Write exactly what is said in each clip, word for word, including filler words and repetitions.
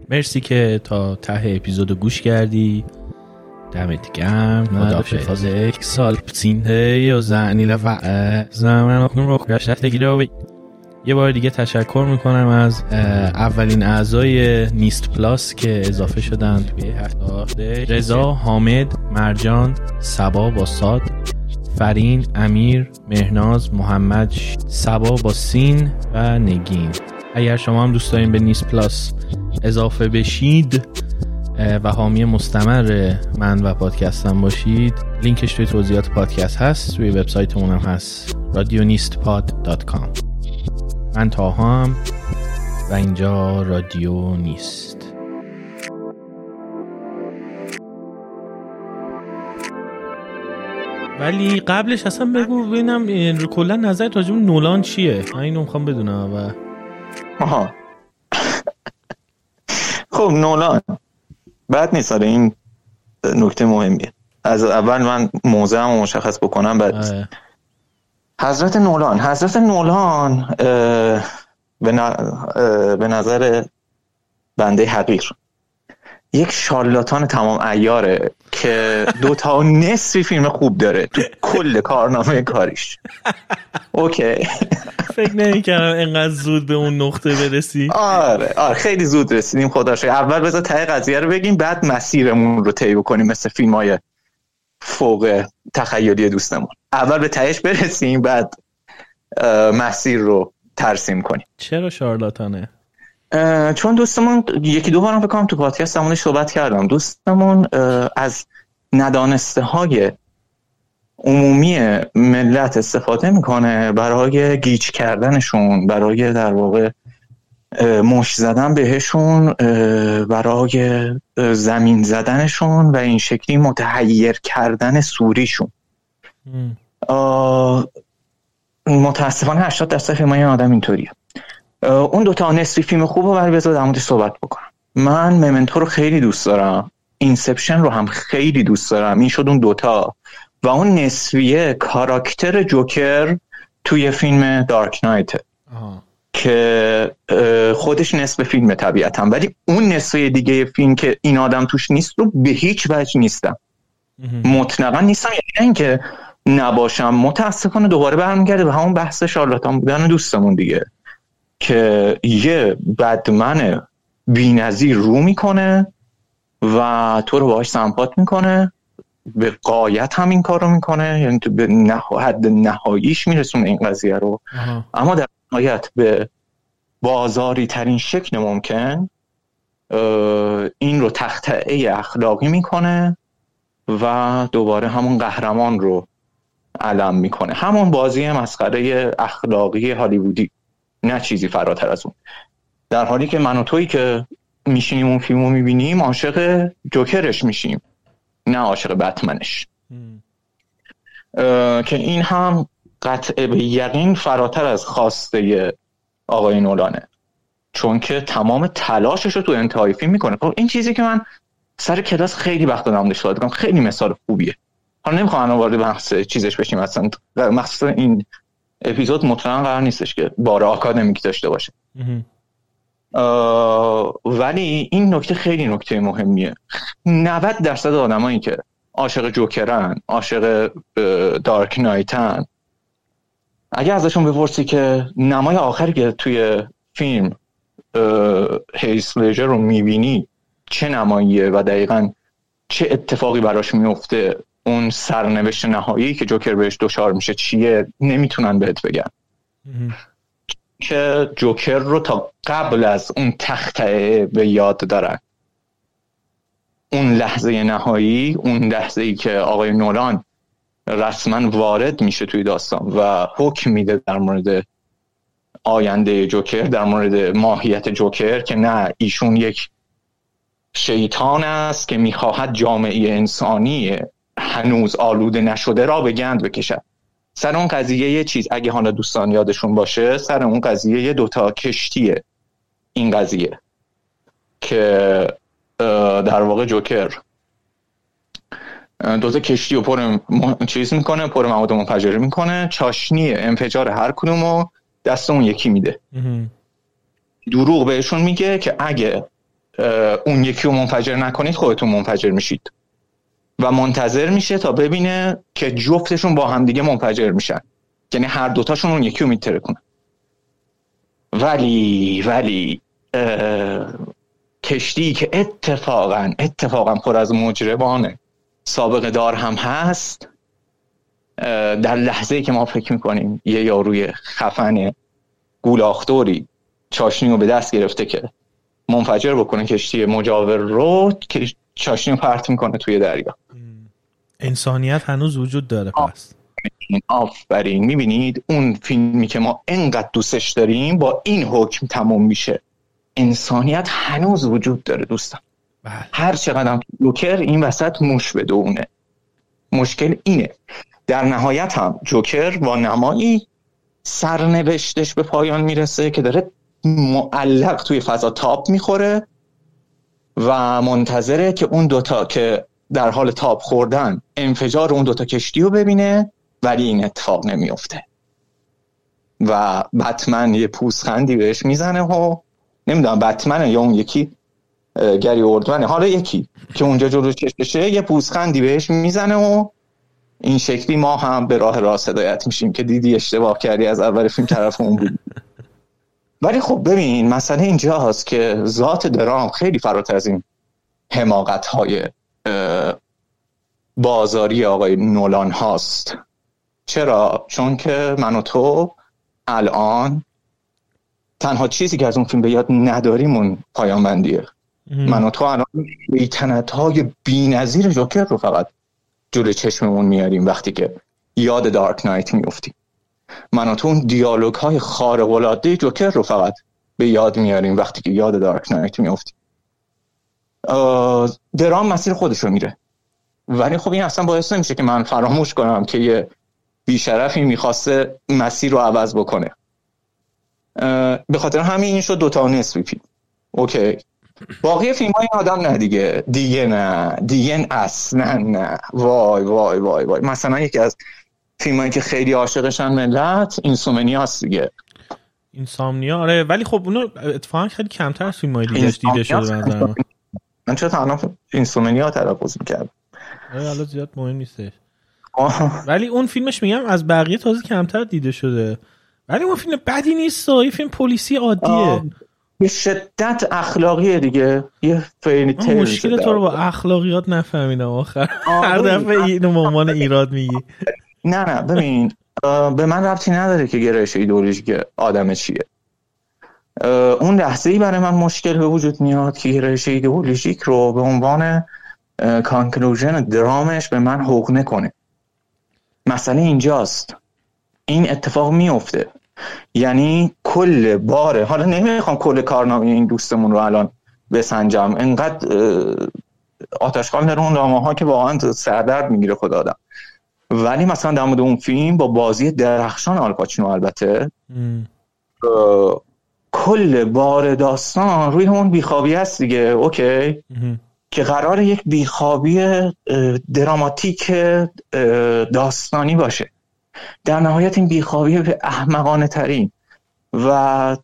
مرسی که تا ته اپیزودو گوش کردی. دمت گرم. خداحافظ. یک سال سینده و زنی لفعه زمان اکنون رو گشتگی رو بی. یه بار دیگه تشکر میکنم از اولین اعضای نیست پلاس که اضافه شدن توی هفته: رضا، حامد، مرجان، سبا با صاد، فرین، امیر، مهناز، محمد، سبا با سین و نگین. اگر شما هم دوست دارین به نیست پلاس اضافه بشید و حامی مستمر من و پادکستم باشید، لینکش توی توضیحات پادکست هست، توی وبسایتمون هم هست رادیو نیست پاد دات کام. من تاهام و اینجا رادیو نیست. ولی قبلش اصلا بگو ببینم کلا نظرت راجع به نولان چیه؟ من اینو میخوام بدونم. و آها خب نولان بعد نیست. آره این نکته مهمیه. از اول من موضعم مشخص بکنم. بعد آه. حضرت نولان حضرت نولان به نظر بنده حقیر یک شارلاتان تمام عیاره که دو تا نصفی فیلم خوب داره تو کل کارنامه کاریش. اوکی فکر نمی‌کردم اینقدر زود به اون نقطه برسی. آره آره خیلی زود رسیدیم. خدا شکر. اول بذار ته قضیه رو بگیم، بعد مسیرمون رو طی کنیم مثل فیلم‌های فوق تخیلی دوستمون. اول به تهش برسیم، بعد مسیر رو ترسیم کنیم. چرا شارلاتانه؟ چون دوستمون یکی دو بارم فکر کنم تو پادکست همونش صحبت کردم. دوستمون از ندانسته های عمومی ملت استفاده میکنه برای گیج کردنشون، برای در واقع مش زدن بهشون، برای زمین زدنشون و این شکلی متحیر کردن سوریشون. متاسفانه هشتاد درصد فیلمای آدم اینطوریه. اون دوتا نصفی فیلم خوبه برای بذار در موردش صحبت بکنم. من ممنتو رو خیلی دوست دارم، اینسپشن رو هم خیلی دوست دارم. این شد اون دوتا. و اون نصفیه کاراکتر جوکر توی فیلم دارک نایت که خودش نصف فیلم طبیعتا، ولی اون نصفه دیگه فیلم که این آدم توش نیست رو به هیچ وجه نیستم. مطلقا نیستم. یعنی اینکه نباشم. متاسفانه دوباره برمیگرده به همون بحث شارلاتان بودن دوستمون دیگه، که یه بدمن بی‌نظیر رو میکنه و تو رو باهاش سمپات میکنه، به غایت هم این کار رو میکنه، یعنی تو به نه... حد نهاییش میرسونه این قضیه رو. آه. اما در نهایت به بازاری ترین شکل ممکن این رو تخطئه اخلاقی میکنه و دوباره همون قهرمان رو علم میکنه. همون بازی مسخره اخلاقی هالیوودی، نه چیزی فراتر از اون. در حالی که من و تویی که میشینیم اون فیلمو میبینیم عاشق جوکرش میشیم، نه عاشق بتمنش. که این هم قطع به یقین فراتر از خواسته آقای نولانه، چون که تمام تلاشش رو تو انتهای فیلم میکنه. خب این چیزی که من سر کلاس خیلی وقت دادم داشت دادم، خیلی مثال خوبیه. حالا نمیخوام الان وارد بحث چیزش بشیم، اصلا مخصوصا این اپیزود مطمئن قرار نیستش که بار آکادمیک داشته باشه. ولی این نکته خیلی نکته مهمیه. نود درصد آدمایی که عاشق جوکرن، عاشق دارک نایتن، اگه ازشون بپرسی که نمای آخری که توی فیلم هیث لجر رو میبینی چه نماییه و دقیقاً چه اتفاقی براش میفته، اون سرنوشت نهایی که جوکر بهش دچار میشه چیه، نمیتونن بهت بگن. که جوکر رو تا قبل از اون تخته به یاد دارن. اون لحظه نهایی، اون لحظه ای که آقای نولان رسما وارد میشه توی داستان و حکم میده در مورد آینده جوکر، در مورد ماهیت جوکر، که نه ایشون یک شیطان است که میخواهد جامعه انسانی هنوز آلوده نشده را به گند بکشد. سر اون قضیه یه چیز، اگه حالا دوستان یادشون باشه، سر اون قضیه یه دوتا کشتیه این قضیه، که در واقع جوکر دوتا کشتی رو پر چیز میکنه، پر مواد منفجره میکنه، چاشنی انفجار هر کدومو دست اون یکی میده. دروغ بهشون میگه که اگه اون یکی رو منفجر نکنید خودتون منفجر میشید و منتظر میشه تا ببینه که جفتشون با هم دیگه منفجر میشن، یعنی هر دوتاشون اون یکی رو میتره کنن. ولی ولی کشتی که اتفاقا اتفاقا پر از مجرمانه سابقه دار هم هست، در لحظه‌ای که ما فکر میکنیم یه یاروی خفن گولاختوری چاشنی رو به دست گرفته که منفجر بکنه کشتی مجاور رو، که چاشنی رو پرت میکنه توی دریا. انسانیت هنوز وجود داره. پس آفرین. میبینید اون فیلمی که ما انقدر دوستش داریم با این حکم تموم میشه. انسانیت هنوز وجود داره دوستان. هر چقدر جوکر این وسط موش بدونه. مشکل اینه در نهایت هم جوکر با نمایی سرنوشتش به پایان میرسه که داره معلق توی فضا تاپ میخوره و منتظره که اون دوتا که در حال تاپ خوردن انفجار اون دوتا کشتی رو ببینه، ولی این اتفاق نمیفته و بتمن یه پوزخندی بهش میزنه و نمیدونم بتمنه یا اون یکی گری اوردمنه، حالا یکی که اونجا جلو چشمشه یه پوزخندی بهش میزنه و این شکلی ما هم به راه راست هدایت میشیم که دیدی اشتباه کردی، از اول فیلم طرف اون بود. ولی خب ببین مسئله اینجا هست که ذات درام خیلی فراتر از این حماقت‌های بازاری آقای نولان هاست. چرا؟ چون که من و تو الان تنها چیزی که از اون فیلم به یاد نداریم اون پایان بندیه. من و تو الان بی‌تنت‌های بی‌نظیر جوکر رو فقط جلوی چشممون میاریم وقتی که یاد دارک نایت میافتیم. من و تو اون دیالوگ‌های خارق‌العاده جوکر رو فقط به یاد میاریم وقتی که یاد دارک نایت میافتیم. درام مسیر خودش رو میره، ولی خب این اصلا باعث نمیشه که من فراموش کنم که یه بیشرفی میخواسته مسیر رو عوض بکنه. به خاطر همین این شد دوتا و نصفی فیلم. اوکی، باقی فیلم های این آدم نه دیگه دیگه نه دیگه اصلا نه. وای وای وای وای مثلا یکی از فیلم هایی که خیلی عاشقشن ملت اینسومنیا هست دیگه. اینسامنیا آره، ولی خب اونو اتفاقا خیلی کمتر از فیلم های دیگه دیده شده بنظرم. من چرا تنها اینسومنیا تلفظ میکردم؟ آره حالا زیاد مهم نیستش. ولی اون فیلمش میگم از بقیه تازه کمتر دیده شده، ولی اون فیلم بدی نیست، این فیلم پلیسی عادیه. به شدت اخلاقیه دیگه، یه فیلم تیل. مشکل تو رو با اخلاقیات نفهمیدم آخر. هر دفعه اینو به عنوان ایراد میگی. نه نه ببین به من ربطی نداره که گرایش ایدئولوژیک آدم چیه. اون لحظه‌ای برای من مشکل به وجود میاد که گرایش ایدئولوژیک رو به عنوان کانکلوژن درامش به من حقنه کنه. مسئله اینجاست، این اتفاق میفته. یعنی کل باره، حالا نمیخوام کل کارنامه این دوستمون رو الان بسنجم، انقدر آتشخال در اون نامه ها که واقعا سردرد میگیره خود آدم. ولی مثلا در مورد اون فیلم با بازی درخشان آلپاچینو البته کل بار داستان روی اون بیخوابی هست دیگه. اوکی ام. که قرار یک بیخوابی دراماتیک داستانی باشه، در نهایت این بیخوابی به احمقانه ترین و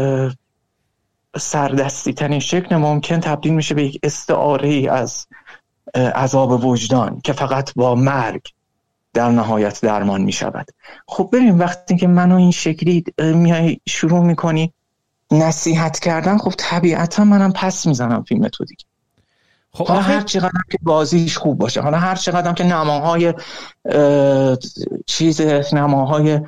سردستی ترین شکل ممکن تبدیل میشه به یک استعاره از عذاب وجدان که فقط با مرگ در نهایت درمان میشود. خب ببین وقتی که منو این شکلی میای شروع میکنی نصیحت کردن، خب طبیعتا منم پس میزنم فیلم تو دیگه. خب حالا هر چقدر که بازیش خوب باشه، حالا هر چقدر که نماهای چیز نماهای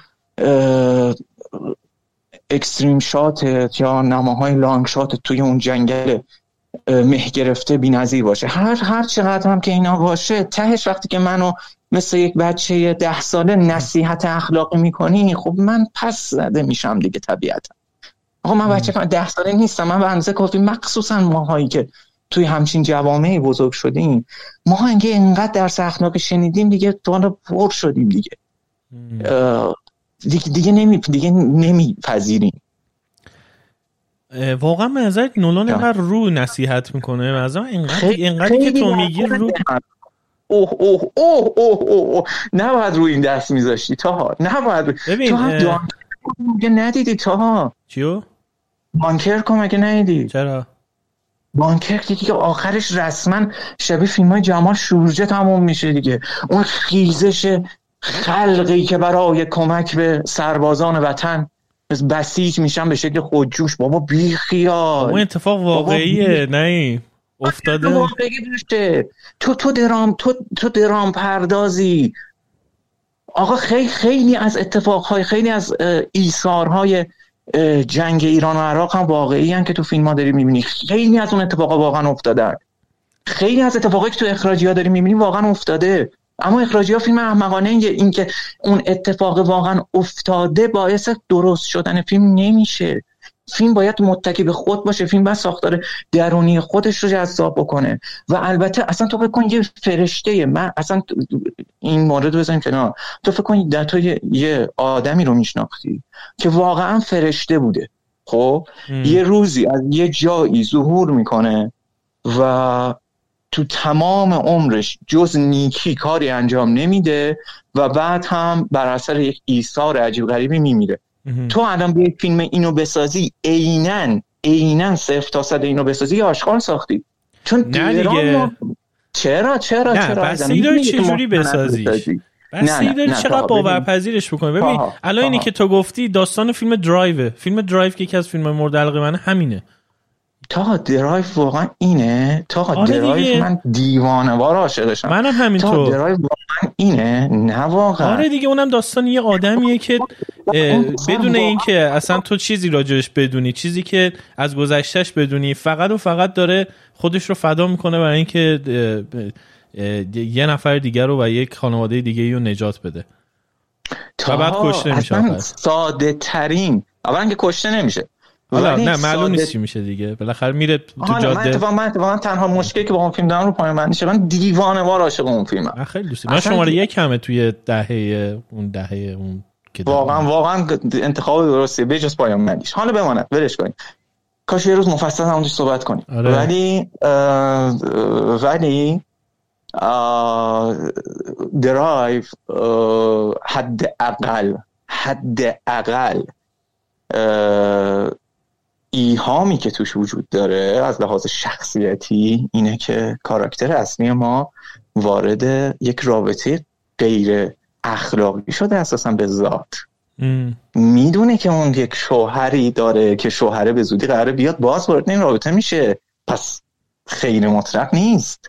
اکستریم شات یا نماهای لانگ شات توی اون جنگل مه گرفته بی‌نظیر باشه، هر هر چقدر هم که اینا باشه، تهش وقتی که منو مثل یک بچه ده ساله نصیحت اخلاقی میکنی، خب من پس زده میشم دیگه طبیعتا. آقا من بچه ده ساله نیستم، من به اندازه کافی مخصوصا ماهایی که توی همچین جوامعی بزرگ شدیم، ما انگه اینقدر درس اخلاق شنیدیم دیگه تو پر شدیم دیگه. دیگه دیگه نمی دیگه نمیپذیریم. واقعا به نظر نولان اینقدر رو نصیحت میکنه، به نظر اینقدر اینقدر که تو میگی رو اوه اوه اوه اوه اوه نباید روی این دست میذاشتی تاها، نباید. تو هم دانکر ندیدی تاها؟ چیو؟ دانکر کم اگه ندیدی؟ چرا؟ دانکرک دیگه آخرش رسما شبیه فیلم‌های جمال شورجه تموم میشه دیگه. اون خیزش خلقی که برای کمک به سربازان وطن بسیج میشن به شکل خودجوش، بابا بی خیال. اون اتفاق واقعیه نه افتاده واقعی بوده. تو تو درام تو تو درام پردازی آقا. خیلی خیلی از اتفاقهای خیلی از ایثارهای جنگ ایران و عراق هم واقعی هستن که تو فیلم ها داری میبینی. خیلی از اون اتفاقا واقعا افتاده. خیلی از اتفاقایی که تو اخراجی ها داری میبینی واقعا افتاده. اما اخراجی ها فیلم احمقانه این که اون اتفاق واقعا افتاده باعث درست شدن فیلم نمیشه. فیلم باید متکی به خود باشه. فیلم باید ساختار درونی خودش رو جذاب بکنه. و البته اصلا تو فکر کن یه فرشته، من اصلا این مورد رو بزنیم کنار، تو فکر کن در تو یه, یه آدمی رو میشناختی که واقعا فرشته بوده، خب یه روزی از یه جایی ظهور میکنه و تو تمام عمرش جز نیکی کاری انجام نمیده و بعد هم بر اثر یک ایثار عجیب غریبی میمیره. تو الان به فیلم اینو بسازی عیناً عیناً صفر تا صد اینو بسازی یا آشغال ساختی. چون نه دیگه. چرا چرا نه چرا بسی داری چجوری بسازی، بسی داری چقدر باورپذیرش بکنی. ببین الان اینی که تو گفتی داستان فیلم درایو، فیلم درایو که یکی از فیلم مورد علاقه منه همینه. تا درایو واقعا اینه. تا آره درایو من دیوانه وار عاشقشم. منم همینطور. تا درایو واقعا اینه. نه واقعا. آره دیگه اونم داستان یه آدمیه که بدون اینکه اصلا تو چیزی راجعش بدونی، چیزی که از گذشتهش بدونی، فقط و فقط داره خودش رو فدا میکنه برای اینکه یه نفر دیگر رو و یک خانواده دیگه رو نجات بده. تا بعد کشته میشه. اصلا ساده ترین اولا که کشته نمیشه. حالا نه معلوم نیست چی میشه دیگه، بالاخره میره تو جاده. من اتفاقا من اتفاقا تنها مشکلی که با اون فیلم دارم رو پایان بندی شدم. من دیوانه وار عاشق اون فیلمم. من خیلی دوست دارم. من شماره یک همه توی دهه اون دهه اون که واقعا واقعا انتخاب درستیه به جز پایان بندیش. حالا بماند ولش کنیم. کاش یه روز مفصل همونش صحبت کنیم. آره. ولی ولی درایو حد اقل حد اقل ایهامی که توش وجود داره از لحاظ شخصیتی اینه که کاراکتر اصلی ما وارد یک رابطه غیر اخلاقی شده اساسا به ذات. میدونه که اون یک شوهری داره که شوهره به زودی قراره بیاد، باز وارد این رابطه میشه، پس خیر مطلق نیست.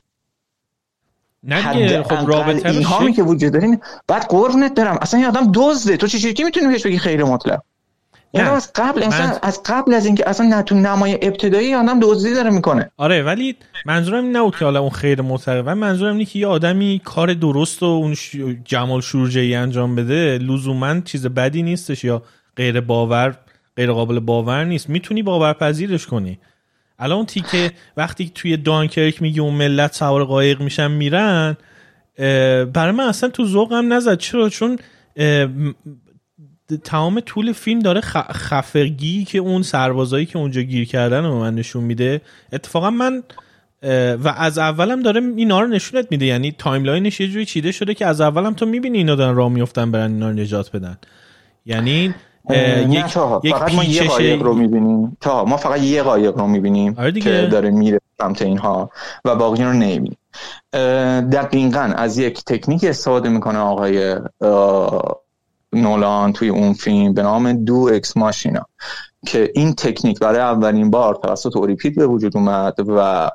نه خب رابطه ایهامی شک... که وجود داره. بعد قربونت برم اصلا یه آدم دزده، تو چه چیزی میتونی بهش بگی خیر مطلق؟ یعنی از قبل اصلا من... از قبل از اینکه اصلا نه تو نمای ابتدایی آدم دزدی داره میکنه. آره ولی منظورم این نبود که حالا اون خیر مطلق، و منظورم اینه که یه آدمی کار درست و اون ش... جمال شورجه‌ای انجام بده لزوما چیز بدی نیستش یا غیر باور غیر قابل باور نیست، میتونی باورپذیرش کنی. الان اون تیکه وقتی توی دانکرک میگی اون ملت سوار قایق میشن میرن، برای من اصلا تو ذوقم نزد. چرا؟ چون تمام طول فیلم داره خفگی که اون سربازایی که اونجا گیر کردن رو من نشون میده. اتفاقا من و از اولم داره اینا رو نشونت میده، یعنی تایملاینش یه جوری چیده شده که از اولم تو میبینی اینا دارن راه میافتن برن اینا رو نجات بدن. یعنی یک فقط ما یه قایق رو میبینیم، تا ما فقط یه قایق رو میبینیم که داره میره سمت اینها و باقی رو نمیبینیم. دقیقاً از یک تکنیک استفاده میکنه آقای نولان توی اون فیلم به نام دو اکس ماشینا که این تکنیک برای اولین بار توسط اوریپید به وجود اومد و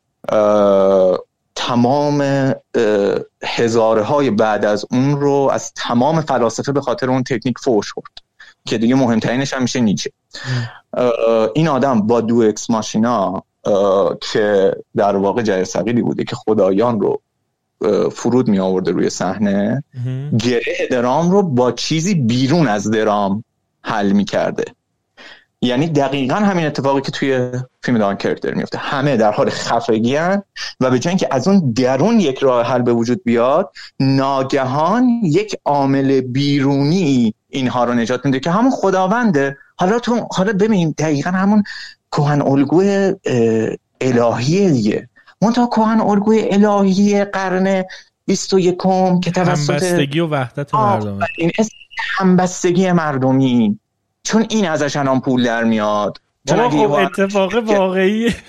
تمام هزاره های بعد از اون رو از تمام فلاسفه به خاطر اون تکنیک فوش خورد که دیگه مهمترینش هم میشه نیچه. این آدم با دو اکس ماشینا که در واقع جای ثقیلی بوده که خدایان رو فرود می آورده روی صحنه، گره درام رو با چیزی بیرون از درام حل می کرده. یعنی دقیقاً همین اتفاقی که توی فیلم دانکرک داره میفته. همه در حال خفگی هستند و به جای اینکه از اون درون یک راه حل به وجود بیاد، ناگهان یک عامل بیرونی اینها رو نجات میده که همون خداونده. حالا تو حالا ببین دقیقاً همون کهن الگوی الهیه دیگه. منتها کهن الگوی الهی قرن بیست و یکم که توسط همبستگی و وحدت مردم، این همبستگی مردمی، چون این ازش الان پول در میاد. خب اتفاق واقعی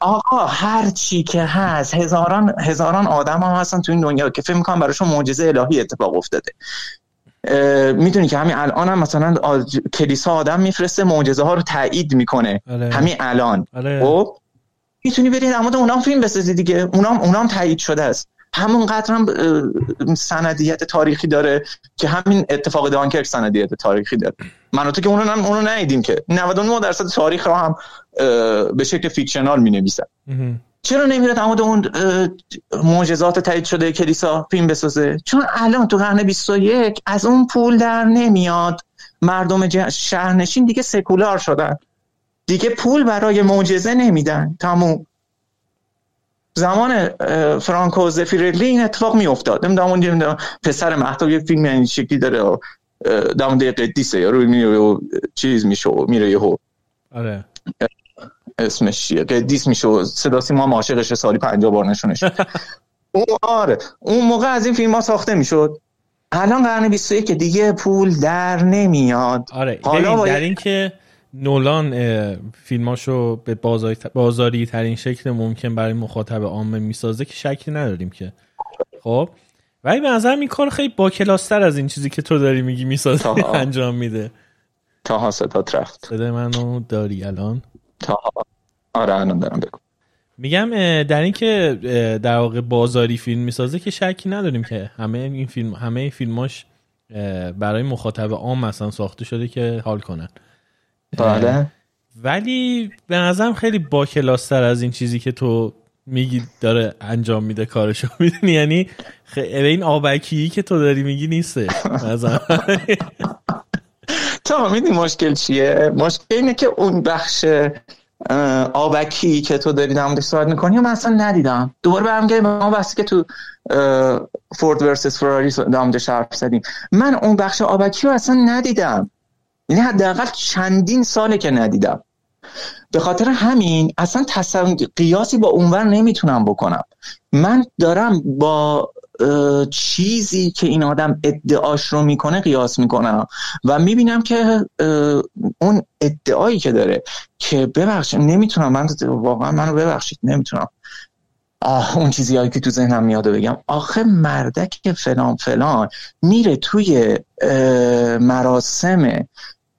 آقا هر چی که هست، هزاران هزاران آدم هم هستن تو این دنیا که فکر می‌کنن براشون معجزه الهی اتفاق افتاده. میدونی که همین الان هم مثلا آج... کلیسا آدم میفرسته معجزه ها رو تایید میکنه. آله. همین الان خب میتونی برید در مورد اونام فیلم بسازی دیگه، اونام اونام تایید شده است. همون قدر هم سندیت تاریخی داره که همین اتفاق دانکرک سندیت تاریخی داره. من و تو که اونو هم اونو ندیدیم که نود و نه درصد تاریخ رو هم به شکل فیکشنال مینویسن. چرا نمیره در مورد اون معجزات تایید شده کلیسا فیلم بسازه؟ چون الان تو قرن بیست و یک از اون پول در نمیاد. مردم شهرنشین دیگه سکولار شدن، دیگه پول برای معجزه نمیدن. تموم. زمان فرانکو زفیرلی این اتفاق میافتاد. نمیدونم اون پسر مهتاب یه فیلم این شکلی داره در مورد قدیسه یا روی میره چیز میشه میره یهو آره اسمش چیه قدیس میشه صدا سیما هم عاشقش سالی پنجاه بار نشونش. اون آره اون موقع از این فیلم ها ساخته میشد. الان قرن بیست و یک که دیگه پول در نمیاد. آره حالا باید... در این که نولان فیلماشو به بازاری, بازاری ترین شکل ممکن برای مخاطب عامه میسازه که شکی نداریم که خب، ولی به نظر این کار خیلی با کلاستر از این چیزی که تو داری میگی میسازه انجام میده. تا ها صدات رفت. صدای منو داری الان؟ تا آره الان دارم بگو. میگم در این که در واقع بازاری فیلم میسازه که شکی نداریم که همه این فیلم همه این فیلماش برای مخاطب عام مثلا ساخته شده که حال کنن. بله. ولی به نظرم خیلی با کلاستر از این چیزی که تو میگی داره انجام میده کارشو، میدونی یعنی خ... این آبکی که تو داری میگی نیسته مثلا. تو میدونی مشکل چیه؟ مشکل اینه که اون بخش آبکی که تو داری نمودش صحبت میکنی من اصلا ندیدم. دوباره برمیگردیم به ما بحثی که تو فورد ورسس فراری نمودش حرف زدیم. من اون بخش آبکی رو اصلا ندیدم، یعنی حداقل چندین ساله که ندیدم. به خاطر همین اصلا تصور قیاسی با اونور نمیتونم بکنم. من دارم با چیزی که این آدم ادعاش رو میکنه قیاس میکنم و میبینم که اون ادعایی که داره که ببخشید نمیتونم، من واقعا منو ببخشید نمیتونم آه اون چیزی هایی که تو ذهنم میاده بگم. آخه مردک که فلان فلان میره توی مراسم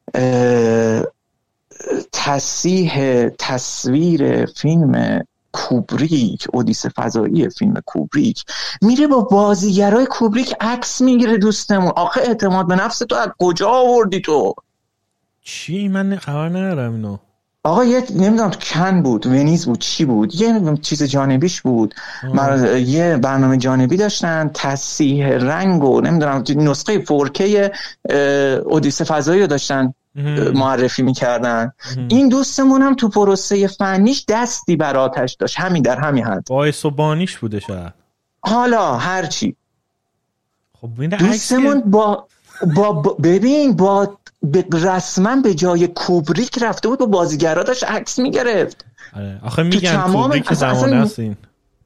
تصحیح تصویر فیلم کوبریک، اودیسه فضایی فیلم کوبریک، میره با بازیگرای کوبریک عکس میگیره. دوستمون آخه اعتماد به نفس تو از کجا آوردی تو؟ چی؟ من خبر ندارم اینو. آقا یه نمیدونم تو کن بود، ونیز بود، چی بود، یه چیز جانبیش بود. مر... یه برنامه جانبی داشتن تصحیح رنگ و نمیدونم نسخه فور کی اودیسه فضایی رو داشتن معرفی میکردن. این دوستمون هم تو پروسه فنیش دستی بر آتش داشت، همین در همین حد باعث و بانیش بوده شاید. حالا هرچی خب دوستمون با با ببین با رسما به جای کوبریک رفته بود با بازیگرا داشت عکس میگرفت. آره آخه میگن کوبریک زمانه است این.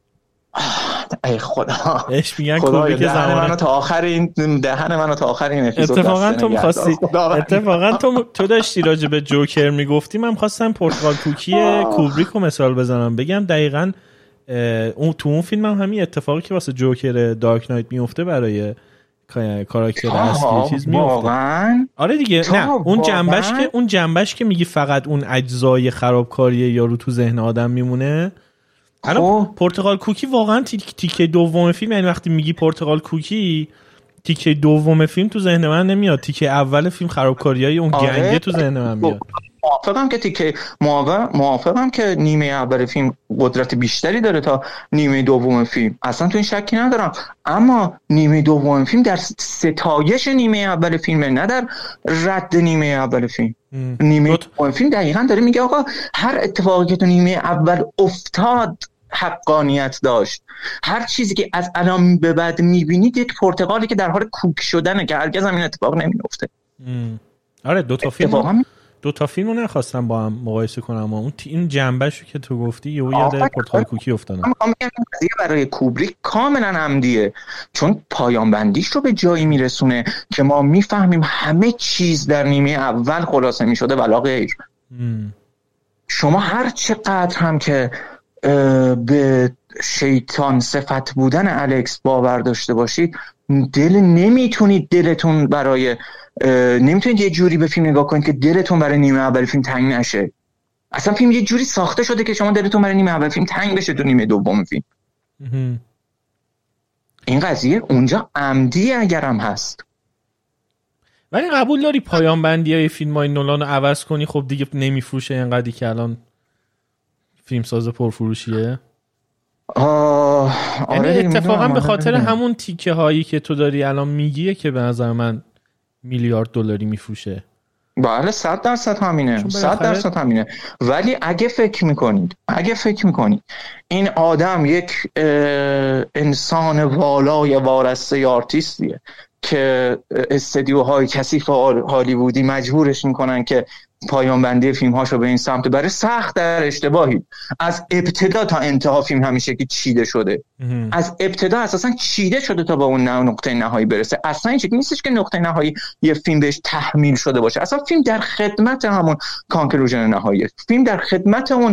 ای خدا ايش میگن کوبریک زمانه منو تا آخر این دهن منو تا آخر این اپیزود. اتفاقا تو می‌خواستی اتفاقا تو تو داشتی راجع به جوکر میگفتی، من خواستم پرتغال کوکی کوبریک رو مثال بزنم بگم دقیقاً اون تو اون فیلم هم همین اتفاقی که واسه جوکر دارک نایت میفته برای کاراکتر اصلی چیز میفته. آره دیگه. نه اون جنبش که اون جنبش که میگی فقط اون اجزای خرابکاری یارو تو ذهن آدم میمونه. الان پرتغال کوکی واقعا تیک تیکه دوم فیلم، یعنی وقتی میگی پرتغال کوکی تیکه دوم فیلم تو ذهن من نمیاد، تیکه اول فیلم خرابکاریای اون آره. گنگه تو ذهن من میاد. موافقم که تیکه موافقم که نیمه اول فیلم قدرت بیشتری داره تا نیمه دوم فیلم، اصلا تو این شکی ندارم. اما نیمه دوم فیلم در ستایش نیمه اول فیلمه، نه در رد نیمه اول فیلم. ام. نیمه دوم فیلم دقیقاً داره میگه آقا هر اتفاقی که تو نیمه اول افتاد حقانیت داشت. هر چیزی که از الان به بعد میبینید یک پرتغالی که در حال کوک شدنه که هرگز هم این اتفاق نمیفته. آره دو تا فیلم دو تا فیلمو نخواستم با هم مقایسه کنم، اون این جنبشو که تو گفتی یهو یاد پرتغال کوکی افتادم. من میگم قضیه برای کوبریک کاملا عمدیه، چون پایان بندیش رو به جایی میرسونه که ما میفهمیم همه چیز در نیمه اول خلاصه میشده ولا غیر. شما هر چقدر هم که به شیطان صفت بودن الکس باور داشته باشید، دل نمیتونید دلتون برای نمیتونید یه جوری به فیلم نگاه کنید که دلتون برای نیمه اول فیلم تنگ نشه. اصلا فیلم یه جوری ساخته شده که شما دلتون برای نیمه اول فیلم تنگ بشه تو نیمه دوم فیلم. این قضیه اونجا عمدی اگرم هست. ولی قبول داری پایان بندی های فیلم های نولان رو عوض کنی خب دیگه نمیفروشه اینقدری که الان فیلم ساز پرفروشیه؟ آه آره، یعنی اتفاقا به خاطر همون تیکه هایی که تو داری الان میگیه که به نظر من میلیارد دلاری میفروشه. بله صد درصد همینه، صد درصد همینه. ولی اگه فکر میکنید اگه فکر میکنید این آدم یک انسان والای وارسته آرتیستیه که استدیوهای کثیف هالیوودی مجبورش میکنن که پایان بندی فیلم هاشو به این سمت بره، سخت در اشتباهی. از ابتدا تا انتها فیلم همیشه که چیده شده، از ابتدا اساسا چیده شده تا به اون نقطه نهایی برسه. اصلا این شکلی نیستش که نقطه نهایی یه فیلم بهش تحمیل شده باشه. اصلا فیلم در خدمت همون کانکلوژن نهایی، فیلم در خدمت اون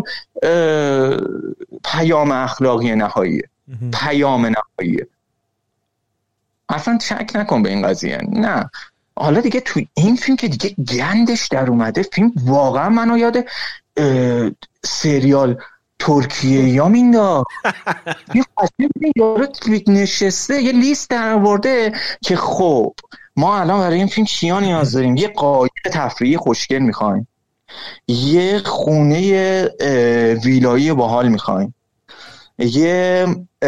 پیام اخلاقی نهایی، پیام نهایی. اصلا شک نکن به این قضیه. نه حالا دیگه تو این فیلم که دیگه گندش در اومده، فیلم واقعا منو یاد سریال ترکیه یا مینداخت. یه قضیه یارو نشسته یه لیست در آورده که خب ما الان برای این فیلم چیا نیاز داریم؟ یه قایق تفریحی خوشگل میخوایم، یه خونه ویلایی باحال میخوایم، یه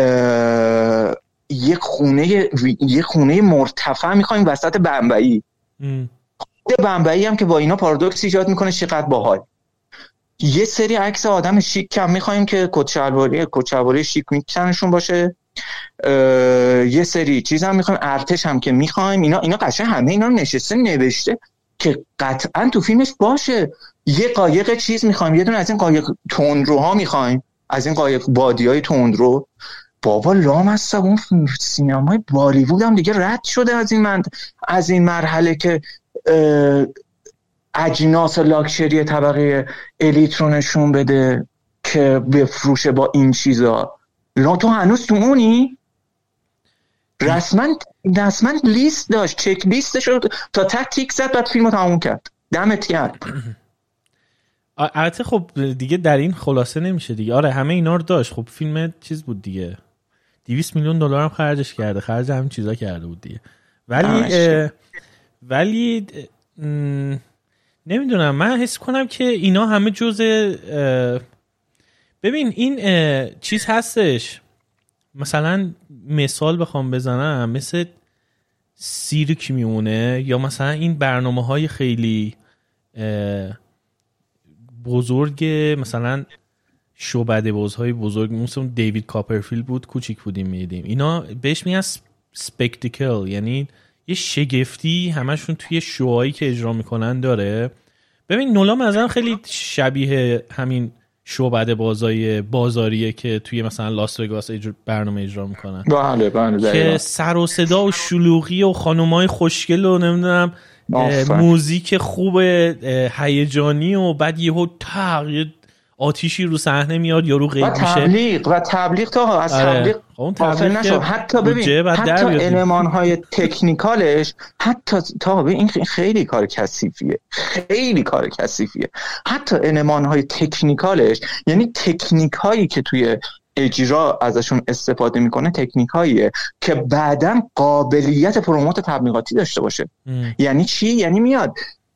یه خونه یه خونه مرتفع میخوایم وسط بمبئی. خود بمبئی هم که با اینا پارادوکس ایجاد میکنه چقدر باحال. یه سری عکس آدم شیک کم میخوایم که کچلواری کچلواری شیک میکنشون باشه. یه سری چیز هم میخوایم، ارتش هم که میخوایم. اینا اینا قشنگ همه اینا رو نشسته نوشته که قطعا تو فیلمش باشه. یه قایق چیز میخوایم، یه دونه از این قایق تندروها میخوایم، از این قایق بادیای تندرو. بابا لام هستم اون سینمای بالیوود هم دیگه رد شده از این من از این مرحله که اجناس لاکچری طبقه الیت رو نشون بده که بفروشه با این چیزا. لا تو هنوز تو اونی؟ رسما رسما لیست داشت، چک لیستش رو تا تک تیک زد بعد فیلمو تموم کرد. دمت گرم. البته خب دیگه در این خلاصه نمیشه دیگه. آره همه اینا رو داشت. خب فیلم چیز بود دیگه، دویست میلیون دلار هم خرجش کرده، خرج همین چیزا کرده بود دیگه. ولی ولی نمیدونم، من حس کنم که اینا همه جزء ببین این چیز هستش. مثلا مثال بخوام بزنم مثل سیرک میمونه، یا مثلا این برنامه‌های خیلی بزرگ، مثلا شعبده بازهای بزرگ مثل دیوید کاپرفیلد بود، کوچیک بودیم میدیم اینا بهش میگن سپکتیکل، یعنی یه شگفتی همشون توی شوهایی که اجرا میکنن داره. ببین نولان مثلا خیلی شبیه همین شعبده بازای بازاریه که توی مثلا لاس وگاس اجرا برنامه اجرا میکنن. بله بله که سر و صدا و شلوغی و خانومای خوشگل و نمیدونم موزیک خوب هیجانی و بعد یهو تق آتیشی رو صحنه میاد یا رو غیب میشه. و تبلیغ و تبلیغ تا از تبلیغ غافل نشو. حتی ببین حتی المان‌های تکنیکالش، حتی تا ببین این خیلی کار کثیفیه، خیلی کار کثیفیه. حتی المان‌های تکنیکالش، یعنی تکنیکایی که توی اجرا ازشون استفاده میکنه، تکنیکاییه که بعداً قابلیت پروموت تبلیغاتی داشته باشه. ام. یعنی چی؟ یعنی میاد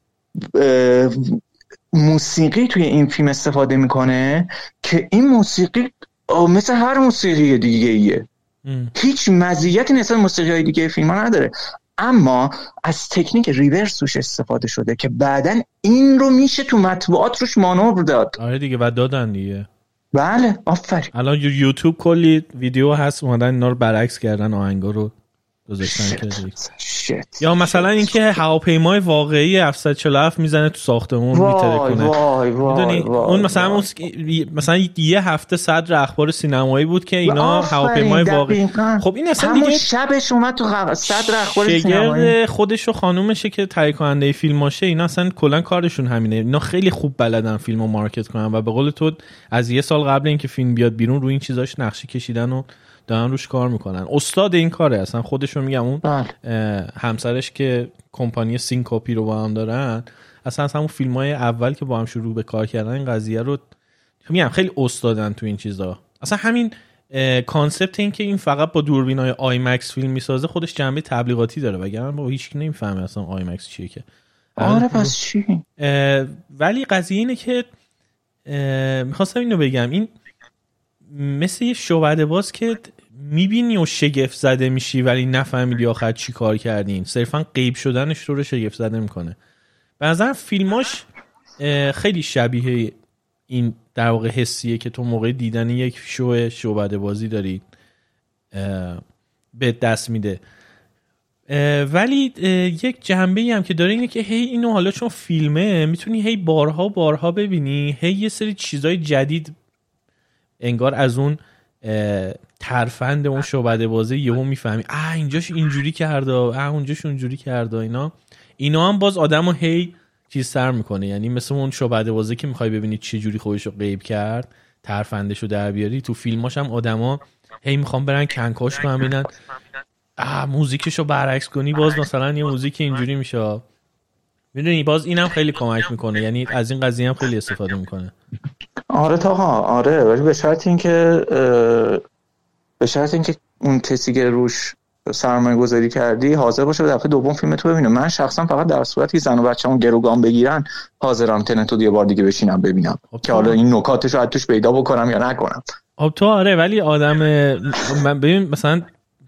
موسیقی توی این فیلم استفاده میکنه که این موسیقی مثل هر موسیقی دیگه ایه، هیچ مزیتی نسبت موسیقی های دیگه فیلم ها نداره، اما از تکنیک ریورس توش استفاده شده که بعدن این رو میشه تو مطبوعات روش مانور داد. آره دیگه و دادن دیگه. بله آفرین. الان یوتیوب کلی ویدیو هست اومدن اینا رو برعکس کردن، آهنگا رو گذاشتن که یا مثلا اینکه هواپیمای واقعی هفتصد و چهل و هفت میزنه تو ساختمون میتره کنه. وای وای میدونی اون مثلا اون مثلا یه هفته صدر اخبار سینمایی بود که اینا هواپیمای واقعی. خب این اصلا دیگه شبش اومد تو صدر اخبار سینمایی. خودش و خانومشه که تهیه کننده فیلماشه، اینا اصلا کلا کارشون همینه. اینا خیلی خوب بلدن فیلمو مارکت کنن و به قول تو از یه سال قبل اینکه فیلم بیاد بیرون روی این چیزاش نقشه کشیدن و دارن روش کار میکنن. استاد این کاره اصلا خودشون. میگم اون همسرش که کمپانی سینکاپی رو با هم دارن، اصلا از همون فیلمای اول که با هم شروع به کار کردن این قضیه رو میگم خیلی استادن تو این چیزا. اصلا همین کانسپت این که این فقط با دوربینای آی مکس فیلم میسازه خودش جنبه تبلیغاتی داره، وگرنه با هیچ کی نمیفهمه اصلا آی مکس چیه که. آره پس چی؟ ولی قضیه اینه که میخواستم اینو بگم، این مثل یه شعبده باز که میبینی و شگفت زده میشی ولی نفهمیدی آخر چی کار کردین، صرفا غیب شدنش رو رو شگفت زده میکنه. به نظرم فیلماش خیلی شبیه این در واقع حسیه که تو موقع دیدن یک شو شعبده بازی داری به دست میده. ولی یک جنبه‌ای هم که داره اینه که هی اینو حالا چون فیلمه میتونی هی بارها بارها ببینی، هی یه سری چیزای جدید انگار از اون ترفند اون شعبده بازی یهو میفهمی آ اینجاش اینجوری کرده، آ اونجاش اونجوری کرده. اینا اینا هم باز آدمو هی چیز سر میکنه. یعنی مثل اون شعبده بازی که میخوای ببینی چه جوری خودشو غیب کرد، ترفندشو در بیاری، تو فیلماش هم آدما هی میخوان برن کنکاش کنن ببینن آ موزیکشو برعکس کنی باز مثلا یه موزیک اینجوری میشه. میدونی باز اینم خیلی کمک میکنه، یعنی از این قضیه هم خیلی استفاده میکنه. آره تاها آره، ولی به شرط اینکه به شرط اینکه اون کسی که روش سرمایه گذاری کردی حاضر باشه به دفعه دوم فیلم تو ببینه. من شخصا فقط در صورتی زن و بچه‌مون گروگان بگیرن حاضرم تنتو یه بار دیگه بشینم ببینم که حالا این نکاتش رو از توش پیدا بکنم یا نکنم. خب تو آره، ولی آدم من ببین مثلا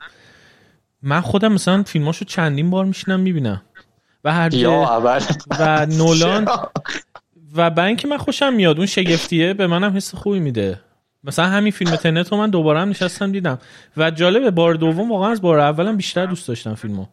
من خودم مثلا فیلماشو چندین بار میشینم میبینم و هر جا و نولان و با اینکه من خوشم میاد اون شگفتیه به منم حس خوبی میده. مثلا همین فیلم تنت رو من دوباره هم نشستم دیدم و جالبه بار دوم واقعا از بار اولم بیشتر دوست داشتم فیلمو.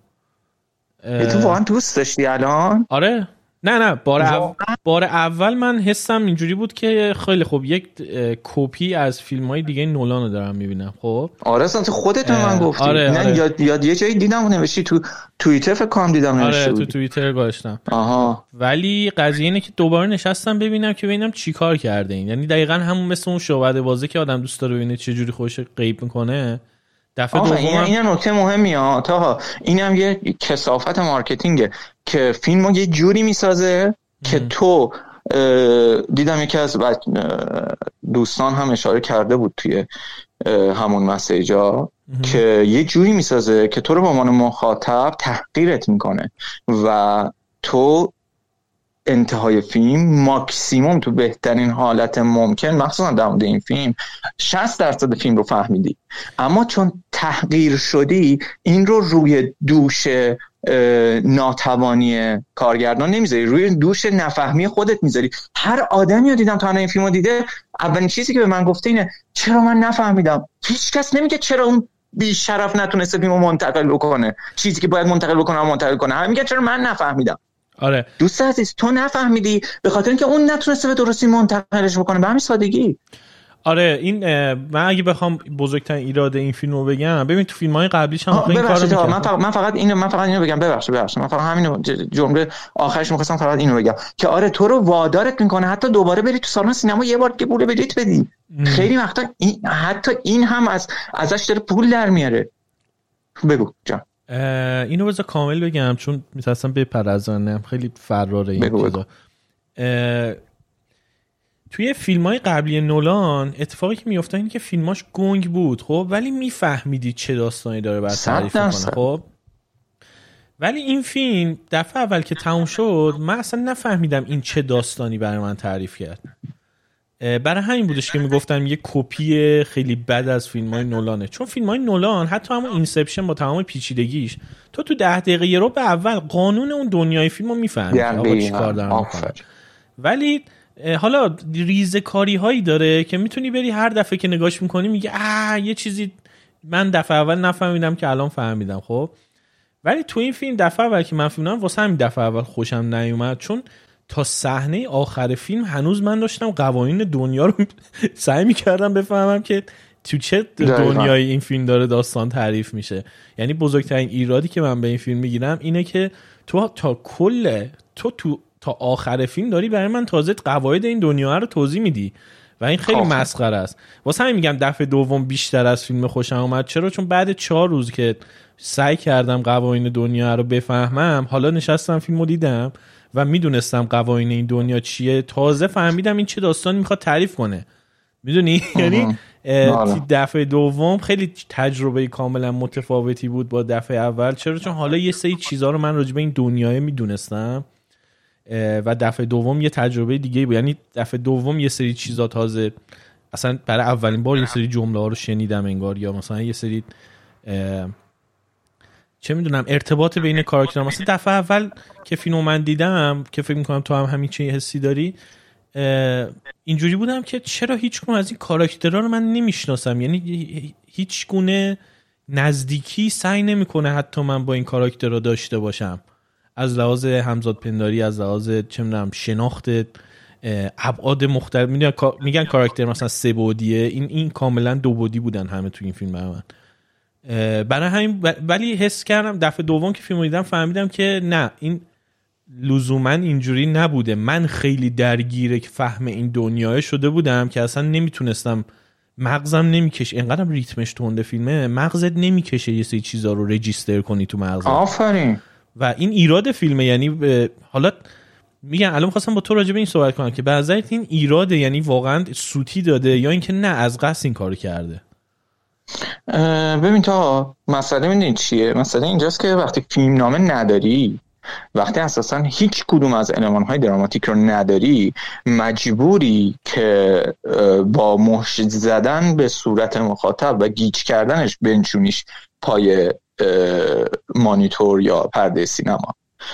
تو واقعا دوست داشتی الان؟ آره نه نه بار اول بار اول من حسم اینجوری بود که خیلی خوب یک کپی از فیلم‌های دیگه نولان رو دارم میبینم. خب آره اصلا تو خودت من گفتی. آره، نه آره. یاد یاد یه جایی دیدم و نوشتی تو توییتر فکر کنم دیدم نوشتی. آره تو توییتر گذاشتم. آها. ولی قضیه اینه که دوباره نشستم ببینم که ببینم چیکار کرده این. یعنی دقیقاً همون مثل اون شعبده بازی که آدم دوست داره ببینه چه جوری خودش غیب میکنه. دفعه دوم این اینا نکته مهمی ها تاها، اینم یه کثافت مارکتینگه که فیلمو یه جوری میسازه که تو دیدم یکی از دوستان هم اشاره کرده بود توی همون مسیجا که یه جوری میسازه که تو رو به عنوان مخاطب تحقیرت میکنه و تو انتهای فیلم ماکسیموم تو بهترین حالت ممکن، مخصوصا در مورد این فیلم، شصت درصد فیلم رو فهمیدی، اما چون تحقیر شدی این رو روی دوش ناتوانی کارگردان نمیذاری، روی دوش نفهمی خودت میذاری. هر آدمی رو دیدم تا الان این فیلمو دیده، اولین چیزی که به من گفته اینه چرا من نفهمیدم. هیچ کس نمیگه چرا اون بی شرف نتونسته فیلمو منتقل بکنه، چیزی که باید منتقل بکنه منتقل کنه. همه میگن چرا من نفهمیدم. آره دوست عزیز تو نفهمیدی به خاطر اینکه اون نتونسته به درستی منتقلش بکنه، به همین سادگی. آره این من اگه بخوام بزرگترین ایراد این فیلمو بگم، ببین تو فیلم‌های قبلیش هم این کارو می‌کرد. من فقط من فقط اینو من فقط اینو بگم ببخشید ببخشید من فقط همینو جمله آخرش می‌خواستم فقط اینو بگم که آره تو رو وادارت می‌کنه حتی دوباره بری تو سالن سینما یه بار که پول بلیت بدی. خیلی وقتا این حتی این هم از ازش داره پول در میاره. بگو جان. اینو بذار کامل بگم چون می‌خواستم بپرزنم، خیلی فراره این چیزا. توی فیلم‌های قبلی نولان اتفاقی که میفته اینه که فیلماش گنگ بود خب، ولی میفهمیدی چه داستانی داره بعد تعریف کنه خب. ولی این فیلم دفعه اول که تموم شد من اصلا نفهمیدم این چه داستانی برای من تعریف کرد. برای همین بودش که میگفتم یه کپی خیلی بد از فیلم‌های نولانه، چون فیلم‌های نولان حتی همون اینسپشن با تمام پیچیدگیش تو تو ده دقیقه یه رو به اول قانون اون دنیای فیلمو میفهمی آقا چیکار دارن میکنن. ولی حالا ریزکاری هایی داره که میتونی بری هر دفعه که نگاش میکنی میگه آه یه چیزی من دفعه اول نفهمیدم که الان فهمیدم. خب ولی تو این فیلم دفعه اول که من فهمیدم واسه همین دفعه اول خوشم نیومد، چون تا صحنه آخر فیلم هنوز من داشتم قوانین دنیا رو سعی می‌کردم بفهمم که تو چه دنیای این فیلم داره داستان تعریف میشه. یعنی بزرگترین ایرادی که من به این فیلم میگیرم اینه که تو تا کل تو تو تا آخر فیلم داری برای من تازه قواعد این دنیا رو توضیح میدی و این خیلی مسخره است. واسه همین میگم دفعه دوم بیشتر از فیلم خوشم اومد. چرا؟ چون بعد چهار روز که سعی کردم قوانین دنیا رو بفهمم، حالا نشستم فیلمو دیدم و میدونستم قوانین این دنیا چیه، تازه فهمیدم این چه داستانی میخواد تعریف کنه. میدونی؟ یعنی دفعه دوم خیلی تجربه کاملا متفاوتی بود با دفعه اول. چرا؟ چون حالا یه سری چیزا رو من راجع به این دنیای میدونستم و دفعه دوم یه تجربه دیگه بود. یعنی دفعه دوم یه سری چیزا تازه اصلا برای اولین بار یه سری جمله ها رو شنیدم انگار، یا مثلا یه سری چه میدونم ارتباط بین کاراکترها. مثلا دفعه اول که فیلمو من دیدم که فکر میکنم تو هم همین چه حسی داری، اینجوری بودم که چرا هیچ کدوم از این کاراکترها رو من نمیشناسم، یعنی هیچ گونه نزدیکی سعی نمیکنه حتی من با این کاراکترها داشته باشم، از لحاظ همزاد پنداری، از لحاظ چه میدونم شناخت ابعاد مختلف. میدونن میگن کاراکتر مثلا سه بعدیه، این این کاملا دو بعدی بودن همه تو این فیلم برای من. برای همین ولی حس کردم دفعه دوم که فیلمو دیدم فهمیدم که نه، این لزوما اینجوری نبوده. من خیلی درگیر فهم این دنیای شده بودم که اصلا نمیتونستم، مغزم نمیکشه، اینقدر ریتمش تنده فیلمه، مغزت نمیکشه یه سری چیزا رو رجیستر کنی تو مغزت. آفرین. و این ایراد فیلمه. یعنی حالا میگم الان خواستم با تو راجع به این صحبت کنم که به نظرت این ایراده، یعنی واقعا سوتی داده یا اینکه نه از قصد این کارو کرده؟ ببین تا مسئله میدونی چیه؟ مسئله اینجاست که وقتی فیلم نامه نداری، وقتی اساسا هیچ کدوم از المان‌های دراماتیک رو نداری، مجبوری که با مهر زدن به صورت مخاطب و گیج کردنش بنشونیش پای مانیتور یا پرده سینما.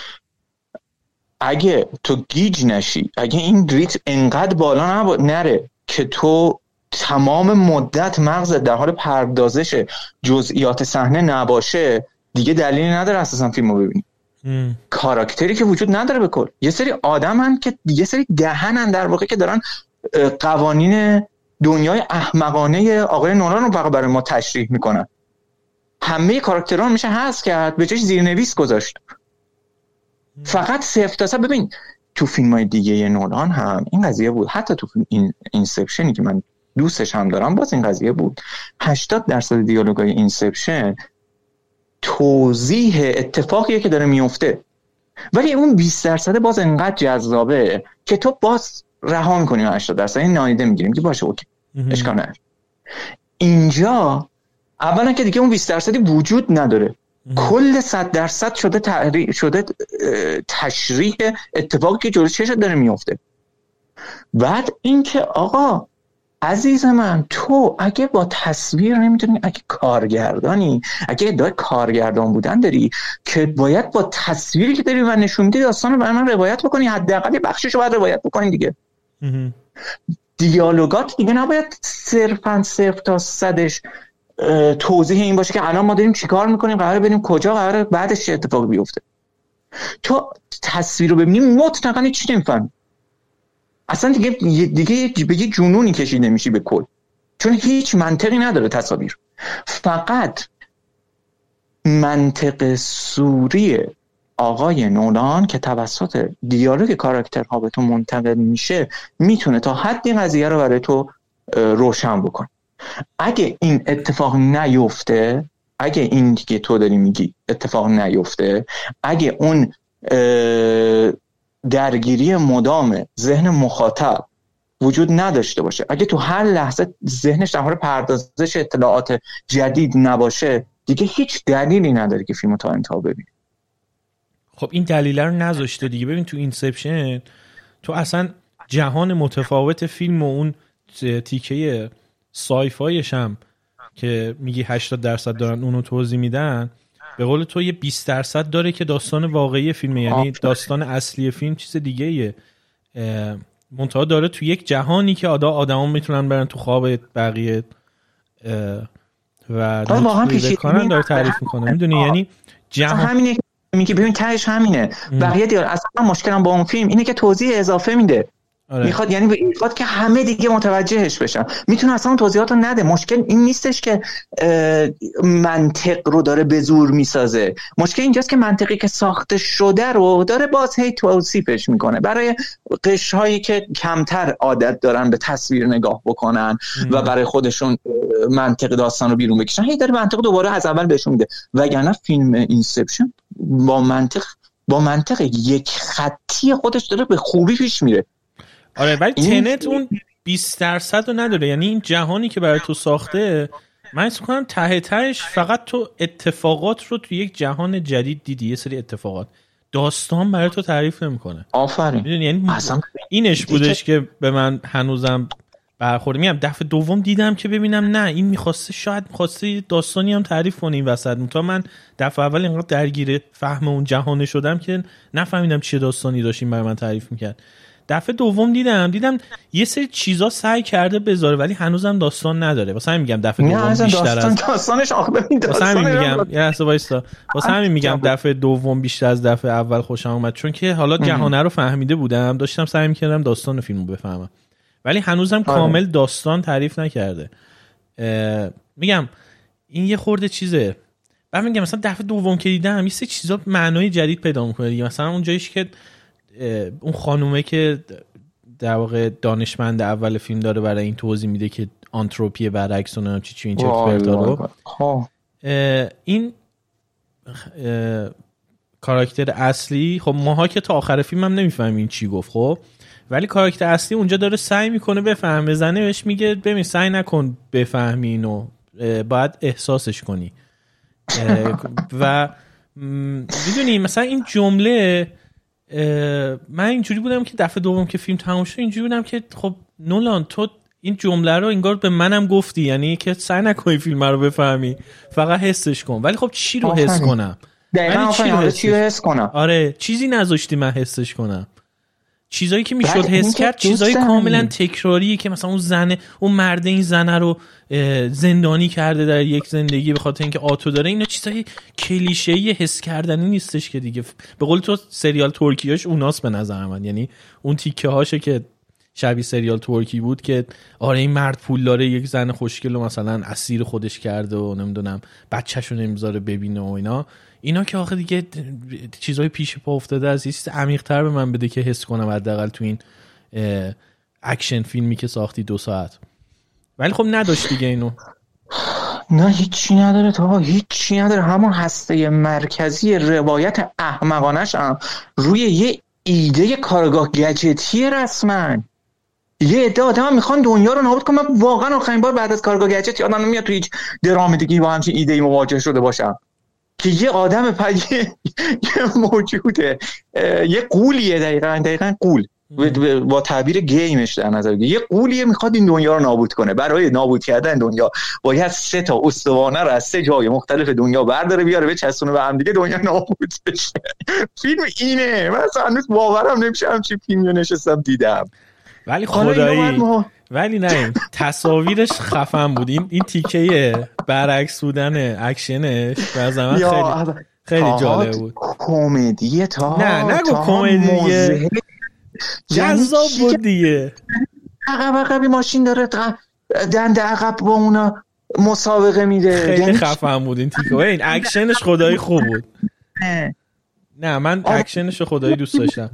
اگه تو گیج نشی، اگه این ریتم انقدر بالا نب... نره که تو تمام مدت مغزت در حال پردازش جزئیات صحنه نباشه، دیگه دلیلی نداره اساسا فیلمو ببینی. ام. کاراکتری که وجود نداره به کل. یه سری آدمن که یه سری دهنن در واقع که دارن قوانین دنیای احمقانه آقای نولان رو فقط برای ما تشریح میکنن. همه کاراکترها میشه حذف کرد، به جاش زیرنویس گذاشت. فقط صفر تا صد. ببین تو فیلم‌های دیگه نولان هم این قضیه بود، حتی تو فیلم این اینسپشنی که من دوستش هم دارم باز این قضیه بود. هشتاد درصد دیالوگای اینسپشن توضیح اتفاقیه که داره میفته، ولی اون بیست درصد باز انقدر جذابه که تو باز رها می‌کنی و هشتاد درصد این نادیده میگیریم که باشه اوکی اشکال نداره. اینجا اولا که دیگه اون بیست درصدی وجود نداره، کل صد درصد شده تحریح شده تشریح اتفاقی که جلوی چشت داره میفته. بعد اینکه آقا عزیز من، تو اگه با تصویر نمیتونی، اگه کارگردانی، اگه ادعای کارگردان بودن داری که باید با تصویری که داری و نشون میدی داستان رو برای من روایت بکنی، حداقل یه بخشش رو باید روایت بکنی دیگه. دیالوگات دیگه نباید صرفاً صرف تا صدش توضیح این باشه که الان ما داریم چیکار میکنیم، قراره بریم کجا، قراره بعدش چه اتفاقی بیفته. تو تصویر رو ببینی مطلقاً چی نمیفهمی اصلا، دیگه دیگه به یه جنونی کشیده میشی به کل، چون هیچ منطقی نداره تصاویر، فقط منطق سوری آقای نولان که توسط دیالوگ کاراکترها به تو منتقل میشه میتونه تا حدی قضیه رو برای تو روشن بکنه. اگه این اتفاق نیفته، اگه این که تو داری میگی اتفاق نیفته، اگه اون درگیری مدام ذهن مخاطب وجود نداشته باشه، اگه تو هر لحظه ذهنش در حال پردازش اطلاعات جدید نباشه، دیگه هیچ دلیلی نداره که فیلمو تا انتها ببینی. خب این دلیل رو نذاشته دیگه. ببین تو اینسپشن تو اصلا جهان متفاوت فیلم و اون تیکه سایفایش هم که میگی هشتاد درصد دارن اونو توضیح میدن، به قول تو یه بیست درصد داره که داستان واقعی فیلمه، یعنی داستان اصلی فیلم چیز دیگه ایه. منتها داره تو یک جهانی که آدم آدمان میتونن برن تو خواب بقیه و واقعا پیچیده کارن داره تعریف میکنه، میدونی یعنی جهان همینه میگه ببین تهش همینه. بقیه دیگه اصلا مشکلم با اون فیلم اینه که توضیح اضافه میده. آره. میخواد یعنی میخواد که همه دیگه متوجهش بشن، میتونه اصلا اون توضیحات رو نده. مشکل این نیستش که منطق رو داره به زور میسازه، مشکل اینجاست که منطقی که ساخته شده رو داره باز هی توصیفش میکنه برای قشرهایی که کمتر عادت دارن به تصویر نگاه بکنن ام. و برای خودشون منطق داستان رو بیرون بکشن، هی داره منطق دوباره از اول بهشون میده. وگرنه فیلم اینسپشن با منطق با منطق یک خطی خودش داره به خوبی پیش میره. آره ولی تنت اون بیست درصد رو نداره، یعنی این جهانی که برای تو ساخته من حس می‌کنم ته تهش فقط تو اتفاقات رو تو یک جهان جدید دیدی، یه سری اتفاقات، داستان برای تو تعریف نمی‌کنه. آفرین. میدونی یعنی اینش بودش که به من هنوزم برخورد. میگم دفعه دوم دیدم که ببینم نه این می‌خواسته شاید می‌خواسته داستانی هم تعریف کنه این وسط، تا من دفعه اول اینقدر درگیر فهم اون جهان شدم که نفهمیدم چه داستانی داشتیم برای من تعریف می‌کرد. دفعه دوم دیدم دیدم یه سری چیزا سعی کرده بذاره ولی هنوزم داستان نداره. واسه همین میگم دفعه دوم بیشتر داستان از داستانش آخه ببین واسه همین میگم یه لحظه وایسا واسه همین میگم دفعه دوم بیشتر از دفعه اول خوشم اومد، چون که حالا جهانه رو فهمیده بودم، داشتم سعی میکردم داستان فیلمو بفهمم ولی هنوزم کامل داستان تعریف نکرده. میگم این یه خورده چیزه. بعد میگم مثلا دفعه دوم که دیدم یه سری چیزا معنای جدید پیدا میکنه دیگه. مثلا اون جاییش که اون خانومه که در واقع دانشمند اول فیلم داره برای این توضیح میده که آنتروپی برعکس اون چی چی این چه فردا رو این کاراکتر اصلی، خب ماها که تا آخر فیلم هم نمیفهمیم این چی گفت، خب ولی کاراکتر اصلی اونجا داره سعی میکنه بفهمه، زنه بهش میگه ببین سعی نکن بفهمی اینو، باید احساسش کنی. و میدونی مثلا این جمله من اینجوری بودم که دفعه دوم که فیلم تموم شد اینجوری بودم که خب نولان تو این جمله رو انگار به منم گفتی، یعنی که سعی نکنی فیلم رو بفهمی فقط حسش کن. ولی خب چی رو حس کنم؟ دقیقاً چی رو حس, حس کنم؟ آره چیزی نذاشتی من حسش کنم. چیزایی که میشد حس کرد چیزای کاملا تکراریه که مثلا اون زنه اون مرد این زنه رو زندانی کرده در یک زندگی به خاطر اینکه آتو داره. اینا چیزای کلیشه‌ای حس کردنی نیستش که دیگه به قول تو سریال ترکیاش اوناست به نظر من، یعنی اون تیکه هاشه که شبیه سریال ترکی بود که آره این مرد پول داره یک زن خوشگل رو مثلا اسیر خودش کرده و نمیدونم بچه‌شو نمیذاره ببینه و اینا اینا که آخه دیگه چیزای پیش پا افتاده از یه چیز عمیق‌تر به من بده که حس کنم حداقل تو این اکشن فیلمی که ساختی دو ساعت. ولی خب نداشت دیگه اینو. نه هیچی نداره تا هیچی نداره. همون هسته مرکزی روایت احمقانش هم روی یه ایده کارگاه گجتی رسما. یه عده آدم هم میخوان دنیا رو نابود کنن. من واقعا آخرین بار بعد از کارگاه گجت یادم نمیاد تو هیچ درام دیگه با همچین ایده‌ای مواجه شده باشم که یه آدم پدی یه موجوده یه قولیه دقیقاً دقیقاً قول با تعبیر گیمش در نظر بگیر، یه قولیه میخواد این دنیا رو نابود کنه. برای نابود کردن دنیا باید سه تا استوانه رو از سه جای مختلف دنیا برداره بیاره بچسبونه به هم دیگه دنیا نابود بشه. فیلم اینه. من اصلا هنوز باورم نمیشه همچین فیلمی رو نشستم دیدم. ولی خدایی ولی نه تصاویرش خفن بود. این این تیکه برعکس بودن اکشنش مثلا خیلی خیلی جالب بود. کمدیه تا نه نگو کمدیه جذاب بود دیگه. عقب عقبی ماشین داره دنده عقب با اونا مسابقه میده. خیلی خفن بود این تیکه. این اکشنش خدایی خوب بود. نه من اکشنش رو خدایی دوست داشتم.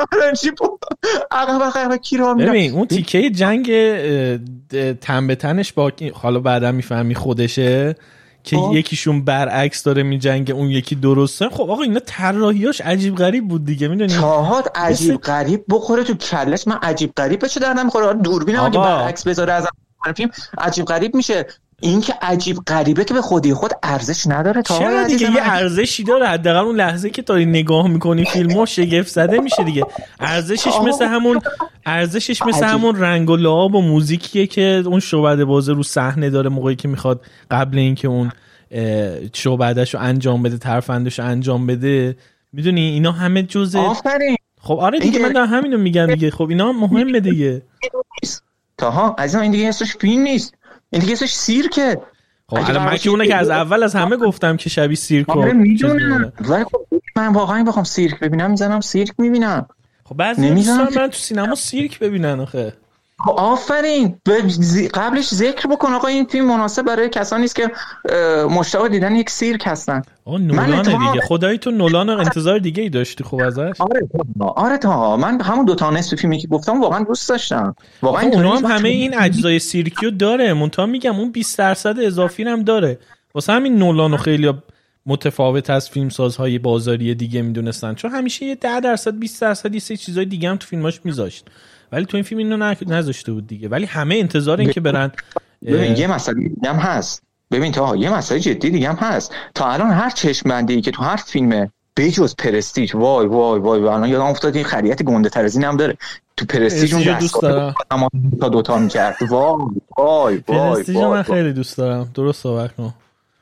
عقب عقب کی رو میره. ببین اون تیکه جنگ تن به تنش با حالا بعدا میفهمی خودشه که آه. یکیشون برعکس داره میجنگه اون یکی درسته. خب آقا اینا طراحیاش عجیب غریب بود دیگه. میدونی تاهات عجیب بس... غریب بخوره تو کلش. من عجیب غریب بشه در نمیخوره. دوربینم اگه برعکس بذاره از فیلم عجیب غریب میشه. این که عجیب غریبه که به خودی خود ارزش نداره. تا چرا دیگه یه ارزشی داره. حداقل اون لحظه که داری نگاه میکنی فیلمو شگفت زده میشه دیگه. ارزشش مثل همون ارزشش مثل همون رنگ و لعاب و موزیکیه که اون شعبده بازه رو صحنه داره موقعی که میخواد قبل اینکه اون شعبدهشو انجام بده ترفندشو انجام بده. میدونی اینا همه جزء. آفرین. خب آره دیگه من دارم همینو میگم دیگه. خب اینا مهمه دیگه. تاها عزیزم این دیگه اسمش فیلم نیست، این دیگه اسمش سیرکه. خب الان من که اونه که از اول از همه گفتم که شبیه سیرک آره میدونم، ولی خب من واقعا بخوام سیرک ببینم میزنم سیرک میبینم. خب بعضی دوستان من تو سینما سیرک ببینن آخه. خب آفرین، قبلش ذکر بکن آقا این فیلم مناسب برای کسانی است که مشتاق دیدن یک سیرک هستن. آه نولان دیگه، خدایی تو نولان رو انتظار دیگه ای داشتی خوب ازش؟ آره آره تا من همون دو تا نصف فیلمی که گفتم واقعا دوست داشتم. واقعا اونا هم همه این اجزای سیرکیو داره، منتها میگم اون بیست درصد اضافی هم داره. واسه همین نولانو خیلی متفاوت از فیلمسازهای بازاری دیگه میدونستن، چون همیشه یه ده درصد بیست درصد یه سری چیزای دیگه هم تو فیلماش میذاشت، ولی تو این فیلم اینو نذاشته بود دیگه. ولی همه انتظار این که برن. ببین یه مسئله دیگه هم هست، ببین تا یه مسئله جدی دیگه هم هست. تا الان هر چشم بندی که تو هر فیلم بجز پرستیج، وای وای وای الان یادم افتاد این خریت گنده تر از این هم داره. تو پرستیج اون دستگاه اما تا دوتا میکرد. وای وای وای پرستیج من خیلی دوست دارم. درست صحبت کن.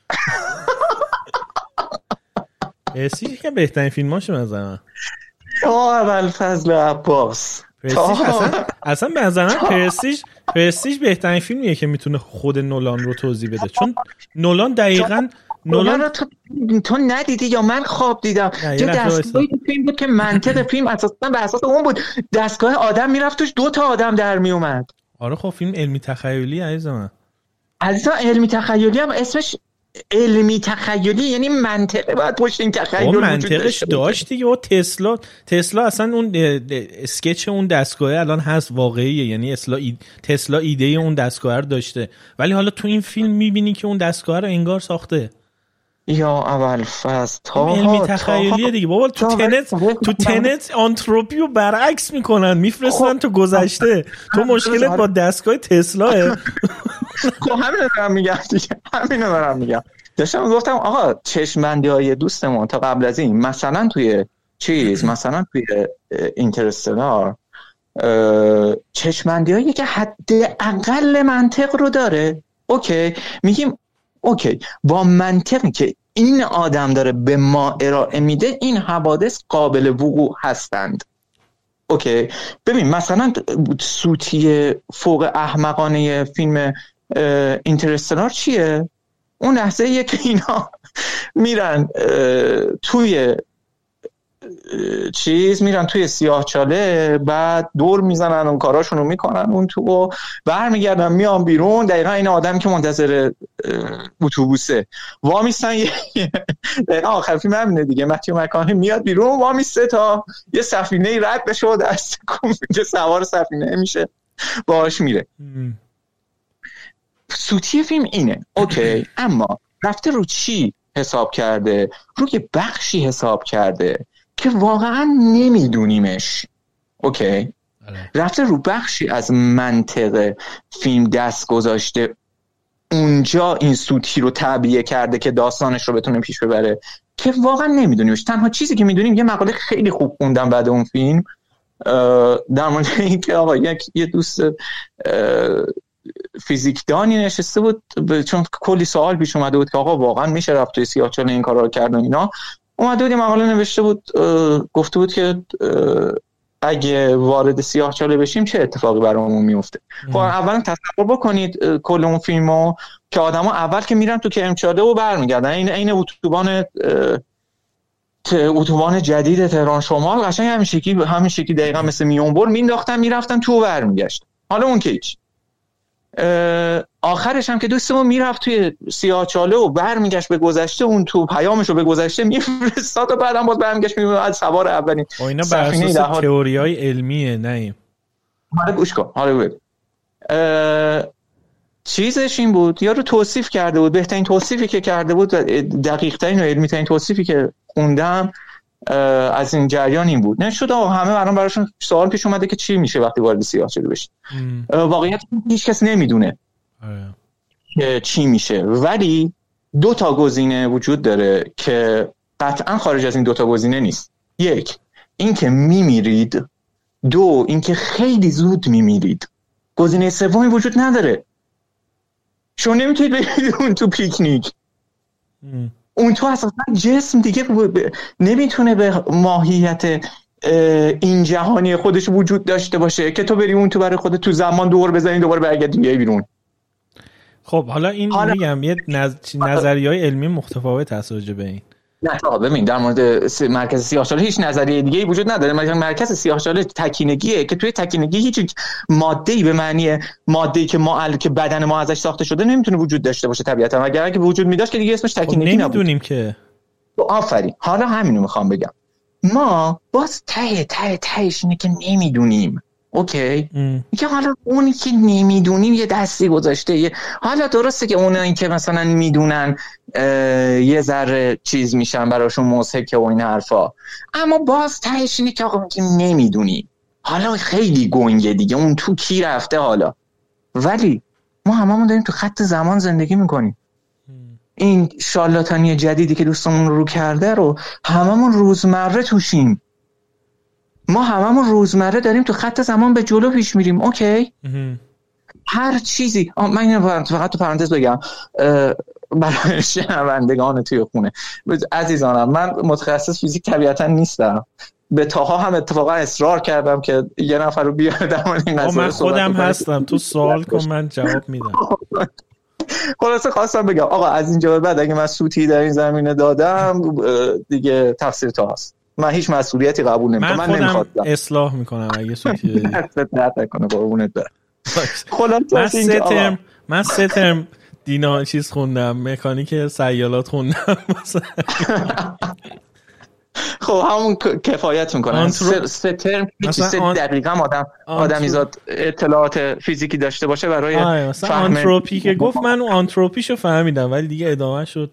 پرستیج که بهترین فیلماشه مثلا. آه ابوالفضل عباس اصلا اصلا به نظر من پرستیج پرستیج بهترین فیلمیه که میتونه خود نولان رو توضیح بده، چون نولان دقیقاً نولان رو تو, تو ندیدی یا من خواب دیدم. یه دستگاه فیلم بود که منطق فیلم اساساً بر اساس اون بود، دستگاه آدم میرفت توش دو تا آدم در میومد. آره خب فیلم علمی تخیلی عزیز من. عزیزم علمی تخیلی هم اسمش علمی تخیلی یعنی منطقه باید پشت این تخیل منطقش داشت دیگه. و تسلا تسلا اصلا اون اسکچ اون دستگاه الان هست واقعیه، یعنی تسلا اید... تسلا ایده اون دستگاه رو داشته، ولی حالا تو این فیلم میبینی که اون دستگاه رو انگار ساخته. یا اول فصل تا علمی تخیلیه دیگه بابا. تو تنت تو تنت آنتروپی رو برعکس میکنن میفرستن تو گذشته. تو مشکلت با دستگاه تسلاه. خب همین رو دارم میگم دیگه، همین رو دارم میگم. داشتم گفتم آقا چشم‌بندی‌های دوستمون تا قبل از این مثلا توی چیز مثلا توی اینترستلار چشم‌بندی‌هایی که حداقل منطق رو داره. اوکی میگیم اوکی با منطقی که این آدم داره به ما ارائه میده این حوادث قابل وقوع هستند. اوکی ببین مثلا سوتی فوق احمقانه فیلم اینترستلار چیه؟ اون لحظه یه که اینا میرن توی چیز میرن توی سیاهچاله، بعد دور میزنن اون کاراشون رو میکنن اون تو و برمیگردن میان بیرون. دقیقا این آدم که منتظر اتوبوسه وامیستن دقیقا آخر فیلم همینه دیگه. متیو مکانهی میاد بیرون وامیسته تا یه سفینه رد بشه و دست که سوار سفینه میشه باهاش میره. سوتی فیلم اینه اوکی، اما رفته رو چی حساب کرده؟ روی بخشی حساب کرده که واقعا نمیدونیمش. اوکی رفته رو بخشی از منطق فیلم دست گذاشته، اونجا این سوتی رو تعبیه کرده که داستانش رو بتونه پیش ببره که واقعا نمیدونیمش. تنها چیزی که میدونیم یه مقاله خیلی خوب خوندم بعد اون فیلم در مورد این که آقا یک یه دوست فیزیکدانی نشسته بود چون کلی سوال پیش اومده بود که آقا واقعا میشه رفت توی سیاهچاله این کارا رو کرد و اینا. اومده بود مقاله نوشته بود گفته بود که اگه وارد سیاهچاله بشیم چه اتفاقی برامون میفته. خب اولا تصور بکنید کل اون فیلمو که آدما اول که میرن تو کرمچاله و برمیگردن، این عین اتوبان اتوبان جدید تهران شمال قشنگ همین شکلی همین شکلی دقیقاً مثل میونبر مینداختن میرفتن تو و برمیگشت. حالا اون که هیچ آخرش هم که دوستمون میرفت توی سیاهچاله و برمیگشت به گذشته، اون تو پیامش رو به گذشته میفرستاد و بعدم باز برمیگشت میاد سوار اولین اینا بر اساس تئوریای علمیه. نه حالا گوش کن حالا ببین چیزش این بود یارو توصیف کرده بود، بهترین توصیفی که کرده بود و دقیق ترین و علمی ترین توصیفی که خوندم از این جریان این بود. نه شد آقا همه الان براشون سوال پیش اومده که چی میشه وقتی وارد سیاهچاله بشی. واقعیت هیچ کس نمیدونه که چی میشه، ولی دو تا گزینه وجود داره که قطعا خارج از این دو تا گزینه نیست. یک این که میمیرید، دو این که خیلی زود میمیرید. گزینه سومی وجود نداره. شما نمیتونید برید اون تو پیکنیک ام. اون تو اساسا جسم دیگه نمیتونه به ماهیت این جهانی خودش وجود داشته باشه که تو بری اون تو برای خودت تو زمان دور بزنی دوباره برگردی بیای بیرون. خب حالا این حالا... میگم یه نظ... نظریه‌های علمی متفاوت هست راجع به این. نه تا ببین در مورد مرکز سیاه‌چاله هیچ نظریه دیگه‌ای وجود نداره. مرکز سیاه‌چاله تکینگیه که توی تکینگی هیچ ماده‌ای به معنی ماده‌ای که ما ال... که بدن ما ازش ساخته شده نمیتونه وجود داشته باشه طبیعتا. اگر اگه وجود می‌داشت که دیگه اسمش تکینگی نبود. نمیدونیم که. آفرین. حالا همینو میخوام بگم. ما باز ته ته تهش اینه که نمیدونیم. اوکی میگه حالا اونی که نمیدونیم یه دستی گذاشته یه... حالا درسته که اونایی که مثلا میدونن یه ذره چیز میشن براشون مضحکه و این حرفا، اما باز تهش اینه که آقا میگیم نمیدونیم. حالا خیلی گنگه دیگه اون تو کی رفته حالا، ولی ما هممون داریم تو خط زمان زندگی میکنیم. این شالاتانی جدیدی که دوستمون رو کرده رو هممون روزمره توشیم. ما هممون روزمره داریم تو خط زمان به جلو پیش میریم. اوکی هر چیزی من اینو فقط تو پرانتز بگم برای شنوندگان توی خونه عزیزانم، من متخصص فیزیک طبیعتا نیستم. به تاها هم اتفاقا اصرار کردم که یه نفر رو بیاردم این قضیه. من خودم هستم، تو سوال کن من جواب میدم. خلاصه خواستم بگم آقا از اینجا به بعد اگه من سوتی در این زمینه دادم دیگه تفسیر تو هست. من هیچ مسئولیتی قبول نمیکنم. من خودم اصلاح میکنم اگه سوتی دست نکنه قربونت برم. من سه ترم من سه ترم دینا چیز خوندم، مکانیک سیالات خوندم. خب همون کفایت میکنه. سه, سه ترم سه آن... دقیقا آدم آدمیزاد اطلاعات فیزیکی داشته باشه برای فهم آنتروپی که گفت من اون آنتروپیشو فهمیدم ولی دیگه ادامه شد.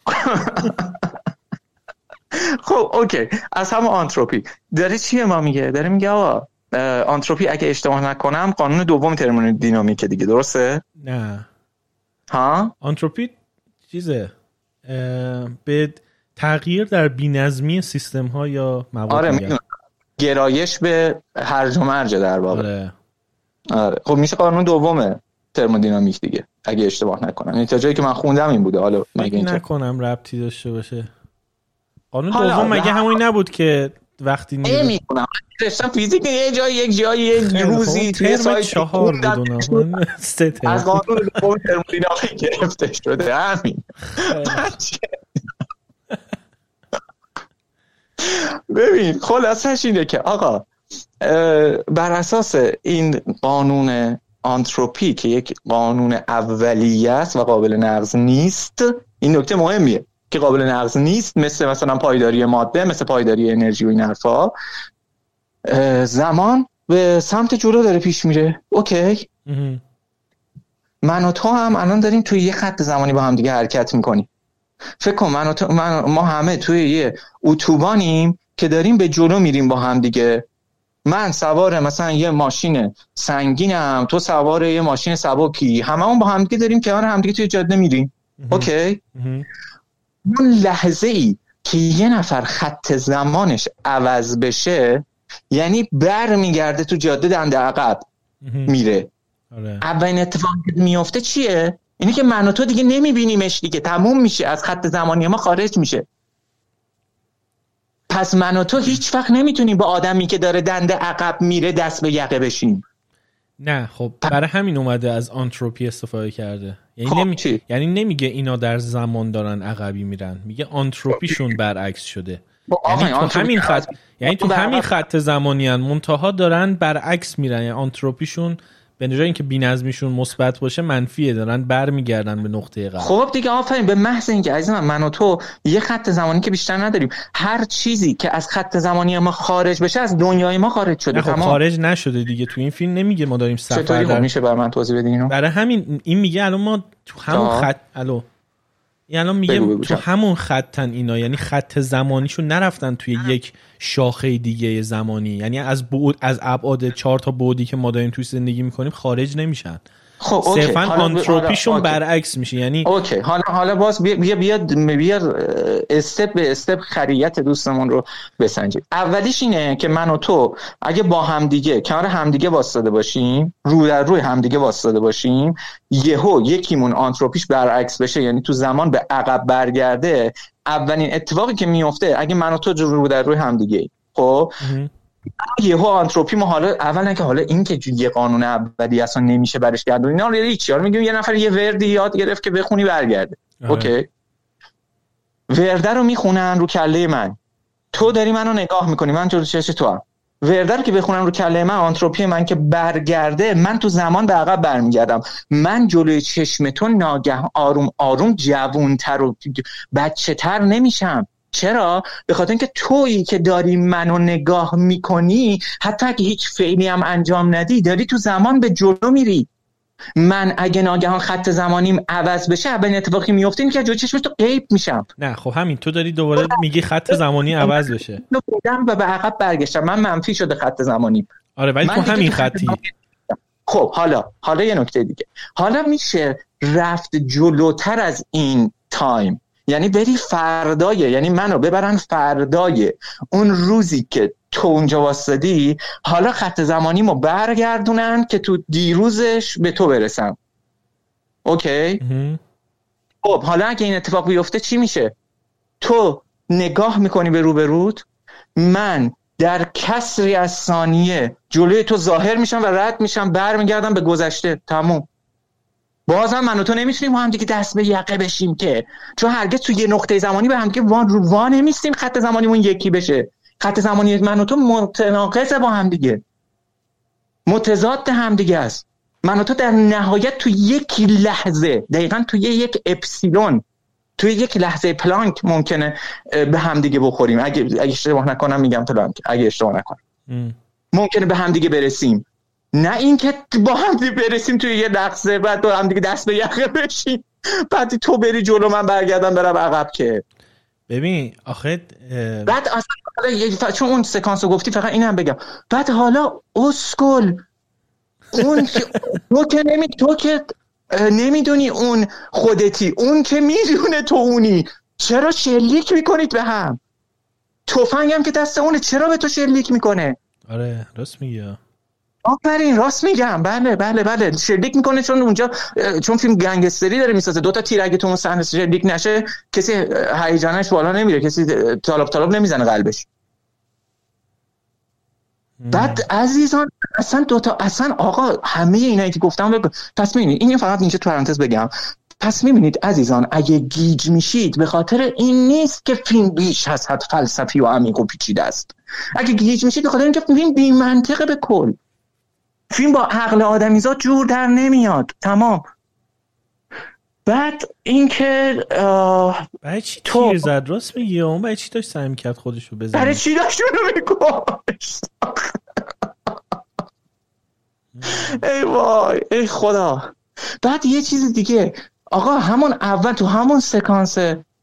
خب اوکی از همون آنتروپی داره چیه ما میگه؟ داره میگه آقا آنتروپی اگه اشتباه نکنم قانون دوم ترمودینامیکه دیگه، درسته؟ نه ها آنتروپی چیزه به تغییر در بی‌نظمی سیستم ها یا مواد. آره میدونم، گرایش به هرج و مرج در واقع. آره. آره خب میشه قانون دومه ترمودینامیک دیگه اگه اشتباه نکنم. این تا جایی که من خوندم این بوده. حالا مگه نکنم ربطی داشته باشه. قانون دوم مگه همون نبود که وقتی نمی‌کنم داشتم فیزیک یه جایی یک جایی یک روزی توی سایت چهار بدونم از قانون دوم ترمودینامیک گرفته شده همین. ببین خلاصش اینه که آقا بر اساس این قانون آنتروپی که یک قانون اولیه است و قابل نقض نیست، این نکته مهمیه که قابل نقض نیست، مثل مثلا پایداری ماده، مثل پایداری انرژی و این حرفا، زمان به سمت جلو داره پیش میره. اوکی من و تو هم الان داریم توی یه خط زمانی با هم دیگه حرکت میکنیم. فکر کن من و تو من ما همه توی یه اتوبانیم که داریم به جلو میریم با هم دیگه. من سوار مثلا یه ماشین سنگینم، تو سوار یه ماشین سبکی، هممون با هم دیگه داریم کنار هم دیگه توی جاده میریم. اوکی اون لحظه ای که یه نفر خط زمانش عوض بشه یعنی بر میگرده تو جاده دنده عقب میره. اولین اتفاقی که میفته چیه؟ اینی که من و تو دیگه نمیبینیمش دیگه، تموم میشه، از خط زمانی ما خارج میشه. پس من و تو هیچ وقت نمیتونیم با آدمی که داره دنده عقب میره دست به یقه بشیم. نه خب برای همین اومده از آنتروپی استفاده کرده. یعنی, خب نمی... یعنی نمیگه اینا در زمان دارن عقبی میرن، میگه آنتروپیشون برعکس شده. یعنی تو همین خط یعنی تو همین خط زمانی ان منتها دارن برعکس میرن. یعنی آنتروپیشون به جای اینکه بی‌نظمیشون مثبت باشه منفیه، دارن برمیگردن به نقطه قبل. خب دیگه آفرین، به محض اینکه عزیزم من و تو یه خط زمانی که بیشتر نداریم، هر چیزی که از خط زمانی ما خارج بشه از دنیای ما خارج شده. خب خارج نشده دیگه. تو این فیلم نمیگه ما داریم سفر. چطوری در... میشه برای من توضیح بدین اینو؟ برای همین این میگه الان ما تو همون خط الو یعنی الان میگه بگو بگو تو همون خطن اینا، یعنی خط زمانیشون نرفتن توی یک شاخه دیگه زمانی، یعنی از بعد از ابعاد چهار تا بعدی که ما داریم توی زندگی میکنیم خارج نمیشن. خب صرفا آنتروپیشون برعکس میشه. یعنی اوکی حالا حالا باز بیا بیا بیا, بیا استپ به استپ خریت دوستمون رو بسنجیم. اولیش اینه که من و تو اگه با همدیگه کنار همدیگه واسطاده باشیم، رو در روی همدیگه واسطاده باشیم، یهو یکیمون آنتروپیش برعکس بشه، یعنی تو زمان به عقب برگرده، اولین اتفاقی که میفته اگه من و تو رو در روی همدیگه، خب یهو آنتروپی ما حالا اولا که حالا این که یه قانون ابدی اصلا نمیشه برش گردون، اینا رو هیچ یار میگیم یه نفر یه وردی یاد گرفت که بخونی برگرده. آه. اوکی ورده رو میخونن رو کله من، تو داری منو نگاه میکنی، من جلوی چش تو هم ورده رو که بخونن رو کله من، آنتروپی من که برگرده، من تو زمان به عقب برمیگردم، من جلوی چشم تو ناگه آروم آروم جوونتر و بچه تر نمیشم. چرا؟ به خاطر اینکه تویی که داری منو نگاه میکنی، حتی اگه هیچ فعلی هم انجام ندی، داری تو زمان به جلو میری. من اگه ناگهان خط زمانیم عوض بشه، اولین اتفاقی میفته اینه که جلوی چشمش تو غیب میشم. نه خب همین تو داری دوباره میگی خط زمانی عوض بشه و به عقب برگشتم، من منفی شده خط زمانیم. آره ولی تو همین خطی. خب حالا حالا یه نکته دیگه، حالا میشه رفت جلوتر از این تایم، یعنی بری فردای، یعنی منو ببرن فردای اون روزی که تو اونجا واسدی، حالا خط زمانیمو برگردونن که تو دیروزش به تو برسم. اوکی؟ خب حالا اگه این اتفاق بیفته چی میشه؟ تو نگاه میکنی به رو به رود، من در کسری از ثانیه جلوی تو ظاهر میشم و رد میشم، برمیگردم به گذشته. تموم. بازم من و تو نمیتونیم با هم دیگه دست به یقه بشیم که، چون هرگز تو یه نقطه زمانی به هم دیگه وان رو وان نمیستیم خط زمانیمون یکی بشه. خط زمانی من و تو متناقضه با هم دیگه، متضاد هم دیگه است. من و تو در نهایت تو یک لحظه، دقیقاً تو یک اپسیلون، تو یک لحظه پلانک ممکنه به هم دیگه بخوریم. اگه اگه اشتباه نکنم میگم پلانک، اگه اشتباه نکنم ام. ممکنه به هم دیگه برسیم، نه اینکه با هم دیگه برسیم توی یه لحظه بعد با هم دیگه دست به یقه بشیم، بعد تو بری جلو من برگردم برم عقب. که ببین آخه بعد اصلا چون اون سکانس رو گفتی فقط اینم بگم، بعد حالا اسکل اون که تو که نمی تو که نمیدونی اون خودتی، اون که میدونه تو اونی، چرا شلیک میکنید به هم؟ تفنگم که دست اونه، چرا به تو شلیک میکنه؟ آره راست میگی. آفرین راست میگم. بله بله بله شلیک میکنه، چون اونجا چون فیلم گنگستری داره میسازه، دو تا تیر اگه تو اون صحنه شلیک نشه کسی هیجانش بالا نمیره، کسی طالب طالب نمیزنه قلبش. بعد عزیزان اصلا دوتا اصلا آقا همه اینایی که گفتم بگو. پس میبینید این فقط اینجا تو پرانتز بگم، پس میبینید عزیزان اگه گیج میشید به خاطر این نیست که فیلم بیش از حد فلسفی و عمیق و پیچیده است. اگه گیج میشید به خاطر اینکه فیلم بی منطقه به کل، فیلم با عقل آدمیزاد جور در نمیاد. تمام. بعد اینکه برای چی تو... تیر زد؟ راست میگی اون برای چی داشت سعی میکرد خودشو بزنه؟ برای چی داشت اونو میگوشت؟ ای وای ای خدا. بعد یه چیز دیگه آقا، همون اول تو همون سکانس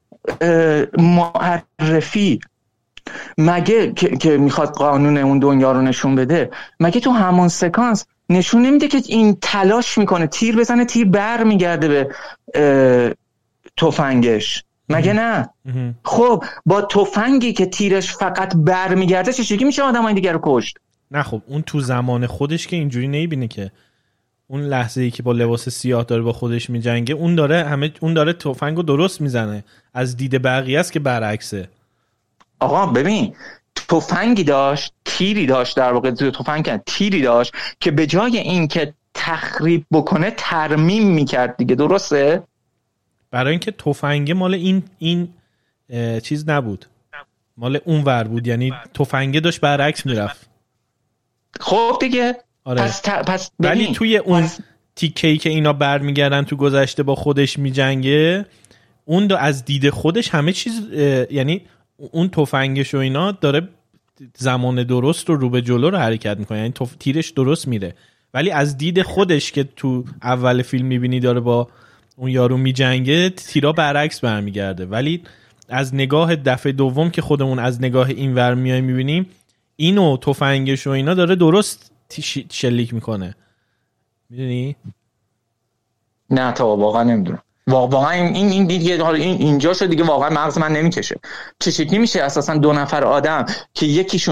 معرفی مگه که, که میخواد قانون اون دنیا رو نشون بده، مگه تو همون سکانس نشون نمیده که این تلاش میکنه تیر بزنه، تیر بر میگرده به تفنگش؟ مگه نه؟ خب با تفنگی که تیرش فقط بر میگرده چجوری میشه آدمای دیگر رو کشت؟ نه خب اون تو زمان خودش که اینجوری نمیبینه که، اون لحظه ای که با لباس سیاه داره با خودش میجنگه، اون داره همه اون داره تفنگو درست میزنه، از دید بقیه است که برعکسه. آقا ببین تفنگی داشت، تیری داشت، در واقع تفنگ تیری داشت که به جای این که تخریب بکنه ترمیم میکرد دیگه، درسته؟ برای اینکه تفنگ مال این این چیز نبود، مال اون ور بود، یعنی تفنگ داشت برعکس میرفت. خب دیگه آره. پس ت... پس ولی توی اون پس... تیکه‌ای که اینا برمیگردن تو گذشته با خودش میجنگه، اون دو از دید خودش همه چیز، یعنی اون تفنگش و اینا داره زمان درست رو رو به جلو رو حرکت میکنه، یعنی تیرش درست میره، ولی از دید خودش که تو اول فیلم میبینی داره با اون یارو میجنگه، تیرا برعکس برمیگرده. ولی از نگاه دفعه دوم که خودمون از نگاه این ور میای میبینیم اینو تفنگش و اینا داره درست شلیک میکنه. میدونی؟ نه تا واقعا نمیدونم، واقعا این این دیگه حالا این اینجا شد دیگه، واقعا مغز من نمیکشه. چه شکلی میشه اساسا دو نفر آدم که یکیشون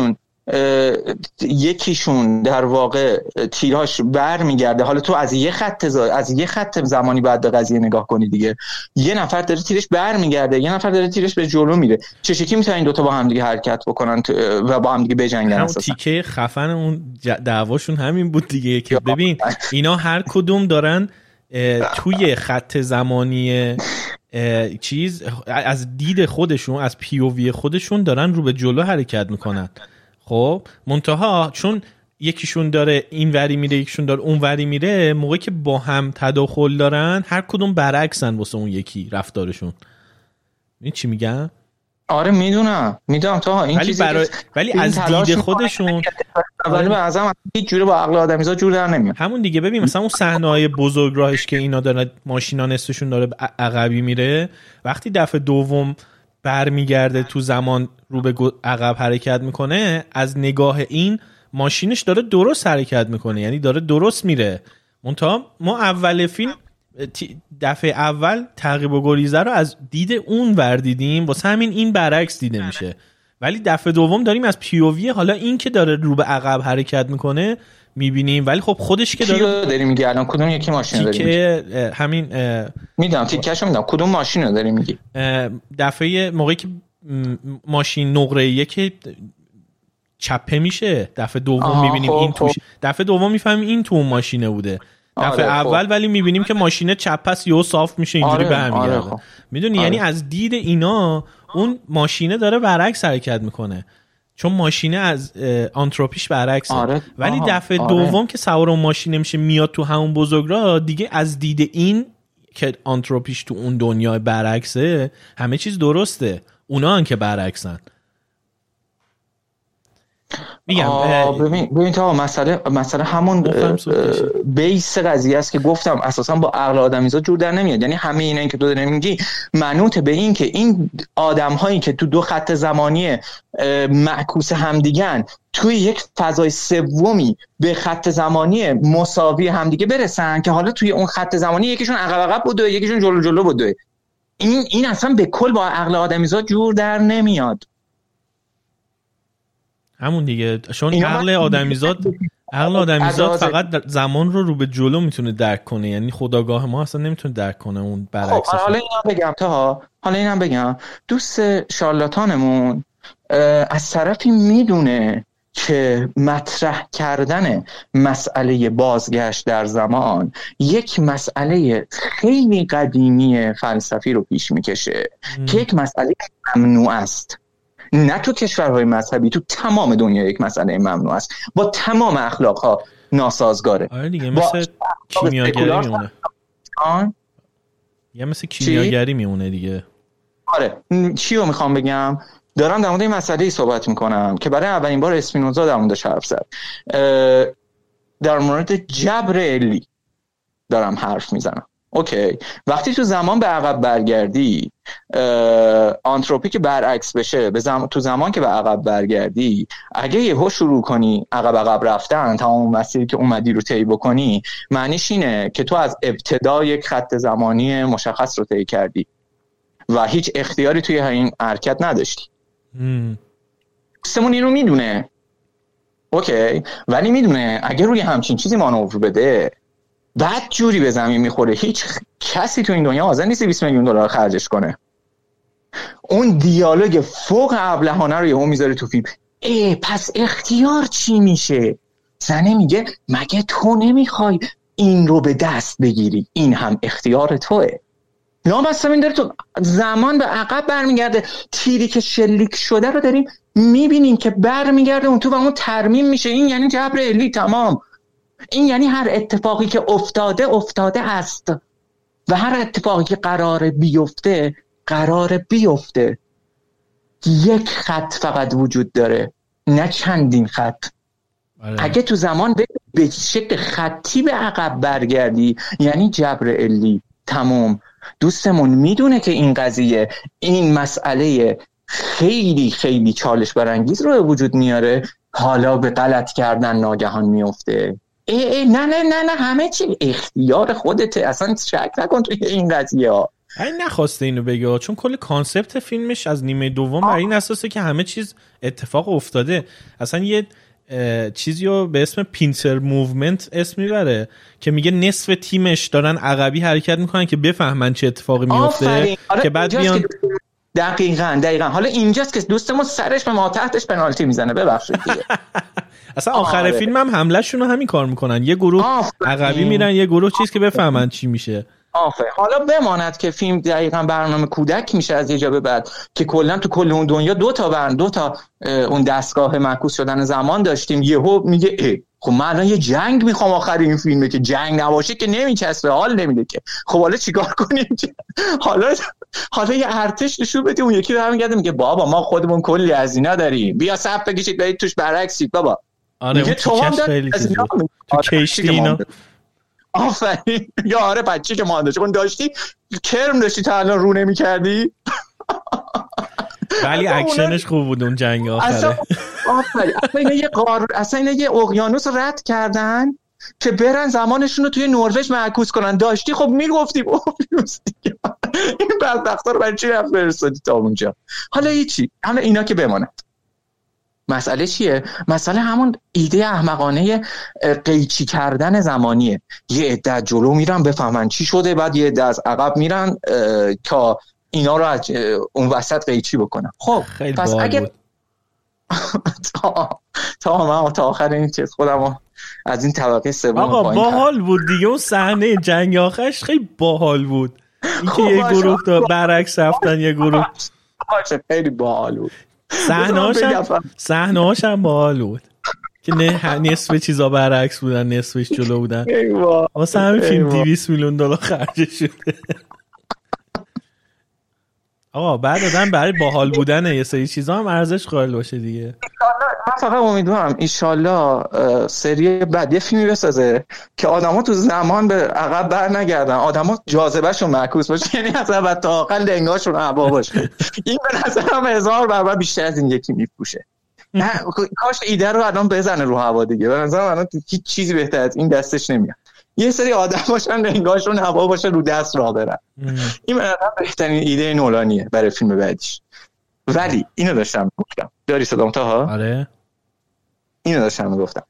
یکیشون در واقع تیراش بر میگرده. حالا تو از یه خط ز... از یه خط زمانی باید به قضیه نگاه کنی دیگه. یه نفر داره تیرش بر میگرده، یه نفر داره تیرش به جلو میره. چه شکلی میتونن این دوتا با هم دیگه حرکت بکنن و با هم دیگه بجنگن؟ همون تیکه خفن اون دعواشون همین بود دیگه که ببین اینا هر کدوم دارن توی خط زمانی چیز از دید خودشون، از پی او وی خودشون دارن رو به جلو حرکت میکنن. خب منتها چون یکیشون داره این وری میره یکیشون داره اون وری میره، موقعی که با هم تداخل دارن هر کدوم برعکسن واسه اون یکی رفتارشون. این چی میگم؟ آره میدونم میدونم تا این ولی چیزی برای... ولی از دید خودشون ولی به نظرم هیچ جوری با عقل آدمیزاد جور در نمیاد. همون دیگه ببین مثلا اون صحنه‌های بزرگراهش که اینا دارن ماشینا نصفشون داره عقبی میره، وقتی دفعه دوم برمیگرده تو زمان رو به عقب حرکت میکنه، از نگاه این ماشینش داره درست حرکت میکنه، یعنی داره درست میره. منتها ما اول فیلم دفعه اول تعقیب و گریزه رو از دید اون ور دیدیم، واسه همین این برعکس دیده میشه. ولی دفعه دوم داریم از پی او وی حالا این که داره رو به عقب حرکت میکنه میبینیم، ولی خب خودش که داره داری میگی الان کدوم یکی ماشین داری میگی؟ همین میدونم تیکشو میدونم کدوم ماشین رو داری میگی. دفعه موقعی که ماشین نقره یک چپه میشه، دفعه دوم میبینیم خب، این خب. توش، دفعه دوم میفهمیم این تو ماشینه بوده. دفعه آره، اول خب. ولی میبینیم که ماشینه چپ پس یهو صاف میشه اینجوری آره، برمیگرده. آره، خب. میدونی آره. یعنی از دید اینا اون ماشینه داره برعکس حرکت میکنه، چون ماشینه از آنتروپیش برعکسه. آره. ولی آها. دفعه آره. دوم که سوار اون ماشینه میشه میاد تو همون بزرگراه دیگه، از دید این که آنتروپیش تو اون دنیا برعکسه همه چیز درسته، اونا هم که برعکسن. میگم ببین ببین تا مسئله مسئله همون بیس قضیه است که گفتم اساسا با عقل آدمیزاد جور در نمیاد. یعنی همه اینا که تو داری میگی منوط به این که این آدم هایی که تو دو خط زمانی معکوس همدیگن توی یک فضای سومی به خط زمانی مساوی همدیگه برسن که حالا توی اون خط زمانی یکیشون عقب عقب بوده یکیشون جلو جلو بوده. این این اصلا به کل با عقل آدمیزاد جور در نمیاد. همون دیگه، چون عقل آدمیزاد عقل آدمیزاد فقط زمان رو رو به جلو میتونه درک کنه، یعنی خودآگاه ما اصلا نمیتونه درک کنه اون برعکسش. خب حالا اینم بگم تا حالا اینم بگم دوست شارلاتانمون از طرفی میدونه که مطرح کردن مسئله بازگشت در زمان یک مسئله خیلی قدیمی فلسفی رو پیش میکشه که یک مسئله ممنوع است. نه تو کشورهای مذهبی، تو تمام دنیا یک مسئله ممنوع است، با تمام اخلاقها ناسازگاره. آره دیگه مثل کیمیاگری میمونه. آن یا مثل کیمیاگری میمونه دیگه. آره چی رو میخوام بگم؟ دارم در مورد این مسئله صحبت میکنم که برای اولین بار اسپینوزا در موردش حرف زد. در مورد جبر علی دارم حرف میزنم. اوکی، وقتی تو زمان به عقب برگردی، آنتروپی که برعکس بشه به زم... تو زمان که به عقب برگردی، اگه یهو شروع کنی عقب عقب رفتن تمام مسیری که اومدی رو طی بکنی، معنیش اینه که تو از ابتدا یک خط زمانی مشخص رو طی کردی و هیچ اختیاری توی این حرکت نداشتی. سمون این رو میدونه، اوکی، ولی میدونه اگه روی همچین چیزی مانور بده بعد جوری به زمین میخوره هیچ کسی تو این دنیا حاضر نیست بیست میلیون دلار خرجش کنه. اون دیالوگ فوق ابلهانه رو یهو میذاره تو فیلم. ای پس اختیار چی میشه؟ زنه میگه مگه تو نمیخوای این رو به دست بگیری؟ این هم اختیار توه. لامصب این داره تو زمان به عقب برمیگرده، تیری که شلیک شده رو داریم میبینیم که برمیگرده اون تو و اون ترمیم میشه. این یعنی جبر علی تمام. این یعنی هر اتفاقی که افتاده افتاده است و هر اتفاقی که قراره بیفته قراره بیفته. یک خط فقط وجود داره، نه چندین خط. آره. اگه تو زمان به شکل خطی به عقب برگردی یعنی جبر علی تمام. دوستمون میدونه که این قضیه، این مسئله خیلی خیلی چالش برانگیز رو وجود میاره، حالا به غلط کردن ناگهان میفته. ای ای نه نه نه نه همه چی اختیار خودته، اصلا شک نکن توی این قضیه ها. این نخواسته اینو بگه، چون کل کانسپت فیلمش از نیمه دوم بر این اساسه که همه چیز اتفاق افتاده. اصلا یه چیزی رو به اسم پینتر موومنت اسم میبره که میگه نصف تیمش دارن عقبی حرکت میکنن که بفهمن چه اتفاقی میفته که بعد بیان که دقیقاً دقیقاً حالا اینجاست که دوستمون سرش به ما تحتش پنالتی میزنه، ببخشید دیگه. اصلا آخر فیلم هم حمله شون رو همین کار میکنن، یه گروه عقبی میرن یه گروه چیز که بفهمن چی میشه. آفه حالا بماند که فیلم دقیقاً برنامه کودک میشه از یه جا به بعد که کلا تو کل اون دنیا دو تا برن دو تا اون دستگاه معکوس شدن زمان داشتیم. یهو میگه ای خب من الان یه جنگ میخوام آخر این فیلمه که جنگ نباشه که نمیچسبه، حال نمیده که. خب حالا چیکار کنیم؟ حالا حالا یه ارتش نشون بدیم. اون یکی برمیگرده میگه بابا ما خودمون کلی از اینا داریم، بیا صف بکشید برید توش برعکسید بابا. آره تو هم خیلی تو کشتی اینا. آفرین. یا آره بچه که ما داشت اون داشتی کرم داشتی تا الان رو نمی کردی. ولی اکشنش خوب بود اون جنگ آخره. اصلا آفرین. اصلا اینا یه قار اصلا اینا یه اقیانوس رد کردن که برن زمانشون رو توی نروژ معکوس کنن. داشتی خب میگفتیم اقیانوس دیگه این بدبختا رو برای چی رفت فرستادی تا اونجا؟ حالا هیچی، همه اینا که بماند. مسئله چیه؟ مسئله همون ایده احمقانه قیچی کردن زمانیه. یه عده جلو میرن بفهمن چی شده، بعد یه عده از عقب میرن که اینا رو از اون وسط قیچی بکنن. خب پس اگه تا تا من تا آخر این چیز خودمو از این طبقه سوم آقا باحال بود دیگه. اون صحنه جنگ آخرش خیلی باحال بود. اینکه یه گروه تا برعکس رفتن یه گروه خیلی باحال بود. صحنه‌هاش هم باحال بود که نه نصف چیزا برعکس بودن نصفش جلو بودن. واسه همین فیلم دویست میلیون دلار خرج شده. آقا بعد آدم برای باحال بودن یه سری چیزا هم ارزش قائل باشه دیگه. من فقط امیدوارم ایشالله سری بعد یه فیلمی بسازه که آدما تو زمان به عقب بر نگردن، آدما جاذبهشون معکوس باشه، یعنی از اول تا آخر لنگاشون هوا باشه. این به نظرم هزار برابر بیشتر از این یکی میفروشه. کاش ایده رو الان بزنه رو هوا دیگه. به نظرم الان هیچ چیزی بهتر از این دستش نمیاد. یه سری آدم باشن لنگاشون هوا باشه رو دست راه برن. این به نظرم بهترین ایده نولانیه برای فیلم بعدیش. ولی اینو داشتم گفتم. داری صدام تا ها؟ آره. اینو داشتم گفتم.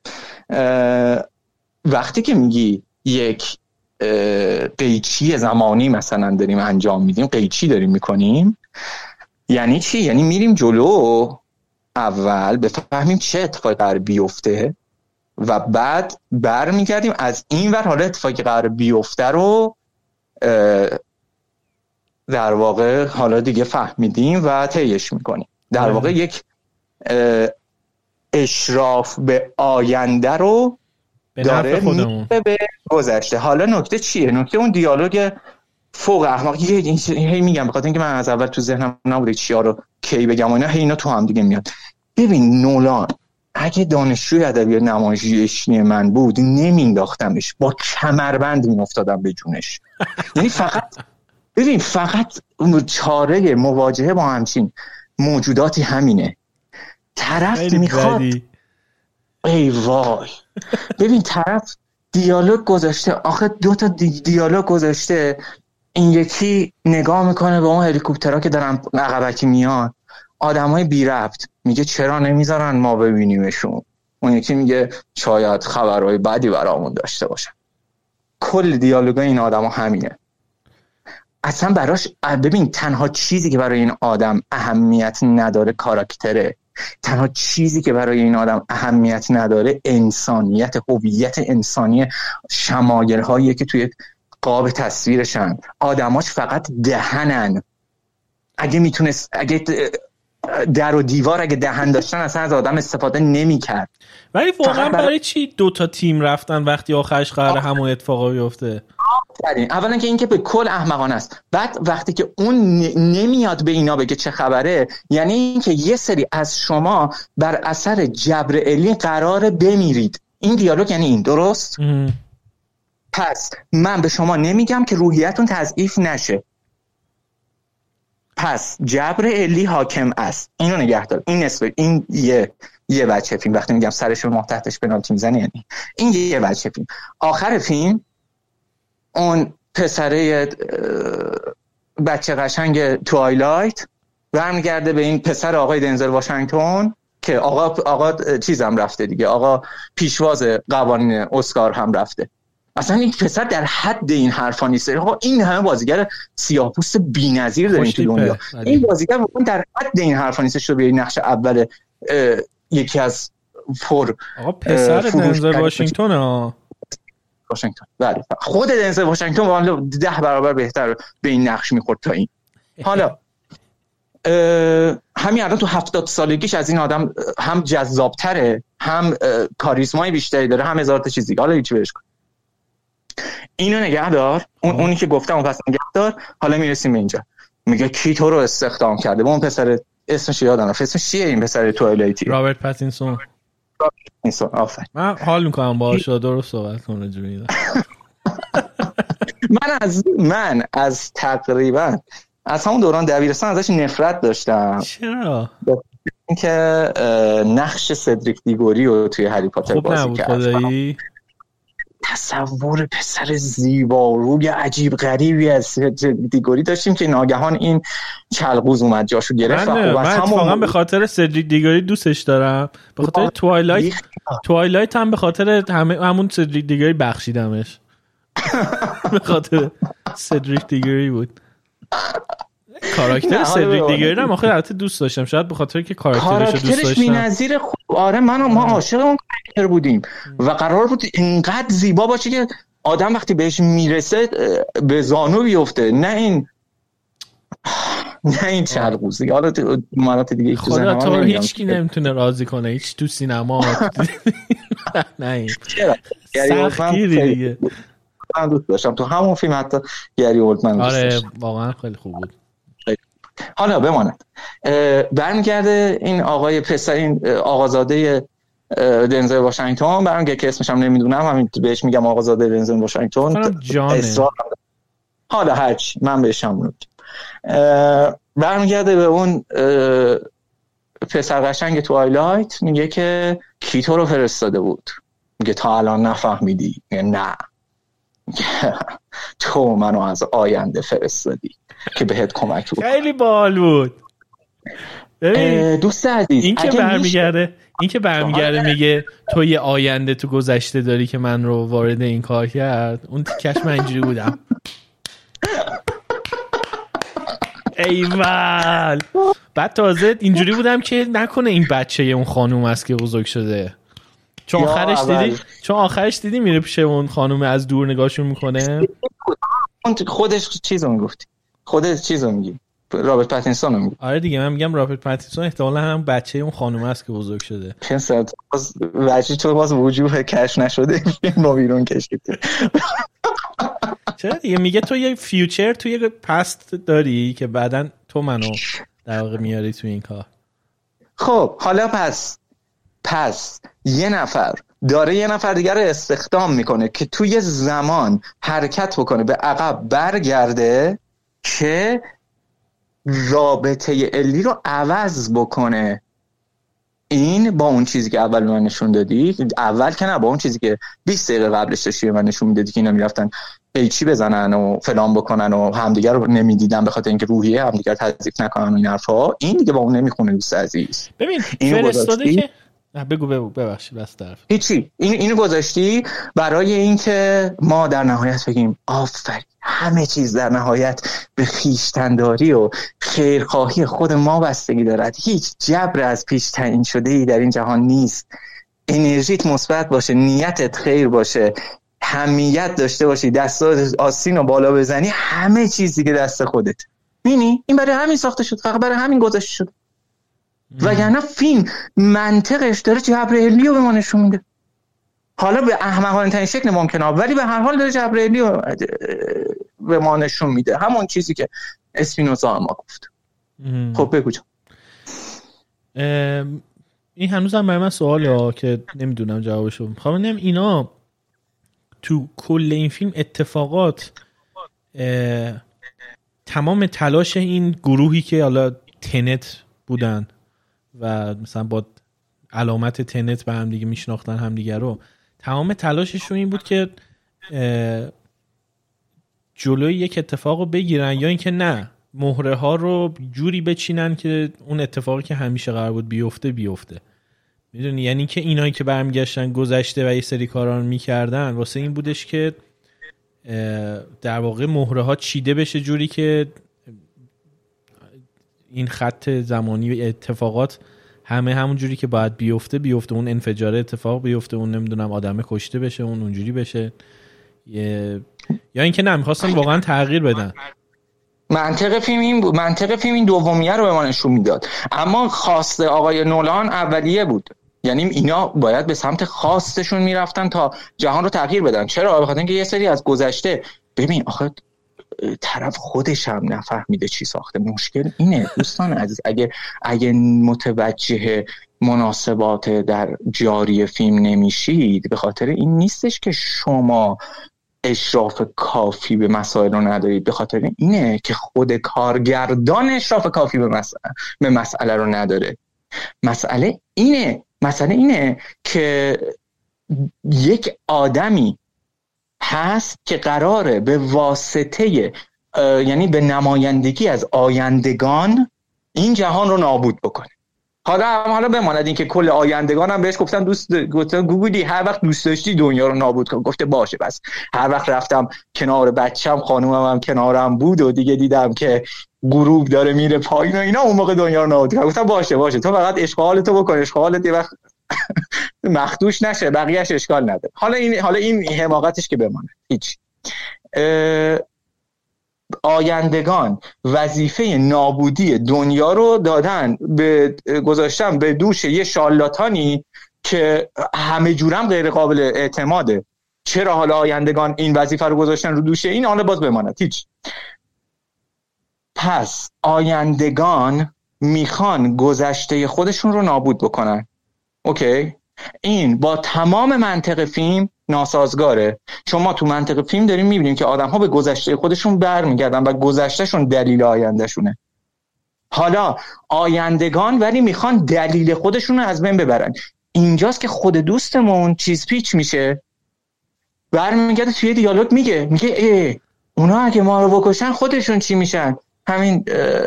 وقتی که میگی یک قیچی زمانی مثلا داریم انجام میدیم، قیچی داریم میکنیم، یعنی چی؟ یعنی میریم جلو اول بفهمیم چه اتفاقی قرار بیفته و بعد برمیگردیم از این ور حالا اتفاقی قرار بیفته رو در واقع حالا دیگه فهمیدیم و طیش میکنیم. در واقع یک اشراف به آینده رو داره میره به گذشته. حالا نکته چیه؟ نکته اون دیالوگ فوق احمق. هی میگم بخاطر اینکه من از اول تو ذهنم نبوده چیا رو کی بگم و اینا، هی اینا تو هم دیگه میاد. ببین نولان اگه دانشجوی ادبیات نمایشی من بود نمینداختمش، با کمربند میافتادم به جونش. یعنی فقط ببین فقط چاره مواجهه با همچین موجوداتی همینه. طرف میخواد ای وای ببین طرف دیالوگ گذاشته، آخه دو تا دی... دیالوگ گذاشته. این یکی نگاه میکنه به اون هلیکوپترها که دارن عقبکی میان، آدمای بی ربط، میگه چرا نمیذارن ما ببینیمشون. اون یکی میگه شاید خبرهای بدی برامون داشته باشن. کل دیالوگای این آدما همینه. اصلا براش ببین تنها چیزی که برای این آدم اهمیت نداره کاراکتره. تنها چیزی که برای این آدم اهمیت نداره انسانیت، هویت انسانی، شمایل هایی که توی قاب تصویرشن. آدماش فقط دهنن. اگه میتونست اگه در و دیوار اگه دهن داشتن اصلا از آدم استفاده نمی‌کرد. ولی واقعا برای... برای چی دو تا تیم رفتن وقتی آخرش قراره همون اتفاقا بیفته؟ اولا که این که به کل احمقانه است. بعد وقتی که اون نمیاد به اینا بگه چه خبره، یعنی این که یه سری از شما بر اثر جبر علی قراره بمیرید. این دیالوگ یعنی این، درست؟ ام. پس من به شما نمیگم که روحیتون تضعیف نشه. پس جبر علی حاکم است. اینو نگه دار. این نسبت این یه یه بچه فیلم وقتی میگم سرش به ما تحتش پنالتی میزنه، یعنی این یه بچه فیلم. آخر فیلم اون پسره بچه قشنگ توایلایت برمیگرده به این پسر آقای دنزل واشنگتن که آقا آقا چیزم رفته دیگه، آقا پیشواز قوانین اسکار هم رفته. اصلا این پسر در حد این حرفا نیست. آقا این همه بازیگر سیاه‌پوست بی‌نظیر داریم تو دنیا، این بازیگر واقعا در حد این حرفا نیست شو بیای نقش اول یکی از فور آقا پسر دنزل واشنگتن ها واشنگتن بله خود دنزل واشنگتن واقعا ده برابر بهتر به این نقش میخورد تا این. حالا همین الان تو هفتاد سالگیش از این آدم هم جذابتره، هم کاریزمای بیشتری داره، هم هزار تا چیز دیگه. حالا هیچ بهش کن اینو نگه دار، اون اونی که گفتم اون پس نگه دار. حالا میرسیم به اینجا، میگه کی تو رو استخدام کرده؟ با اون پسر اسمش یادم رفت، اسمش چیه این پسر توایلایتی؟ رابرت پاتینسون. پاتینسون آفرین. من حال میکنم باهاش، درست صحبت کنم جوری. من از من از تقریبا از همون دوران دبیرستان ازش نفرت داشتم. چرا؟ اینکه نقش سدریک دیگوری رو توی هری پاتر بازی کرد. تصور پسر زیبا روی عجیب غریبی از دیگوری داشتیم که ناگهان این چلقوز اومد جاشو گرفت. من من اتفاقا به خاطر سدریک دیگوری دوستش دارم، به خاطر توایلایت توایلایت هم به خاطر همون سدریک دیگوری بخشیدمش. به خاطر سدریک دیگوری بود. کاراکتر سدریک دیگری هم آخه البته دوست داشتم، شاید به خاطر که کاراکترش دوست داشتم. کاراکترش بی‌نظیر خوب. آره من و ما عاشق اون کاراکتر بودیم و قرار بود اینقدر زیبا باشه که آدم وقتی بهش میرسه به زانو بیفته، نه این نه این چرغوزی. حالا تو مرات دیگه تو خدا تو رو هیچ کی نمیتونه راضی کنه، هیچ تو سینما نه این چرا سختگیری دیگه. من دوست داشتم تو همون فیلم حتی گری اولدمن. آره واقعا خیلی خوب بود. حالا بماند برمیگرده این آقای پسر، این آقازاده دنزل واشنگتن، برمیگرده که اسمش هم نمیدونم، همین بهش میگم آقازاده دنزل واشنگتن. حالا هرچی من بهش هم میگم. برمیگرده به اون پسر قشنگ توایلایت، میگه که کی تو رو فرستاده بود؟ میگه تا الان نفهمیدی؟ میگه نه تو منو از آینده فرستادی که بهت کمک بود. خیلی باحال بود. دوست عزیز این که برمیگرده این که برمیگرده میگه تو یه آینده تو گذشته داری که من رو وارد این کار کرد، اون تیکش من اینجوری بودم ایول. بعد تازه اینجوری بودم که نکنه این بچه اون خانوم است که بزرگ شده، چون آخرش دیدی چون آخرش دیدی میره پیش اون خانوم از دور نگاهشون میکنه. خودش چیزو میگفتی، خودت چیزو میگی، رابرت پاتینسون میگی. آره دیگه من میگم رابرت پاتینسون احتمالاً هم بچه اون خانومه است که بزرگ شده. پسر باز بچه تو باز وجوه کشف نشده ما بیرون کشید. چرا دیگه میگه تو یه فیوچر تو یه پست داری که بعدن تو منو در واقع میاری تو این کار. خب حالا پس پس یه نفر داره یه نفر دیگر رو استخدام میکنه که توی زمان حرکت بکنه به عقب برگرده که رابطه الی رو عوض بکنه. این با اون چیزی که اول من نشون دادی، اول که نه، با اون چیزی که بیست دقیقه قبلش داشتی من نشون میدادی که اینا میرفتن پیچی بزنن و فلان بکنن و همدیگر رو نمیدیدن به خاطر اینکه روحیه همدیگر تضعیف نکنن و این حرفا، این دیگه با اون نمیخونه دوست عزیز. ببین فرستاده که بگو بگو ببخشید بس طرف هیچی، این اینو گذاشتی برای اینکه ما در نهایت بگیم آفرین، همه چیز در نهایت به خویشتن‌داری و خیرخواهی خود ما بستگی دارد، هیچ جبر از پیش تعیین شده ای در این جهان نیست. انرژیت مثبت باشه، نیتت خیر باشه، حمیت داشته باشی، دستات آستین رو بالا بزنی، همه چیز دیگه دست خودت. می‌بینی این برای همین ساخته شد، فقط برای همین گذاشته شد. وگرنه فیلم منطقش داره جبرئیلی رو به ما نشون میده، حالا به احمقانه ترین شکل ممکنه ولی به هر حال داره جبرئیلی رو به ما نشون میده، همون چیزی که اسپینوزا ما گفت. خب بگو جان. این هنوز هم برای من سواله که نمیدونم جوابشو. میخوام ببینم اینا تو کل این فیلم اتفاقات تمام تلاش این گروهی که حالا تنت بودن و مثلا با علامت تنت به هم دیگه میشناختن هم دیگه رو، تمام تلاششون این بود که جلوی یک اتفاق رو بگیرن یا اینکه نه مهره ها رو جوری بچینن که اون اتفاقی که همیشه قرار بود بیفته بیفته. میدونی یعنی که اینایی که برمیگشتن گذشته و یه سری کارا رو میکردن واسه این بودش که در واقع مهره ها چیده بشه جوری که این خط زمانی و اتفاقات همه همون جوری که باید بیفته بیفته، اون انفجار اتفاق بیفته، اون نمیدونم آدم کشته بشه، اون اونجوری بشه. یه... یا اینکه نه میخواستن واقعا تغییر بدن. منطق فیلم این بود، منطق فیلم این دومیه رو به ما نشون میداد، اما خواست آقای نولان اولیه بود. یعنی اینا باید به سمت خواستشون میرفتن تا جهان رو تغییر بدن. چرا؟ بخاطر اینکه یه سری از گذشته، ببین آخه طرف خودش هم نفهمیده چی ساخته. مشکل اینه دوستان عزیز، اگه اگه متوجه مناسبات در جاری فیلم نمیشید، به خاطر این نیستش که شما اشراف کافی به مسائل رو ندارید، به خاطر اینه که خود کارگردان اشراف کافی به مسئله, به مسئله رو نداره. مسئله اینه مسئله اینه که یک آدمی هست که قراره به واسطه یعنی به نمایندگی از آیندگان این جهان رو نابود بکنه. حالا حالا بماند این که کل آیندگان هم بهش گفتن دوست گفتن گوگلی هر وقت دوست داشتی دنیا رو نابود کن. گفته باشه، بس هر وقت رفتم کنار بچم خانومم هم کنارم بود و دیگه دیدم که غروب داره میره پایین و اینا، اون موقع دنیا رو نابود کن. گفتم باشه باشه تو فقط اشغالتو بکن، اشغالت یه وقت مخدوش نشه، بقیه‌اش اشکال نداره. حالا این حالا این حماقتش که بمانه هیچ. آیندگان وظیفه نابودی دنیا رو دادن به گذاشتن به دوش یه شارلاتانی که همه جورم غیر قابل اعتماده. چرا حالا آیندگان این وظیفه رو گذاشتن رو دوش این؟ حالا باز بماند هیچ. پس آیندگان میخوان گذشته خودشون رو نابود بکنن. اوکی، این با تمام منطق فیلم ناسازگاره. چون ما تو منطق فیلم داریم میبینیم که آدم ها به گذشته خودشون برمیگردن و گذشتهشون دلیل آیندهشونه. حالا آیندگان ولی میخوان دلیل خودشون رو از بین ببرن. اینجاست که خود دوستمون چیز پیچ میشه، برمیگرده توی دیالوگ میگه میگه ای اونا اگه ما رو بکشن خودشون چی میشن؟ همین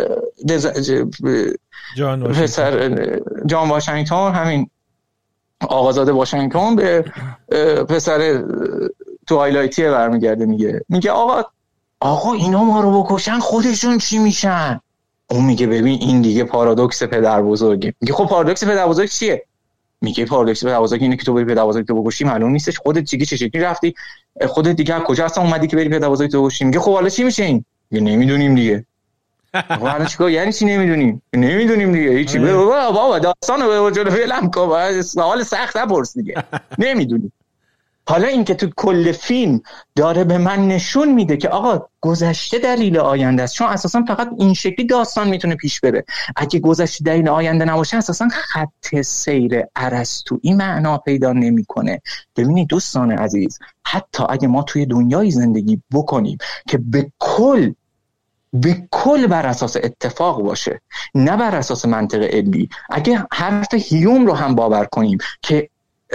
جان واشنگتن جان واشنگتن همین آقازاده واشنگتن به پسر توایلایتیه برمیگرده میگه میگه آقا آقا اینا ما رو بکشن خودشون چی میشن؟ اون میگه ببین این دیگه پارادوکس پدر بزرگه. میگه خب پارادوکس پدر بزرگ چیه؟ میگه پارادوکس پدر بزرگ اینه که تو بری پدر بزرگ تو بکشی معلوم نیستش خودت دیگه چه شکلی رفتی، خودت دیگه کجا اصلا اومدی که بری پدر بزرگ تو بکشی. میگه خب حالا چی میشه این؟ میگه نمیدونیم دیگه. والا چیکار یعنی چی نمیدونیم؟ نمیدونیم دیگه هیچی. بابا بابا داستانو به جلو فعلا کن، سوال سخت نپرس دیگه. نمیدونیم. حالا این که تو کل فیلم داره به من نشون میده که آقا گذشته دلیل آینده است، چون اساسا فقط این شکلی داستان میتونه پیش بره. اگه گذشته دلیل آینده نباشه اساسا خط سیر ارسطویی معنا پیدا نمیکنه. ببینید دوستان عزیز، حتی اگه ما توی دنیای زندگی بکنیم که به کل به کل بر اساس اتفاق باشه نه بر اساس منطق علمی، اگه حرف هیوم رو هم باور کنیم که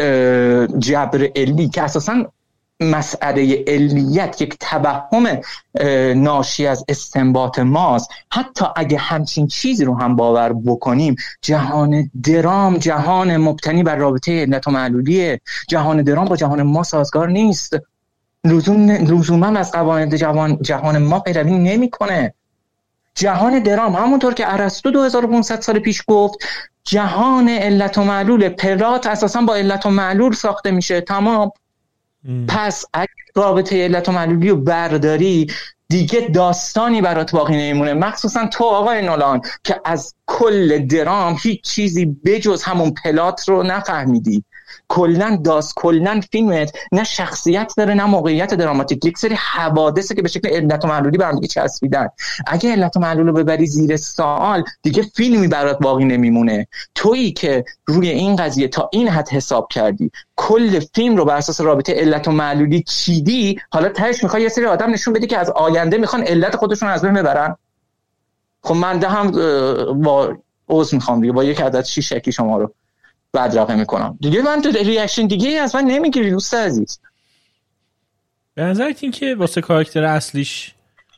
جبر علی که اساساً مسئله علیت یک توهم ناشی از استنباط ماست، حتی اگه همچین چیزی رو هم باور بکنیم، جهان درام جهان مبتنی بر رابطه علت و معلولیه. جهان درام با جهان ما سازگار نیست، لزوم لزوما از قواعد جهان جهان ما پیروی نمیکنه. جهان درام همونطور که ارسطو دو هزار و پانصد سال پیش گفت جهان علت و معلول، پلات اساسا با علت و معلول ساخته میشه. تمام. ام. پس اگه رابطه علت و معلولی رو برداری دیگه داستانی برات باقی نمیمونه، مخصوصا تو آقای نولان که از کل درام هیچ چیزی بجز همون پلات رو نفهمیدی. کلن داست کلن فیلمت نه شخصیت داره نه موقعیت دراماتیک، یک سری حوادثه که به شکل علت و معلولی برام دیگه چسبیدن. اگه علت و معلول رو ببری زیر سوال دیگه فیلمی برات باقی نمیمونه. تویی که روی این قضیه تا این حد حساب کردی، کل فیلم رو بر اساس رابطه علت و معلولی چیدی، حالا تهش میخوای یه سری آدم نشون بدی که از آینده میخوان علت خودشون از بین ببرن. خب من ده هم با عذر میخوام دیگه با یک عدد شیش شکی شما رو بدرقه میکنم دیگه. من تو ریاکشن دیگه از من نمیگیری دوست عزیز. به نظرت این که واسه کاراکتر اصلیش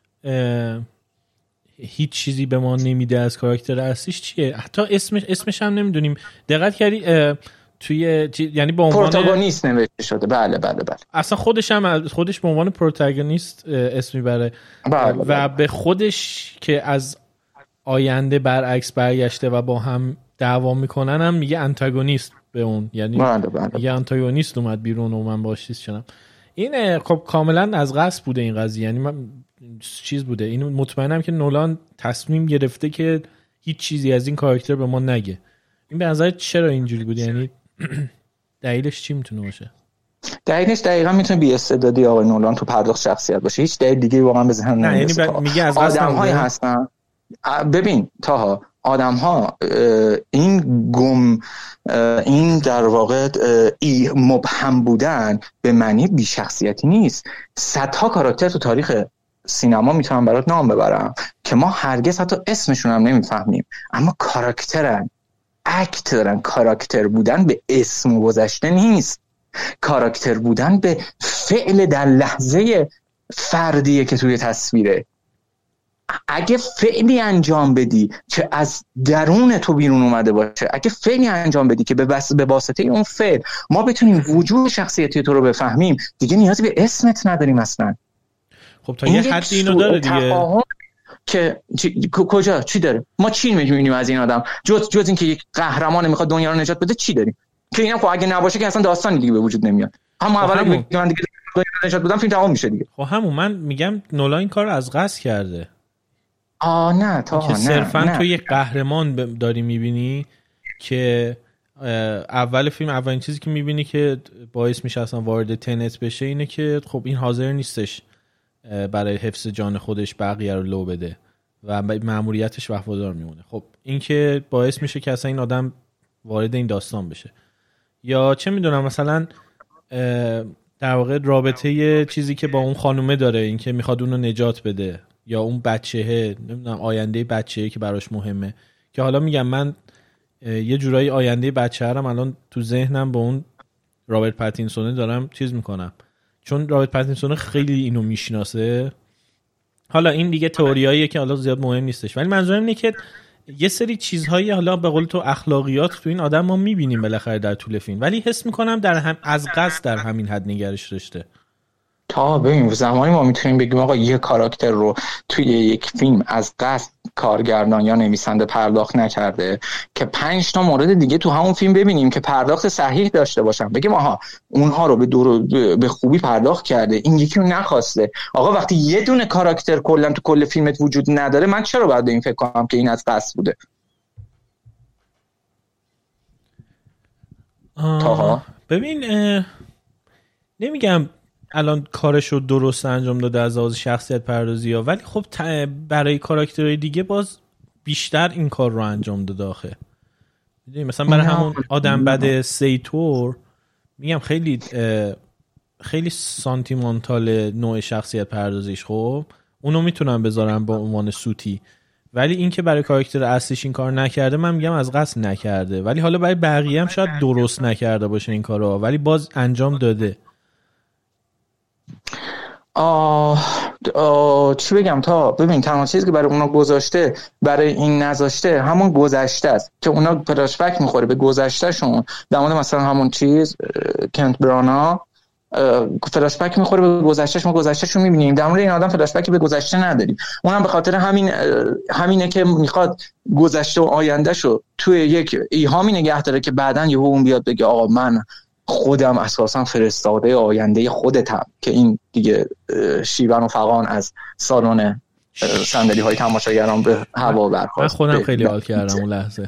هیچ چیزی به ما نمیده از کاراکتر اصلیش چیه؟ حتی اسمش اسمش هم نمیدونیم. دقت کردی توی یعنی به عنوان پروتاگونیست نوشته شده. بله بله بله. اصلا خودش هم خودش به عنوان پروتاگونیست اسم میبره. بله بله. و به خودش که از آینده برعکس برگشته و با هم دعوا میکنن هم میگه انتاگونیست به اون، یعنی بله بله. میگه انتاگونیست اومد بیرون و من باش چیز شدم. این خب کاملا از قصد بوده این قضیه، یعنی من چیز بوده. اینو مطمئنم که نولان تصمیم گرفته که هیچ چیزی از این کاراکتر به ما نگه. این به نظر چرا اینجوری بوده؟ یعنی دلیلش چی میتونه باشه؟ دلیلش دقیقاً میتونه بی استعدادی آقای نولان تو پرداخت شخصیت باشه. هیچ دلیل دیگه واقعا به ذهن نمیرسه. یعنی میگه از قصد آدم‌هایی هستن. ببین تاها آدم‌ها این گم این در واقع ای مبهم بودن به معنی بی شخصیتی نیست. صدها کاراکتر تو تاریخ سینما میتونم برات نام ببرم که ما هرگز حتی اسمشون هم نمیفهمیم، اما کاراکترن، اکت دارن. کاراکتر بودن به اسم گذشته نیست، کاراکتر بودن به فعل در لحظه فردیه که توی تصویره. اگه فعلی انجام بدی که از درون تو بیرون اومده باشه، اگه فعلی انجام بدی که به بس به واسطه اون فعل ما بتونیم وجود شخصیتی تو رو بفهمیم، دیگه نیازی به اسمت نداریم اصلا. خب تا یه حدی اینو داره دیگه که چی... کجا چی داره؟ ما چی می‌بینیم از این آدم جز جز اینکه یک قهرمان میخواد دنیا رو نجات بده؟ چی داریم که اینم خب اگه نباشه که اصلا داستانی دیگه به وجود نمیاد. هم اول میگم من دیگه دنیا رو نجات بدم فیلم تمام میشه دیگه. خب همون من میگم نولان این کارو از قصد کرده. آ نه تا نه صرفا تو یک قهرمان داری میبینی که اول فیلم اولین چیزی که میبینی که باعث میشه اصلا وارد تنت بشه اینه که خب این حاضر نیستش برای حفظ جان خودش بقیه رو لو بده و مأموریتش وفادار میمونه. خب این که باعث میشه که اصلا این آدم وارد این داستان بشه. یا چه میدونم مثلا در واقع رابطه چیزی که با اون خانومه داره، این که میخواد اون رو نجات بده، یا اون بچهه، نمیدونم آینده بچه‌ای که براش مهمه، که حالا میگم من یه جورایی آینده بچه هرم الان تو ذهنم با اون رابرت پاتینسون دارم چیز میکنم، چون رابرت پاتینسون خیلی اینو میشناسه. حالا این دیگه تئوریاییه که حالا زیاد مهم نیستش، ولی منظورم اینه که یه سری چیزهایی حالا به قول تو اخلاقیات تو این آدم ما میبینیم بالاخره در طول فیلم، ولی حس میکنم در هم از قصد در همین حد نگرش داشته. تا ببین زمانی ما میتونیم بگیم آقا یه کاراکتر رو توی یک فیلم از قصد کارگردان یا نویسنده پرداخت نکرده که پنج تا مورد دیگه تو همون فیلم ببینیم که پرداخت صحیح داشته باشن، بگیم آها اونها رو به دور به خوبی پرداخت کرده، این یکی رو نخواسته. آقا وقتی یه دونه کاراکتر کلا تو کل فیلمت وجود نداره، من چرا باید به این فکر کنم که این از قصد بوده؟ تاها ببین اه... نمیگم الان کارشو درست انجام داده از لحاظ شخصیت پردازی ها، ولی خب برای کاراکترهای دیگه باز بیشتر این کار رو انجام داده آخه. میدونی مثلا برای همون آدم بد سیتور میگم خیلی خیلی سانتیمانتال نوع شخصیت پردازیش، خب اونو میتونم بذارم با عنوان سوتی، ولی این که برای کاراکتر اصلیش این کار نکرده من میگم از قصد نکرده، ولی حالا برای بقیه هم شاید درست نکرده باشه این کارو، ولی باز انجام داده. آه, آه چی بگم تا ببین تنها چیزی که برای اونا گذاشته برای این نذاشته همون گذشته است که اونا فلاشبک میخوره به گذشتهشون. در مورد مثلا همون چیز کنت برانا فلاشبک میخوره به گذشتهش، ما گذشتهشو میبینیم. در مورد این آدم فلاشبکی به گذشته نداریم، اونم به خاطر همین همینه که میخواد گذشته و آیندهشو توی یک ایهامی نگه داره که بعدن یهو اون بیاد بگه آقا من خودم اساسا فرستاده آینده خودتم، که این دیگه شیون و فغان از سالن صندلی های تماشاگران به هوا برخاست. من خودم خیلی حال کردم اون لحظه.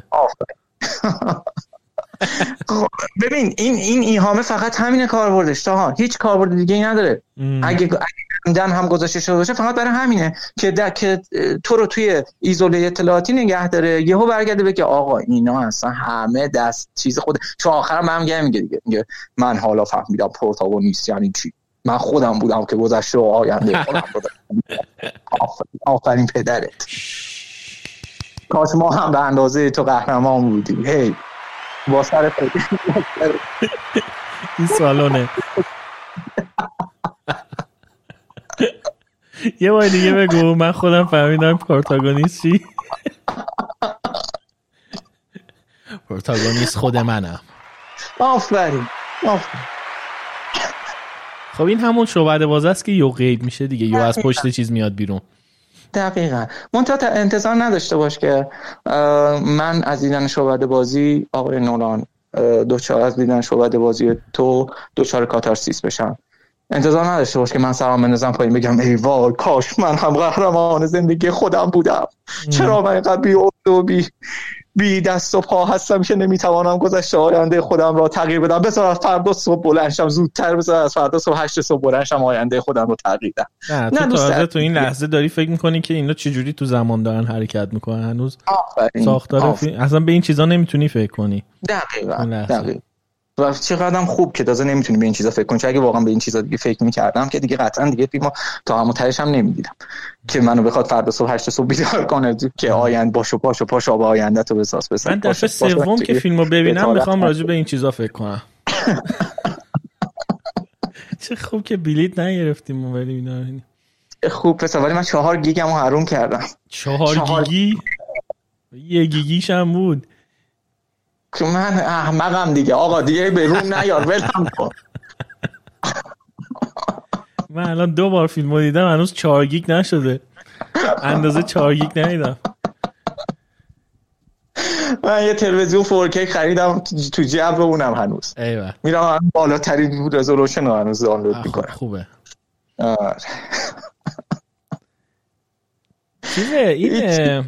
ببین این این ایهامه فقط همینه کاربردش، تا هیچ کاربرد دیگه ای نداره. ام. اگه دن هم گذاشته شده باشه فقط برای همینه که د... که تو رو توی ایزوله اطلاعاتی نگه داره، یهو برگرده بگه آقا اینا اصلا همه دست چیز خود. چون آخرام هم میگه میگه دیگه میگه من حالا فهمیدم پروتاگونیست یعنی چی، من خودم بودم که گذشته و آینده خودم بودم. آفرین پدرت، کاش ما هم به اندازه تو قهرمان بودیم. هی با سر خودی این سالونه یه بار دیگه بگو، من خودم فهمیدم پروتاگونیست چی. پروتاگونیست خود منم. آفرین آفرین. خب این همون شعبده بازه است که یو غیب میشه دیگه، یو از پشت چیز میاد بیرون. دقیقاً. منتها انتظار نداشته باش که من از دیدن شعبده بازی آقای نولان دوچار از دیدن شعبده بازی تو دوچار کاتارسیس بشم. انتظار نداشته باش که من سرام بندازم پایین بگم ای وای کاش من هم قهرمان زندگی خودم بودم. چرا من اینقدر بی عقده و بی بی دست و پا هستم که نمیتوانم گذشته آینده خودم را تغییر بدم. بذار از فردا صبح بلند شم زودتر، بذار از فردا صبح هشت صبح بلند شم آینده خودم رو تغییر بدم. نه تو تازه تو این لحظه داری فکر میکنی که اینا چجوری تو زمان دارن حرکت میکنن. هنوز ساختار فیلم اصلا به این چیزا نمیتونی فکر کنی. دقیقاً دقیقاً. و چقدرم خوب که تازه نمیتونی به این چیزا فکر کنی، چون اگه واقعا به این چیزا دیگه فکر میکردم که دیگه قطعا دیگه فیلمو تا همون تهش هم نمیدیدم که منو بخواد فردا صبح هشت صبح بیدار کنه که آینده باشو پاشو پاشو با آینده تو بساز بساز. من دفعه سوم که فیلمو ببینم میخوام راجع به این چیزا فکر کنم. چه خوب که بلیت نگرفتیم ما بریم اینا. خوب پس ولی من چهار گیگمو حروم کردم. چهار گیگی؟ یه گیگیش هم بود. که من احمقم دیگه آقا، دیگه به روم نیار ولم کن. من الان دو بار فیلمو دیدم هنوز چهار گیگ نشده، اندازه چهار گیگ ندیدم. من یه تلویزیون فور کی خریدم تو جعب اونم هنوز ایوه میرم بالاترین رزولوشن رو هنوز دانلود میکنم. خوبه. آره چیزه این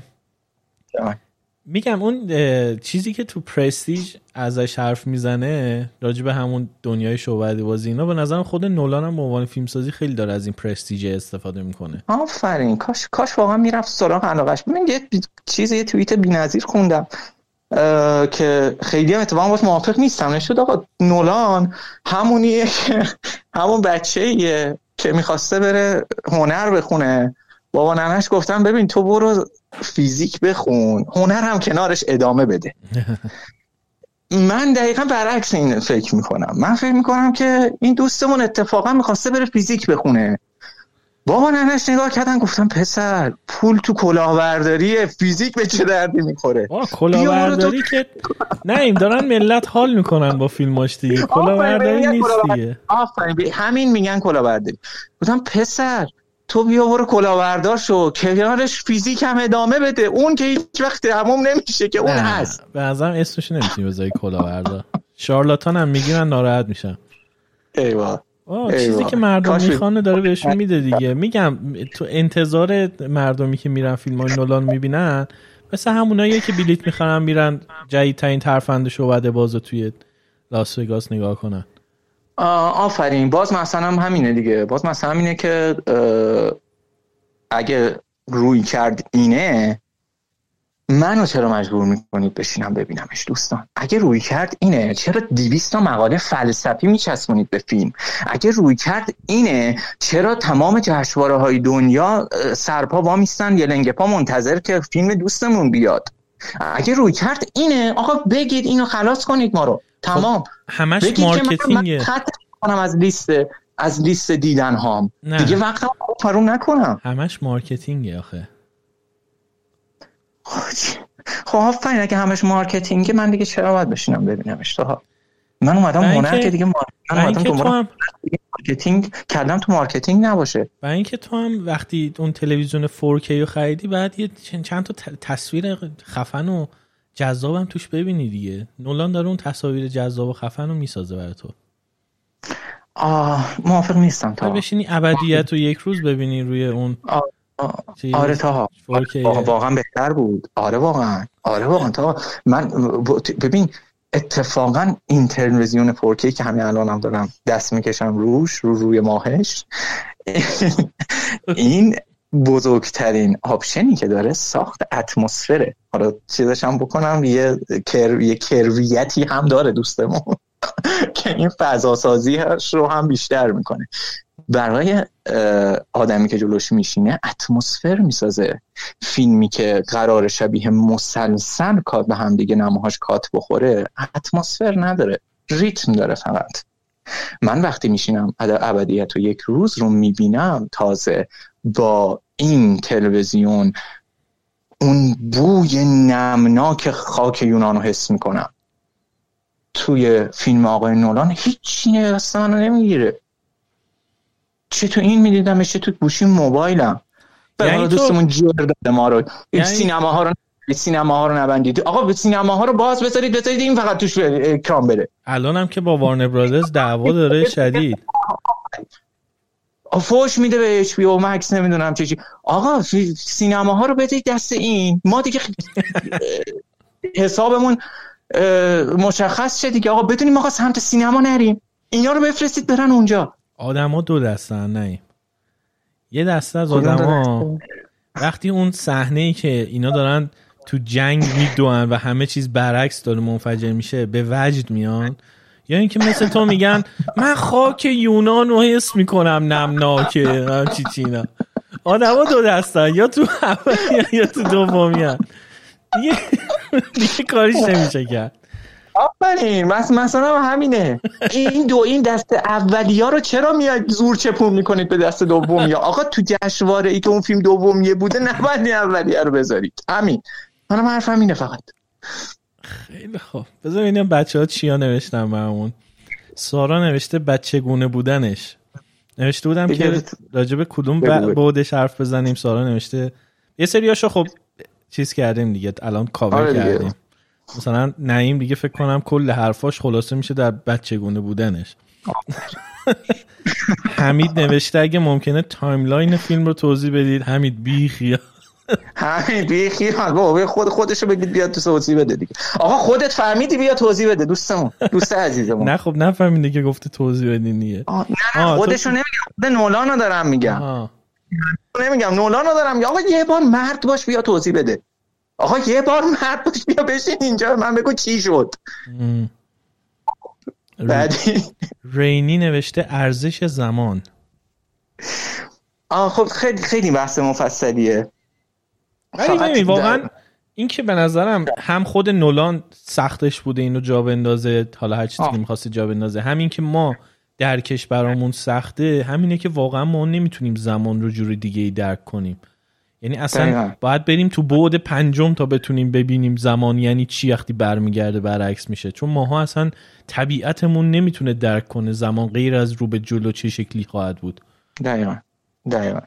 میگم اون چیزی که تو پرستیژ ازش حرف میزنه راجع به همون دنیای شعبده بازی اینا، به نظرم خود نولان هم به عنوان فیلمسازی خیلی داره از این پرستیژ استفاده میکنه. آفرین. کاش کاش واقعا میرفت سراغ علاقش. من یه چیز یه توییت بی‌نظیر خوندم که خیلی هم اتفاقا باش موافق نیستم. نشد آقا نولان همونیه که همون بچه‌ایه که میخواسته بره هنر بخونه، بابا ننش گفتن ببین تو برو فیزیک بخون، هنر هم کنارش ادامه بده. من دقیقا برعکس این فکر میکنم. من فکر میکنم که این دوستمون اتفاقا میخواسته بره فیزیک بخونه، بابا ننش نگاه کردن گفتن پسر پول تو کلاهبرداریه، فیزیک به چه دردی میخوره؟ آه کلاهبرداری که نه این دارن ملت حال میکنن با فیلماش دیگه، کلاهبرداری نیست دیگه. آفرین همین میگن کلاهبرداری. گفتم پسر تو بیا برو کلاهبردار شو، کنارش فیزیک هم ادامه بده، اون که هیچ وقت تموم نمیشه که اون هست. به نظرم اسمش نمیتونی بذاری کلاهبردار. شارلاتان هم میگیرن ناراحت میشن. ایوا آه چیزی که مردم میخوان داره بهشون میده دیگه. میگم تو انتظار مردمی که میرن فیلمای نولان میبینن مثل هموناییه که بلیت میخرن میرن جدیدترین ترفند شعبده بازو توی لاس وگاس نگاه کنن. آفرین. باز مثلا هم همینه دیگه. باز مثلا همینه که اگه روی کرد اینه، منو چرا مجبور میکنید بشینم ببینمش دوستان؟ اگه روی کرد اینه چرا دویست تا مقاله فلسفی میچسبونید به فیلم؟ اگه روی کرد اینه چرا تمام جشنواره های دنیا سرپا وامیستن یه لنگه پا منتظر که فیلم دوستمون بیاد؟ اگه روی کرد اینه آقا بگید اینو خلاص کنید ما رو تمام. همش مارکتینگه. خط کنم از لیست از لیست دیدن هام دیگه وقتم فرام نکنم. همش مارکتینگه آخه. خب آفرین اگه همش مارکتینگه من دیگه چرا باید بشینم ببینمش؟ تا من اومدم هنر که دیگه من اومدم تو هم... مارکتینگ کردم تو مارکتینگ نباشه. و اینکه تو هم وقتی اون تلویزیون فور کی رو خریدی بعد یه چند تا تصویر خفن و جذابم توش ببینی دیگه. نولان داره اون تصاویر جذاب و خفن رو میسازه برای تو. آه موافق نیستم. تا بشینی ابدیت رو یک روز ببینی روی اون آه. آره تا واقعا بهتر بود. آره واقعا آره واقعا تا من ببین اتفاقا این تلویزیون فور کی که همین الان هم دارم دست میکشم روش رو روی ماهش این بزرگترین آپشنی که داره ساخت اتمسفره. حالا چیزش هم بکنم یه کر... یه کرویتی هم داره دوستمون که این فضا سازی رو هم بیشتر میکنه. برای آدمی که جلوش میشینه اتمسفر میسازه. فیلمی که قرار شبیه مسلسل کات به هم دیگه نماهاش کات بخوره اتمسفر نداره، ریتم داره فقط. من وقتی میشینم ابدیت و یک روز رو میبینم، تازه با این تلویزیون اون بوی نمناک خاک یونان رو حس میکنم. توی فیلم آقای نولان هیچی نگست منو نمیگیره، چه تو این میدیدمش چه تو گوشی موبایلم. یعنی دوستمون جیر داده ما رو، یعنی... سینماها رو سینماها رو نبندید آقا، به سینماها رو باز بذارید بذارید این فقط توش اکرام بره. الان هم که با وارنر برادرز دعوا داره شدید، فوش میده به اچ بی او مکس نمیدونم چه چی. آقا سینماها رو بدید دست این، ما دیگه حسابمون مشخص شد دیگه آقا، بدونیم آقا سمت سینما نریم، اینا رو بفرستید برن اونجا. آدما دو دستن، نه یه دسته از آدما وقتی اون صحنه‌ای که اینا دارن تو جنگ میدوئن و همه چیز برعکس داره منفجر میشه به وجد میان، یا اینکه مثل تو میگن من خاک یونان رو حس میکنم نمناکه هم چی چینا. آدما دو دستن، یا تو اولی یا تو دومی هن. دیگه دیگه کاریش نمیشه کرد. آفرین، مثلا همینه. این دو این دست اولیه رو چرا میاد زور چپون میکنید به دست دومیه؟ آقا تو جشنواره ای که اون فیلم دومیه بوده نباید این اولیه رو بذارید. همین، منم حرفم اینه فقط. خیلی خوب، بذار ببینیم بچه‌ها چیا نوشتن برامون. سارا نوشته بچگونه بودنش. نوشته بودم که راجع به کدوم بعدش حرف بزنیم. سارا نوشته یه سریاشو خب چیز کردیم دیگه، الان کاور کردیم. مثلا نعیم دیگه فکر کنم کل حرفاش خلاصه میشه در بچگونه بودنش. حمید نوشته اگه ممکنه تایملاین فیلم رو توضیح بدید. حمید بی خیال همین بی خیال بابا، خود خودشو بگید بیاد تو توضیح بده دیگه. آقا خودت فهمیدی بیا توضیح بده دوستمون، دوست عزیزمون. نه خب نفهمیدی که گفته توضیح بدین دیگه. نه نه خودشو نمیگم، خود نولانو دارم میگم. آه. نمیگم نولانو دارم میگم. آقا یه بار مرد باش بیا توضیح بده. آقا یه بار مرد باش بیا بشین اینجا من بگو چی شد. بعدی رینی نوشته ارزش زمان. آه خب خیلی خیلی بحث مفصلیه. ولی ببین واقعا این که به نظرم هم خود نولان سختش بوده اینو جا بندازه، حالا هر چیزی که می‌خواسته جا بندازه، همین که ما درکش برامون سخته، همینه که واقعا ما نمیتونیم زمان رو جور دیگه‌ای درک کنیم. یعنی اصلا دقیقا. باید بریم تو بعد پنجم تا بتونیم ببینیم زمان یعنی چی وقتی برمیگرده برعکس میشه، چون ماها اصلا طبیعتمون نمیتونه درک کنه زمان غیر از رو به جلو چه شکلی خواهد بود. دقیقاً دقیقاً.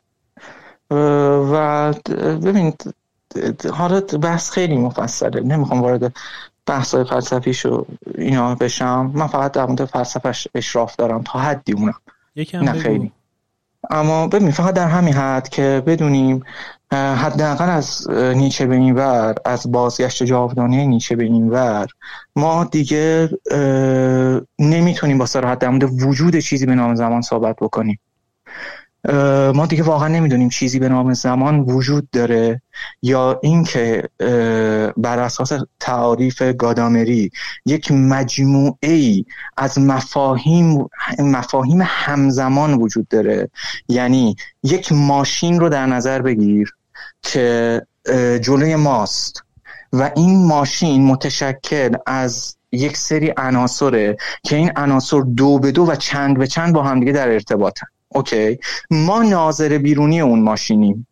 و ببینید حالا بحث خیلی مفصله، نمیخوام وارد بحث‌های فلسفیشو اینا بشم. من فقط در مورد فلسفهش اشراف دارم تا حدی اونم، نه خیلی. اما ببین فقط در همین حد که بدونیم حداقل از نیچه به این ور، از بازگشت جاودانه نیچه به این ور، ما دیگه نمیتونیم با صراحت در مورد وجود چیزی به نام زمان صحبت بکنیم. ما دیگه واقعا نمیدونیم چیزی به نام زمان وجود داره یا اینکه بر اساس تعاریف گادامری یک مجموعه‌ای از مفاهیم مفاهیم همزمان وجود داره. یعنی یک ماشین رو در نظر بگیر که جلوی ماست و این ماشین متشکل از یک سری عناصره که این عناصر دو به دو و چند به چند با هم دیگه در ارتباطن. اوکی، ما ناظر بیرونی اون ماشینیم.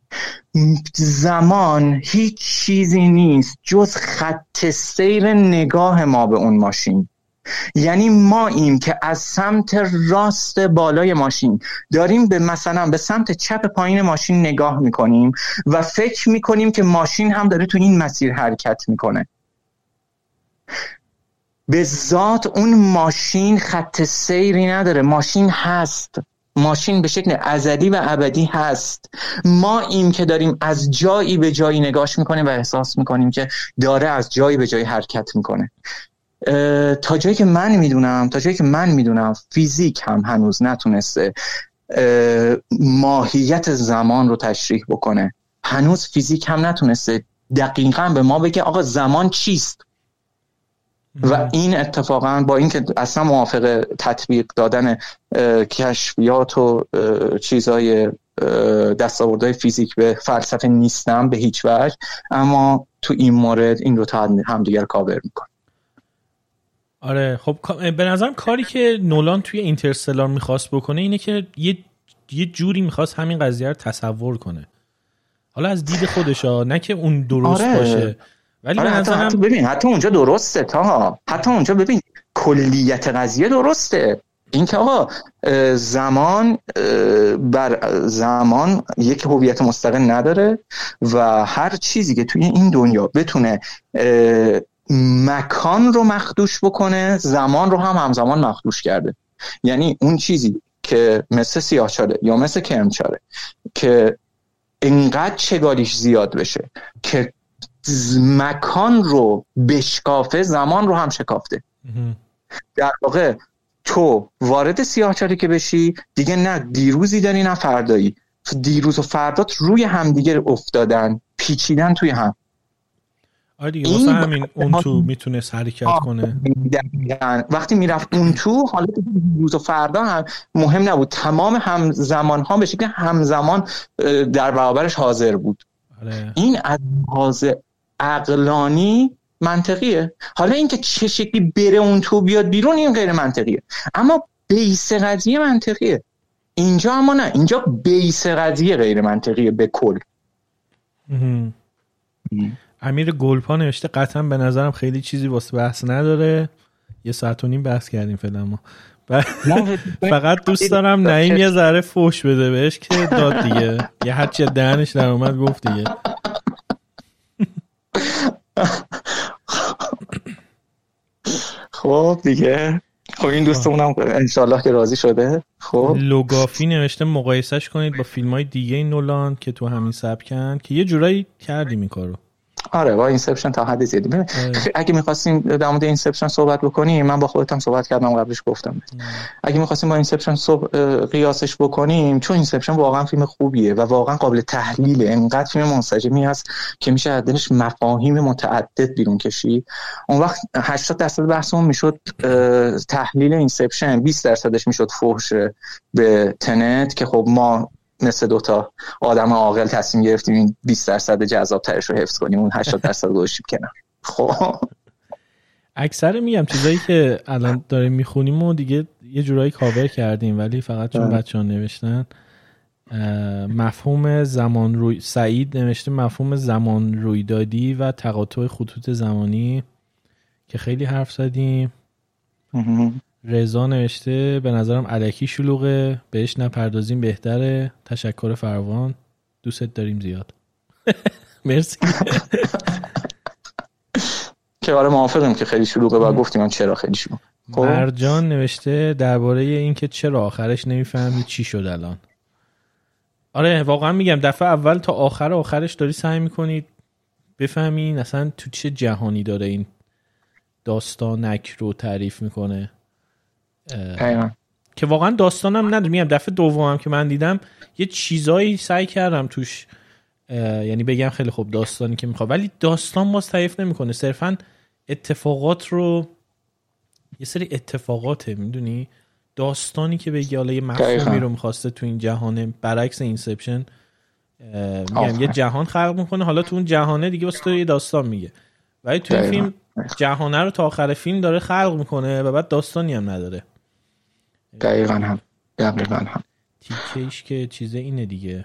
زمان هیچ چیزی نیست جز خط سیر نگاه ما به اون ماشین. یعنی ما این که از سمت راست بالای ماشین داریم به مثلا به سمت چپ پایین ماشین نگاه میکنیم و فکر میکنیم که ماشین هم داره تو این مسیر حرکت میکنه. به ذات اون ماشین خط سیری نداره، ماشین هست، ماشین به شکل ازلی و ابدی هست. ما این که داریم از جایی به جایی نگاش میکنیم و احساس میکنیم که داره از جایی به جایی حرکت میکنه. تا جایی که من میدونم تا جایی که من میدونم فیزیک هم هنوز نتونسته ماهیت زمان رو تشریح بکنه. هنوز فیزیک هم نتونسته دقیقاً به ما بگه آقا زمان چیست. و این اتفاقا با این که اصلا موافق تطبیق دادن کشفیات و چیزهای دستاوردهای فیزیک به فلسفه نیستم به هیچ وجه، اما تو این مورد این دو تا هم دیگر کاور میکنه. آره خب به نظرم کاری که نولان توی اینترستلار میخواست بکنه اینه که یه یه جوری میخواست همین قضیه رو تصور کنه، حالا از دید خودشا، نه که اون درست آره. باشه، ولی آره به حتی, نظرم حتی ببین حتی اونجا درسته، تا حتی اونجا ببین کلیت قضیه درسته. این که آقا زمان بر زمان یک هویت مستقل نداره و هر چیزی که توی این دنیا بتونه مکان رو مخدوش بکنه زمان رو هم همزمان مخدوش کرده. یعنی اون چیزی که مثل سیاه‌چاله یا مثل کرمچاله که اینقدر چگالیش زیاد بشه که مکان رو بشکافه زمان رو هم شکافته. در واقع تو وارد سیاه‌چاله که بشی دیگه نه دیروزی داری نه فردایی، دیروز و فردات روی هم دیگه افتادن، پیچیدن توی هم. آره دیگه واسه همین اون تو میتونه حرکت کنه. وقتی میرفت اون تو حالا دیروز و فردا هم مهم نبود، تمام همزمان ها به شکل همزمان در برابرش حاضر بود. آره. این از لحاظ عقلانی منطقیه. حالا اینکه چه شکلی بره اون تو بیاد بیرون این غیر منطقیه، اما بیس قضیه منطقیه. اینجا اما نه، اینجا بیس قضیه غیر منطقیه به کل. امیر گلپا نوشته قطعا به نظرم خیلی چیزی واسه بحث نداره، یه ساعت و نیم بحث کردیم فعلا ما. فقط دوست دارم نعیم یه ذره فوش بده بهش که داد دیگه، یه هرچی دهنش در اومد گفت دیگه. خب دیگه خب این دوستمونم انشالله که راضی شده. خب لوگافی نوشته مقایسهش کنید با فیلم‌های دیگه نولان که تو همین سبکن، که یه جورایی کردیم این کارو. آره با اینسپشن تا حد زیادی. ببین اگه می‌خواستیم در مورد اینسپشن صحبت بکنیم، من با خودتم صحبت کردم قبلش گفتم ام. اگه می‌خواستیم با اینسپشن قیاسش بکنیم، چون اینسپشن واقعا فیلم خوبیه و واقعا قابل تحلیله، انقدر فیلم منسجمی هست که میشه از دلش مفاهیم متعدد بیرون کشید. اون وقت هشتاد درصد بحثمون میشد تحلیل اینسپشن، بیست درصدش میشد فحش به تنت که خب ما مثل دوتا آدم عاقل تصمیم گرفتیم این بیست درصد جذاب ترش رو حفظ کنیم، اون هشتاد درصد رو گوشیم کنم. خب اکثر میگم چیزایی که الان داریم میخونیم و دیگه یه جورایی کاور کردیم، ولی فقط چون بچه ها نوشتن مفهوم زمان روی سعید نوشته مفهوم زمان رویدادی و تقاطع خطوط زمانی که خیلی حرف زدیم. رضا نوشته به نظرم الکی شلوغه، بهش نپردازیم بهتره. تشکر فروان، دوست داریم زیاد. مرسی. که آره موافقم که خیلی شلوغه و گفتیم چرا خیلی شلوغه. مرجان نوشته درباره اینکه چرا آخرش نمیفهمی چی شد الان. آره واقعا میگم دفعه اول تا آخر آخرش داری سعی میکنید بفهمین اصلا تو چه جهانی داره این داستانک رو تعریف میکنه. ایوان. که واقعا داستانم نداره. میگم دفعه دومم که من دیدم یه چیزایی سعی کردم توش یعنی بگم خیلی خوب داستانی که میخواد، ولی داستان باز تعریف نمیکنه، صرفا اتفاقات رو، یه سری اتفاقاته، میدونی داستانی که بگی حالا یه مفهومی رو میخواسته تو این جهانه، برعکس اینسپشن میگم یه جهان خلق میکنه، حالا تو اون جهانه دیگه واسه تو یه داستان میگه، ولی تو این فیلم جهانه رو تا آخر فیلم داره خلق میکنه و بعد داستانی هم نداره. دقیقاً هم دقیقاً هم تیکهش که چیزه اینه دیگه.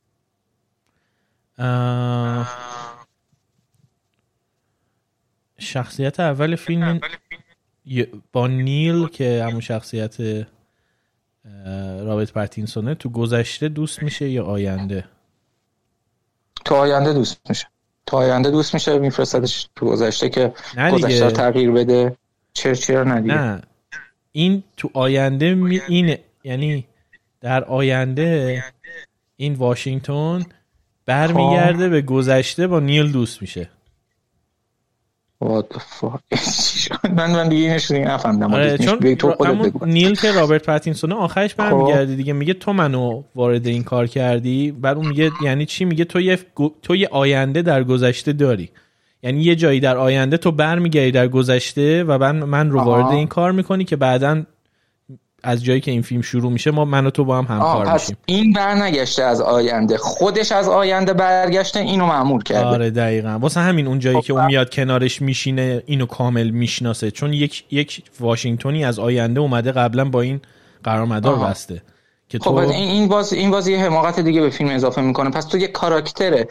شخصیت اول فیلم با نیل که همون شخصیت رابرت پاتینسونه تو گذشته دوست میشه یا آینده؟ تو آینده دوست میشه. تو آینده دوست میشه، میفرستادش تو گذشته که گذشته رو تغییر بده. چرا چرا ندیگه؟ نه این تو آینده می اینه، یعنی در آینده این واشنگتن برمیگرده به گذشته با نیل دوست میشه. What the fuck؟ من من دیگه اینش دیگه نفهمیدم. آره چون تو خودت بگو. نیل که رابرت پاتینسون آخرش برمیگرده دیگه، میگه تو منو وارد این کار کردی، بعد اون میگه یعنی چی؟ میگه تو یه تو یه آینده در گذشته داری، یعنی یه جایی در آینده تو برمیگردی در گذشته و من من رو وارد این کار میکنی که بعداً از جایی که این فیلم شروع میشه ما من و تو با هم همکار میشیم. این برنگشته از آینده، خودش از آینده برگشته اینو مأمور کرده. آره دقیقاً، واسه همین اون جایی که اون میاد کنارش میشینه اینو کامل میشناسه، چون یک یک واشنگتنی از آینده اومده قبلا با این قرارمدار بسته که خب تو... این این باز این باز یه حماقت دیگه به فیلم اضافه میکنه. پس تو یه کاراکتر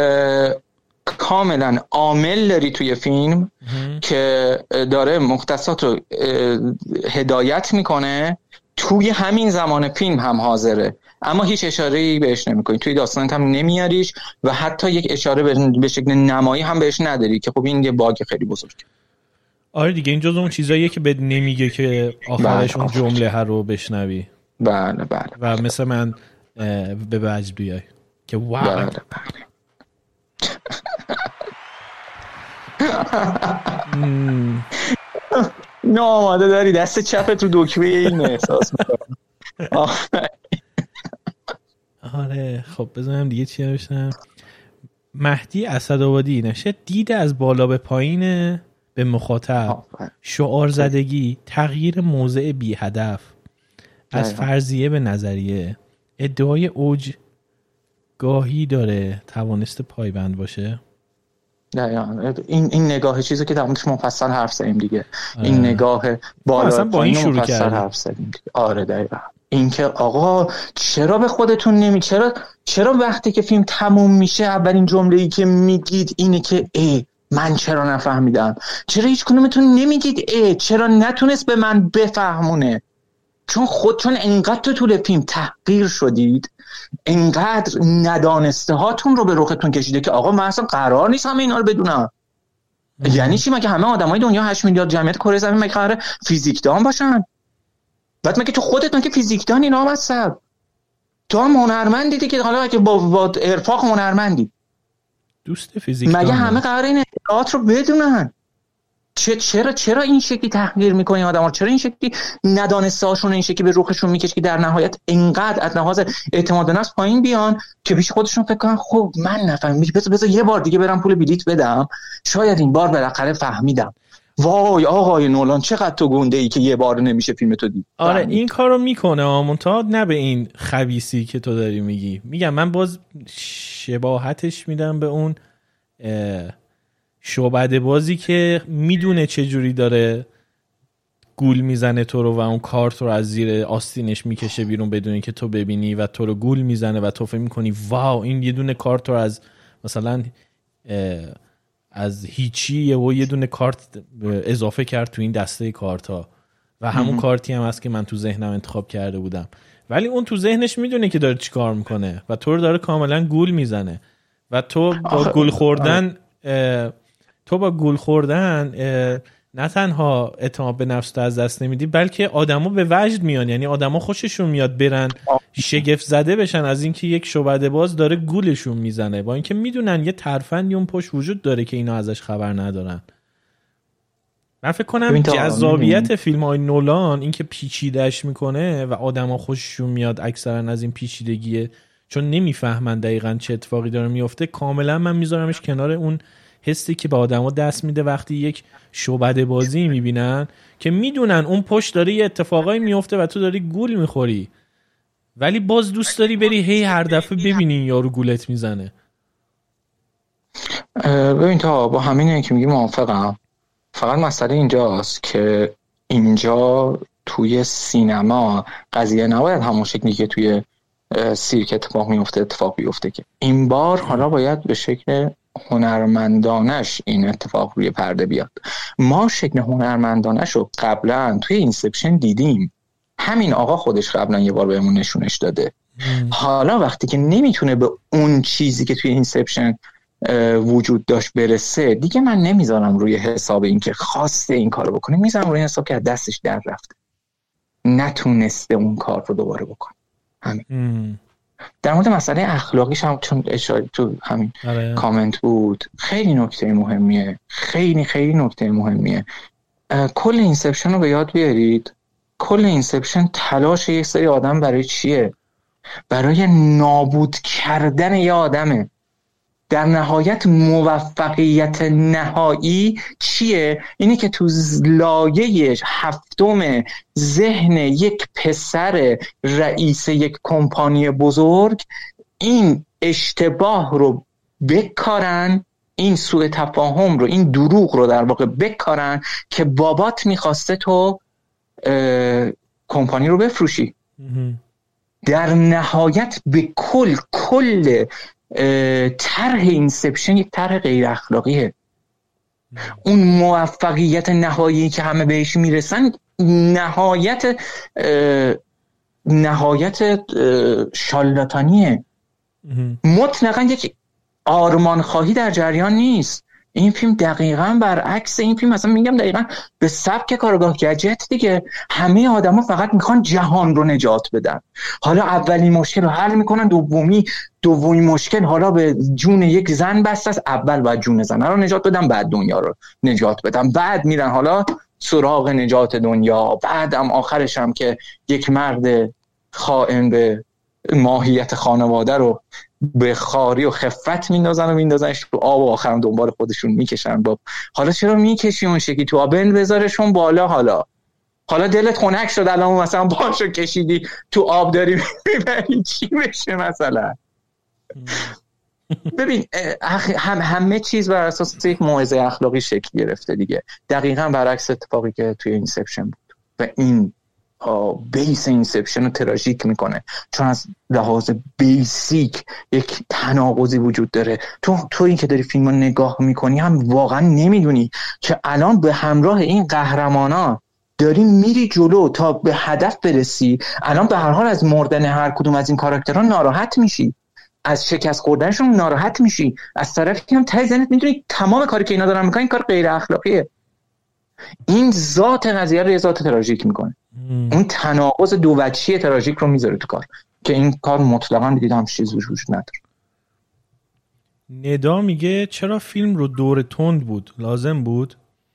کاملا عامل داری توی فیلم مهم. که داره مختصات رو هدایت میکنه، توی همین زمان فیلم هم حاضره اما هیچ اشاره‌ای بهش نمیکنی، توی داستانت هم نمیاریش و حتی یک اشاره به شکل نمایی هم بهش نداری که خب این یه باگ خیلی بزرگه. آره دیگه، این جز اون چیزاییه که بهت نمیگه که آخرش اون جمله ها رو بشنوی. بله بله. و مثل من به وجد بیای که واو. بله بله. نه آماده داری دست چپت رو دکمه این احساس میکنم. آره خب بذارم دیگه چی نوشتم. مهدی اسدآبادی نشه دید از بالا به پایین به مخاطب، شعار زدگی، تغییر موضع بی هدف، از فرضیه به نظریه، ادعای اوج گاهی داره توانسته پایبند باشه. نه این این نگاه چیزی که در موردش مفصل حرف زدیم دیگه. آه. این نگاه بالا با این شروع کردیم حرف زدیم دیگه. آره دقیقاً. این که آقا چرا به خودتون نمی چرا چرا وقتی که فیلم تموم میشه اولین جمله‌ای که میگید اینه که ای من چرا نفهمیدم؟ چرا هیچ کدومتون نمیگید ای چرا نتونست به من بفهمونه؟ چون خود چون انقدر تو طول فیلم تحقیر شدید، انقدر ندانسته هاتون رو به رختون کشیده که آقا من اصلا قرار نیست همه اینا رو بدونم. یعنی چی؟ مگه همه آدمای دنیا هشت میلیارد جمعیت کره زمین مگه قراره فیزیکدان باشن؟ بعد مگه تو خودت مگه فیزیکدان اینا هستن؟ تو هم هنرمندی دیگه، حالا که با با ارفاق هنرمندی دوست فیزیکدان، مگه همه قراره این اطلاعات رو بدونن؟ چرا چرا این شکلی تحقیر میکنین آدم‌ها؟ چرا این شکلی ندانسته هاشون این شکلی به روخشون میکشه که در نهایت اینقدر از لحاظ اعتماد نفس پایین بیان که پیش خودشون فکر کنن خب من نفهمیدم، بذار بذار یه بار دیگه برم پول بلیت بدم، شاید این بار بالاخره فهمیدم. وای آقای نولان چقدر تو گنده ای که یه بار نمیشه فیلم تو دید. آره این کارو میکنه آمونتا، نه به این خبیثی که تو داری میگی. میگم من باز شباهتش میدم به اون شعبده بازی که میدونه چه جوری داره گول میزنه تو رو و اون کارت رو از زیر آستینش میکشه بیرون بدون اینکه تو ببینی و تو رو گول میزنه و تو فکر میکنی واو این یه دونه کارت رو از مثلا از هیچی و یه دونه کارت اضافه کرد تو این دسته کارت ها و همون کارتی هم هست که من تو ذهنم انتخاب کرده بودم، ولی اون تو ذهنش میدونه که داره چی کار میکنه و تو رو داره کاملا گول میزنه و تو با گول خوردن تو با گول خوردن نه تنها اعتماد به نفس تو از دست نمیدی بلکه آدما به وجد میان، یعنی آدما خوششون میاد برن شگفت زده بشن از اینکه یک شعبده باز داره گولشون میزنه، با اینکه میدونن یه ترفندی اون پشت وجود داره که اینا ازش خبر ندارن. من فکر کنم جذابیت فیلم های نولان این که پیچیده‌اش میکنه و آدما خوششون میاد اکثرا از این پیچیدگیه چون نمیفهمن دقیقاً چه اتفاقی داره میفته. کاملا من میذارمش کنار اون حسی که به آدما دست میده وقتی یک شعبده بازی میبینن که میدونن اون پشت داره یه اتفاقایی میفته و تو داری گول میخوری ولی باز دوست داری بری هی هر دفعه ببینی یارو گولت میزنه. ببین تا با همین که میگی موافقم، فقط مسئله اینجاست که اینجا توی سینما قضیه نباید همون شکلی که توی سیرک اتفاق میفته اتفاق بیفته، که این بار حالا باید به شکل هنرمندانش این اتفاق روی پرده بیاد. ما شکل هنرمندانش رو قبلا توی اینسپشن دیدیم، همین آقا خودش قبلا یه بار بهمون نشونش داده. ام. حالا وقتی که نمیتونه به اون چیزی که توی اینسپشن وجود داشت برسه دیگه، من نمیذارم روی حساب این که خواسته این کارو بکنه، میذارم روی حساب که دستش در رفته نتونسته اون کار رو دوباره بکنه. همین. ام. در مورد مسئله اخلاقیش هم چون اشاره تو همین آره. کامنت بود، خیلی نکته مهمیه، خیلی خیلی نکته مهمیه. کل اینسپشن رو به یاد بیارید. کل اینسپشن تلاش یک سری آدم برای چیه؟ برای نابود کردن یه آدمه. در نهایت موفقیت نهایی چیه؟ اینه که تو لایه هفتم ذهن یک پسر رئیس یک کمپانی بزرگ این اشتباه رو بکارن، این سوء تفاهم رو، این دروغ رو در واقع بکارن که بابات میخواسته تو کمپانی رو بفروشی. در نهایت به کل کل طرح اینسپشن یک طرح غیر اخلاقیه. اون موفقیت نهایی که همه بهش میرسن نهایت نهایت شالاتانیه. مطلقاً یک آرمان خواهی در جریان نیست. این فیلم دقیقاً برعکس این فیلم، مثلا میگم دقیقاً به سبک کارگاه گجت دیگه. همه آدما فقط میخوان جهان رو نجات بدن. حالا اولی مشکل رو حل میکنن، دومی دومی مشکل حالا به جون یک زن بسته است، اول باید جون زن رو نجات بدن، بعد دنیا رو نجات بدن، بعد میرن حالا سراغ نجات دنیا، بعدم آخرش هم که یک مرد خائن به ماهیت خانواده رو به خاری و خفت میندازن و میندازنش تو آب و آخرم دنبال خودشون میکشن. با حالا چرا میکشی اون شکلی تو آب؟ بذارشون بالا. حالا حالا دلت خنک شد الان مثلا باشو کشیدی تو آب داری میبری، چی بشه مثلا؟ ببین هم همه چیز بر اساس یک موعظه اخلاقی شکل گرفته دیگه، دقیقاً برعکس اتفاقی که توی اینسپشن بود و این بیس اینسپشن رو تراژیک میکنه، چون از لحاظ بیسیک یک تناقضی وجود داره. تو تو این که داری فیلم رو نگاه میکنی هم واقعا نمیدونی که الان به همراه این قهرمانا داری میری جلو تا به هدف برسی. الان به هر حال از مردن هر کدوم از این کاراکترها ناراحت میشی، از شکست خوردنشون ناراحت میشی، از طرفی هم ته ذهنت میدونی تمام کاری که اینا دارن میکنن این کار غیر اخلاقیه. این ذات قضیه رو یه ذات تراژیک میکنه. ام. اون تناقض دو وجهی تراژیک رو میذاره تو کار که این کار مطلقاً دیگه هم چیزی وجود نداره. ندا میگه چرا فیلم رو دور تند بود؟ لازم بود؟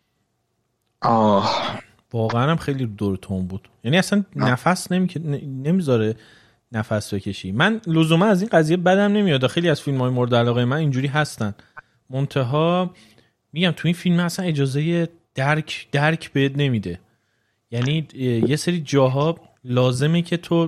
آه واقعا هم خیلی دور تند بود، یعنی اصلا آه. نفس نمی... نمیذاره نفس بکشی. من لزوما از این قضیه بدم نمیاد، خیلی از فیلم‌های مورد علاقه من اینجوری هستن، منتها میگم تو این فیلم اصلا اجازه درک درک بهت نمیده. یعنی یه سری جاها لازمه که تو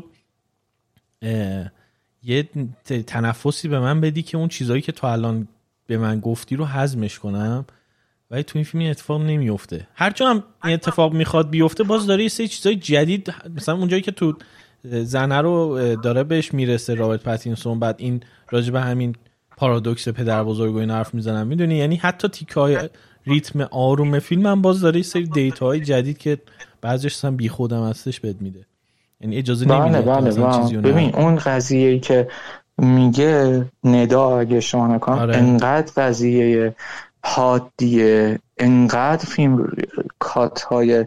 یه تنفسی به من بدی که اون چیزایی که تو الان به من گفتی رو هضمش کنم، ولی تو این فیلم این اتفاق نمیفته. هرچند هم این اتفاق میخواد بیفته، باز داره یه سری چیزای جدید، مثلا اونجایی که تو زنه رو داره بهش میرسه رابرت پاتینسون، بعد این راجع به همین پارادوکس پدر بزرگ و این حرف میزنم، میدونی، یعنی حتی تیکای ریتم آروم فیلم هم باز داره یه سری دیتاهای جدید که بعضیش هم بی خودم هستش بهت میده، یعنی اجازه نمیده. بله بله بله. ببین اون قضیه‌ای که میگه ندا اگه شما نکنم آره. انقدر قضیه حادیه، انقدر فیلم کات‌های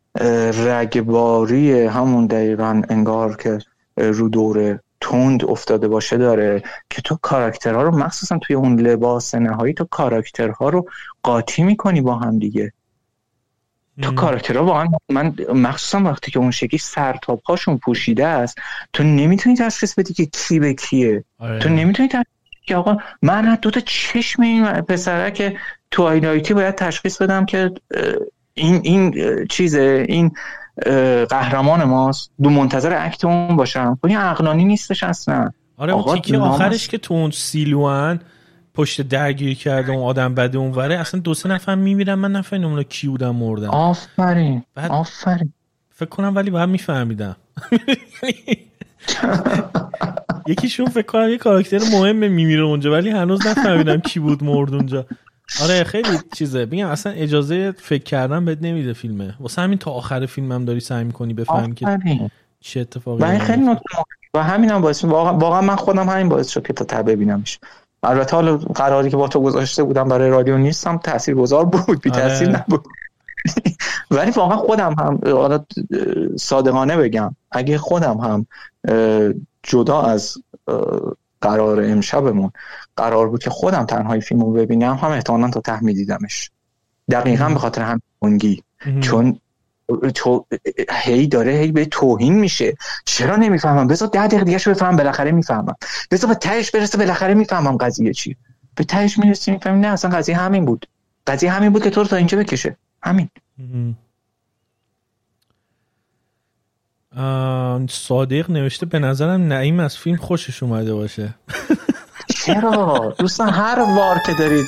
رگباری همون دقیقاً انگار که رو دور تند افتاده باشه داره که تو کاراکترها رو مخصوصا توی اون لباس نهایی تو کاراکترها رو قاطی میکنی با هم دیگه. تو کاراکترها واقعا من مخصوصا وقتی که اون شکلی سرتاپ‌هاشون پوشیده است تو نمیتونی تشخیص بدی که کی به کیه. آره. تو نمیتونی تشخیص که آقا من از دو تا چشم این پسره که تو آیلایتی باید تشخیص بدم که این این چیزه، این قهرمان ماست، دو منتظر اکت اون باشم. این عقلانی نیستش اصلا. آره اون تیکه آخرش که تو اون سیلوان پشت درگیری کرده اون آدم بده اون وره، اصلا دو سه نفر میمیرن، من نفهمیدم اونا کی بودن مردن. آفرین آفرین. فکر کنم ولی باید میفهمیدم. یکیشون فکر کنم یه کاراکتر مهمه میمیره اونجا ولی هنوز نفهمیدم کی بود مرد اونجا. آره خیلی چیزه، بگم اصلا اجازه فکر کردن بهت نمیده فیلمه، واسه همین تا آخر فیلمم داری سعی می‌کنی بفهمی که چه اتفاقی افتاد. خیلی نکته و همینم هم باعث واقعا واقعا من خودم همین باعث شد که تا ته ببینمش. البته حالا قراری که با تو گذاشته بودم برای رادیو نیستم، تاثیرگذار بود، بی تاثیر آره. نبود. ولی واقعا خودم هم حالا صادقانه بگم اگه خودم هم جدا از قرار امشبمون قرار بود که خودم تنهایی فیلمو ببینم، هم احتمالاً تا ته می‌دیدمش. دقیقاً به خاطر هم اونگی، چون تو هی داره هی به توهین میشه. چرا نمیفهمم؟ بذار ده دقیقه دیگه‌شو بفهمم، بالاخره میفهمم. بذار به تهش برسه، بالاخره میفهمم قضیه چیه. به تهش میرسی میفهمی نه اصلا قضیه همین بود، قضیه همین بود که تو رو تا اینجا بکشه، همین. صادق نوشته به نظرم نعیم از فیلم خوشش اومده باشه. چرا دوستان هر بار که دارید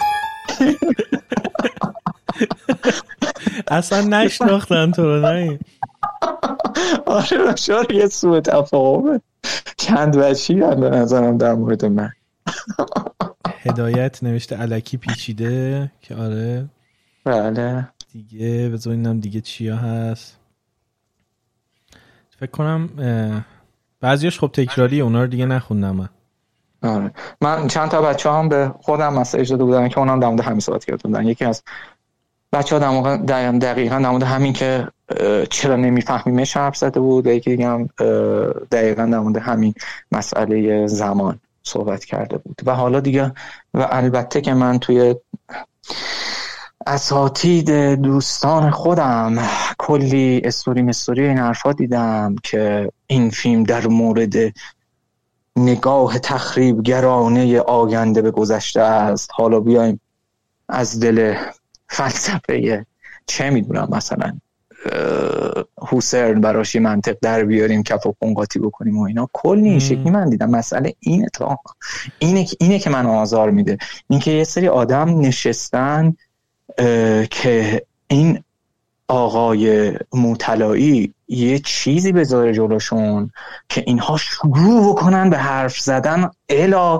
اصلا نشناختن تو رو نعیم. آره شاید یه سوء تفاهمه چند وجهی هم به نظرم در مورد من. هدایت نوشته الکی پیچیده که آره بله دیگه. بذار اینم دیگه چیا هست. فکر کنم بعضیش خب تکراریه، اونا رو دیگه نخوندم من. آره من چند تا بچه هم به خودم مسیج داده بودن که اونم در مورد همین صحبت کرده بودن. یکی از بچه ها در موقع دقیقا در مورد همین که چرا نمیفهمیمش حرف زده بود و یکی دیگه هم دقیقا در مورد همین مسئله زمان صحبت کرده بود. و حالا دیگه و البته که من توی اساتید دوستان خودم کلی استوری مستوری این حرفا دیدم که این فیلم در مورد نگاه تخریبگرانه آینده به گذشته است. حالا بیایم از دل فلسفه چه میدونم مثلا هوسرن براشی منطق در بیاریم کف و پنقاطی بکنیم و اینا. کلی این شکلی من دیدم. مسئله اینه تا اینه که اینه که من آزار میده، این که یه سری آدم نشستن که این آقای موطلایی یه چیزی بذاره جلوشون که اینها شروع بکنن به حرف زدن الا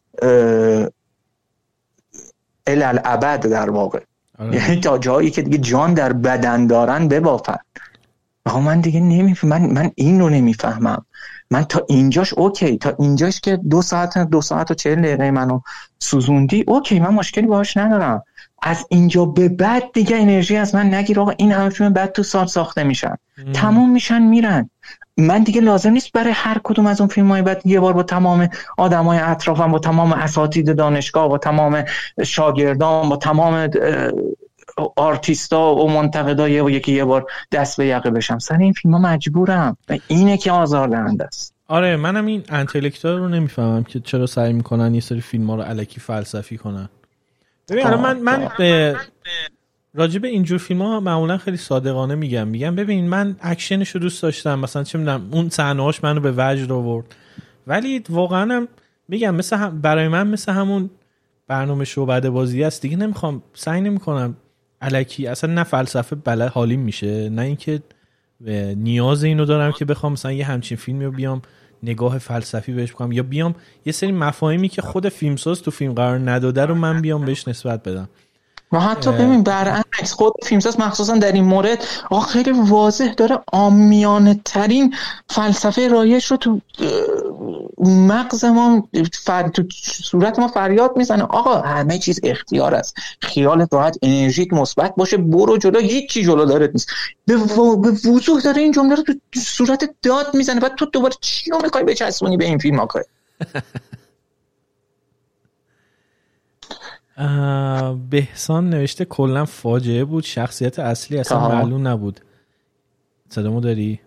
الا الابد در واقع. یعنی تا جایی که دیگه جان در بدن دارن ببافن. آقا من دیگه نمیفهمم، من من این رو نمیفهمم. من تا اینجاش اوکی، تا اینجاش که دو ساعت دو ساعت و چهل دقیقه منو سوزوندی اوکی، من مشکلی باهاش ندارم. از اینجا به بعد دیگه انرژی از من نگیر آقا. این همه فیلم بعد تو سال ساخته میشن ام. تموم میشن میرن. من دیگه لازم نیست برای هر کدوم از اون فیلم‌های بعد یه بار با تمام آدمای اطرافم، با تمام اساتید دانشگاه، با تمام شاگردان، با تمام آرتیستا و منتقدا یکی یه بار دست به یقه بشم. سر این فیلم‌ها مجبورم. اینه که آزاردهنده است. آره منم این انتلکتوال رو نمیفهمم که چرا سعی میکنن یه سری فیلم‌ها رو الکی فلسفی کنن. ببین الان من من به راجع به اینجور فیلم‌ها معمولا خیلی صادقانه میگم میگم ببین من اکشنش رو دوست داشتم، مثلا چه میدونم اون صحنه‌هاش منو به وجد آورد، ولی واقعا هم میگم مثل هم برای من مثل همون برنامه شعبده بازی است دیگه. نمیخوام سعی نمی‌کنم الکی اصلا نه فلسفه بلد حالیم میشه، نه اینکه نیاز اینو دارم که بخوام مثلا یه همچین فیلمی رو بیام نگاه فلسفی بهش بکنم یا بیام یه سری مفاهیمی که خود فیلمساز تو فیلم قرار نداده رو من بیام بهش نسبت بدم. و حتی ببین برعکس خود فیلمساز مخصوصا در این مورد آقا خیلی واضح داره عامیانه ترین فلسفه رایج رو تو مغز ما فر... تو صورت ما فریاد میزنه آقا همه چیز اختیار است، خیالت راحت، انرژیت مثبت باشه، برو جلو، هیچ چی جلو دارت نیست. به, و... به وضوح داره این جمله رو تو صورت داد میزنه. بعد تو دوباره چی رو میخوای بچسبونی به این فیلم آقا؟ بهسان نوشته کلا فاجعه بود، شخصیت اصلی اصلا معلوم نبود. صدامو داری؟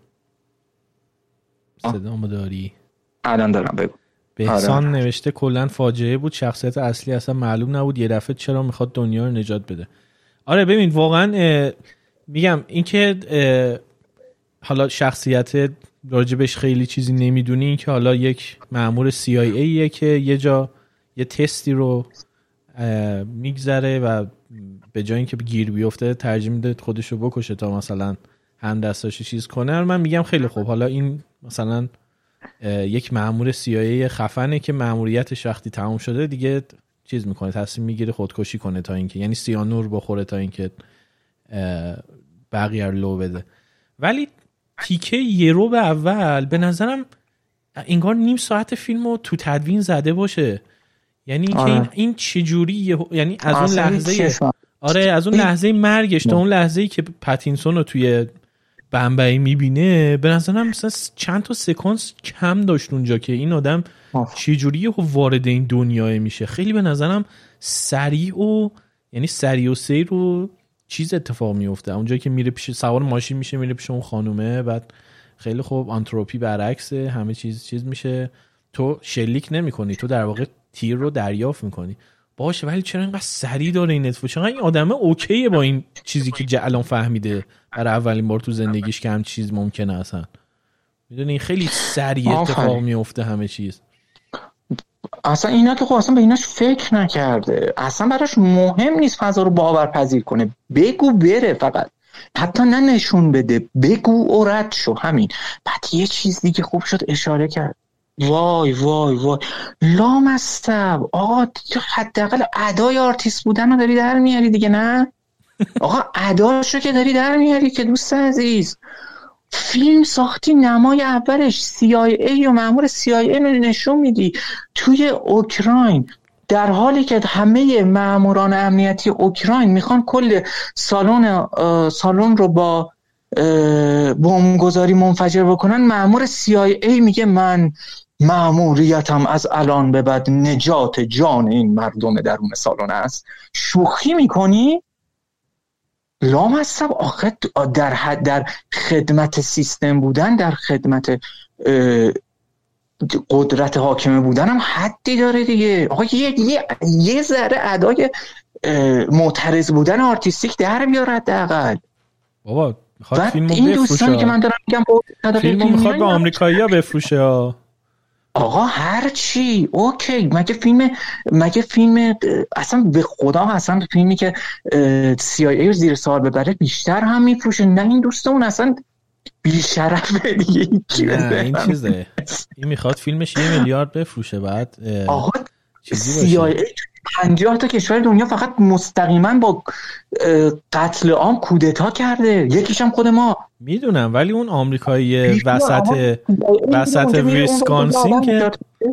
صدامو داری؟ الان دارم بگو. بهسان آره. نوشته کلا فاجعه بود، شخصیت اصلی اصلا معلوم نبود، یه دفعه چرا میخواد دنیا رو نجات بده. آره ببین واقعا میگم این که حالا شخصیت راجبش خیلی چیزی نمیدونی، این که حالا یک مأمور سی آی ایه که یه جا یه تستی رو میگذره و به جای اینکه گیر بیفته ترجیح میده خودشو بکشه تا مثلا هم دستاشو چیز کنه. من میگم خیلی خوب، حالا این مثلا یک مأمور سی آی ای خفنه که مأموریتش وقتی تموم شده دیگه چیز میکنه، تصمیم میگیره خودکشی کنه تا اینکه یعنی سیانور بخوره تا اینکه بقیه رو لو بده. ولی تیکه یه رو به اول به نظرم انگار نیم ساعت فیلمو تو تدوین زده باشه. یعنی اینکه آره. این این چجوری یعنی از اون لحظه آره از اون لحظه مرگش تا اون لحظه‌ای که پاتینسون رو توی بمبئی میبینه به نظرم مثلا چند تا سکانس کم داشت اونجا که این آدم چجوری وارد این دنیای میشه. خیلی به نظرم سریع و یعنی سریع و سیر و چیز اتفاق میفته اونجا که میره پیش سوار ماشین میشه میره پیش اون خانومه، بعد خیلی خوب آنتروپی برعکسه، همه چیز چیز میشه، تو شلیک نمیکنی، تو در واقع تیر رو دریافت میکنی. باشه ولی چرا اینقدر سری داره این اتفاق؟ چرا این آدمه اوکیه با این چیزی که الان فهمیده برای اولین بار تو زندگیش که هم چیز ممکنه اصلا؟ میدونی خیلی سریع اتفاق میفته همه چیز. اصلا اینا که خب اصلا به ایناش فکر نکرده، اصلا براش مهم نیست فضا رو باورپذیر کنه، بگو بره فقط، حتی نه نشون بده، بگو و رد شو، همین. بعد یه چیز دیگه خوب شد اشاره کرد، وای وای وای لامصب آقا، حداقل ادای آرتیست بودن رو داری در میاری دیگه، نه آقا اداشو که داری در میاری که دوست عزیز. فیلم ساختی نمای اولش سی آی ای و مأمور سی آی ای رو نشون میدی توی اوکراین، در حالی که همه مأموران امنیتی اوکراین میخوان کل سالن سالن رو با بمبگذاری منفجر بکنن، مأمور سی آی ای میگه من مأموریتم از الان به بعد نجات جان این مردم درون سالن است. شوخی میکنی؟ لامصب آخه در حد در خدمت سیستم بودن، در خدمت قدرت حاکمه بودن هم حدی داره دیگه. آقا یه یه یه ذره ادای معترض بودن آرتیستیک در بیاره حداقل. بابا میخواد فیلمو بفروشه. این دوستانی که من دارم میگم فیلمو میخواد به آمریکایی‌ها بفروشه. آقا هر چی اوکی، مگه فیلم مگه فیلم اصلا به خدا اصلا فیلمی که سی آی ای رو زیر سوال ببره بیشتر هم میفروشه. نه این دوستمون اصلا بیشرفه دیگه. نه این چیزه، این میخواد فیلمش یه میلیارد بفروشه. بعد آقا سی آی ای پنجاه تا کشور دنیا فقط مستقیما با قتل عام کودتا کرده، یکیش هم خود ما. میدونم ولی اون آمریکایی وسط وسط ویسکانسین که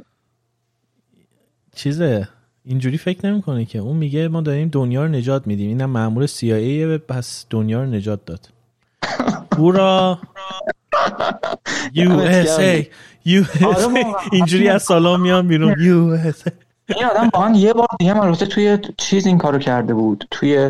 چیزه اینجوری فکر نمیکنه که، اون میگه ما داریم دنیا رو نجات میدیم، اینم مأمور سی آی ای بس دنیا رو نجات داد. پورا یو اس ای یو اس ای اینجوری از سالن میان بیرون یو اس ای. این آدم واقعا یه بار دیگه البته توی چیز این کارو کرده بود، توی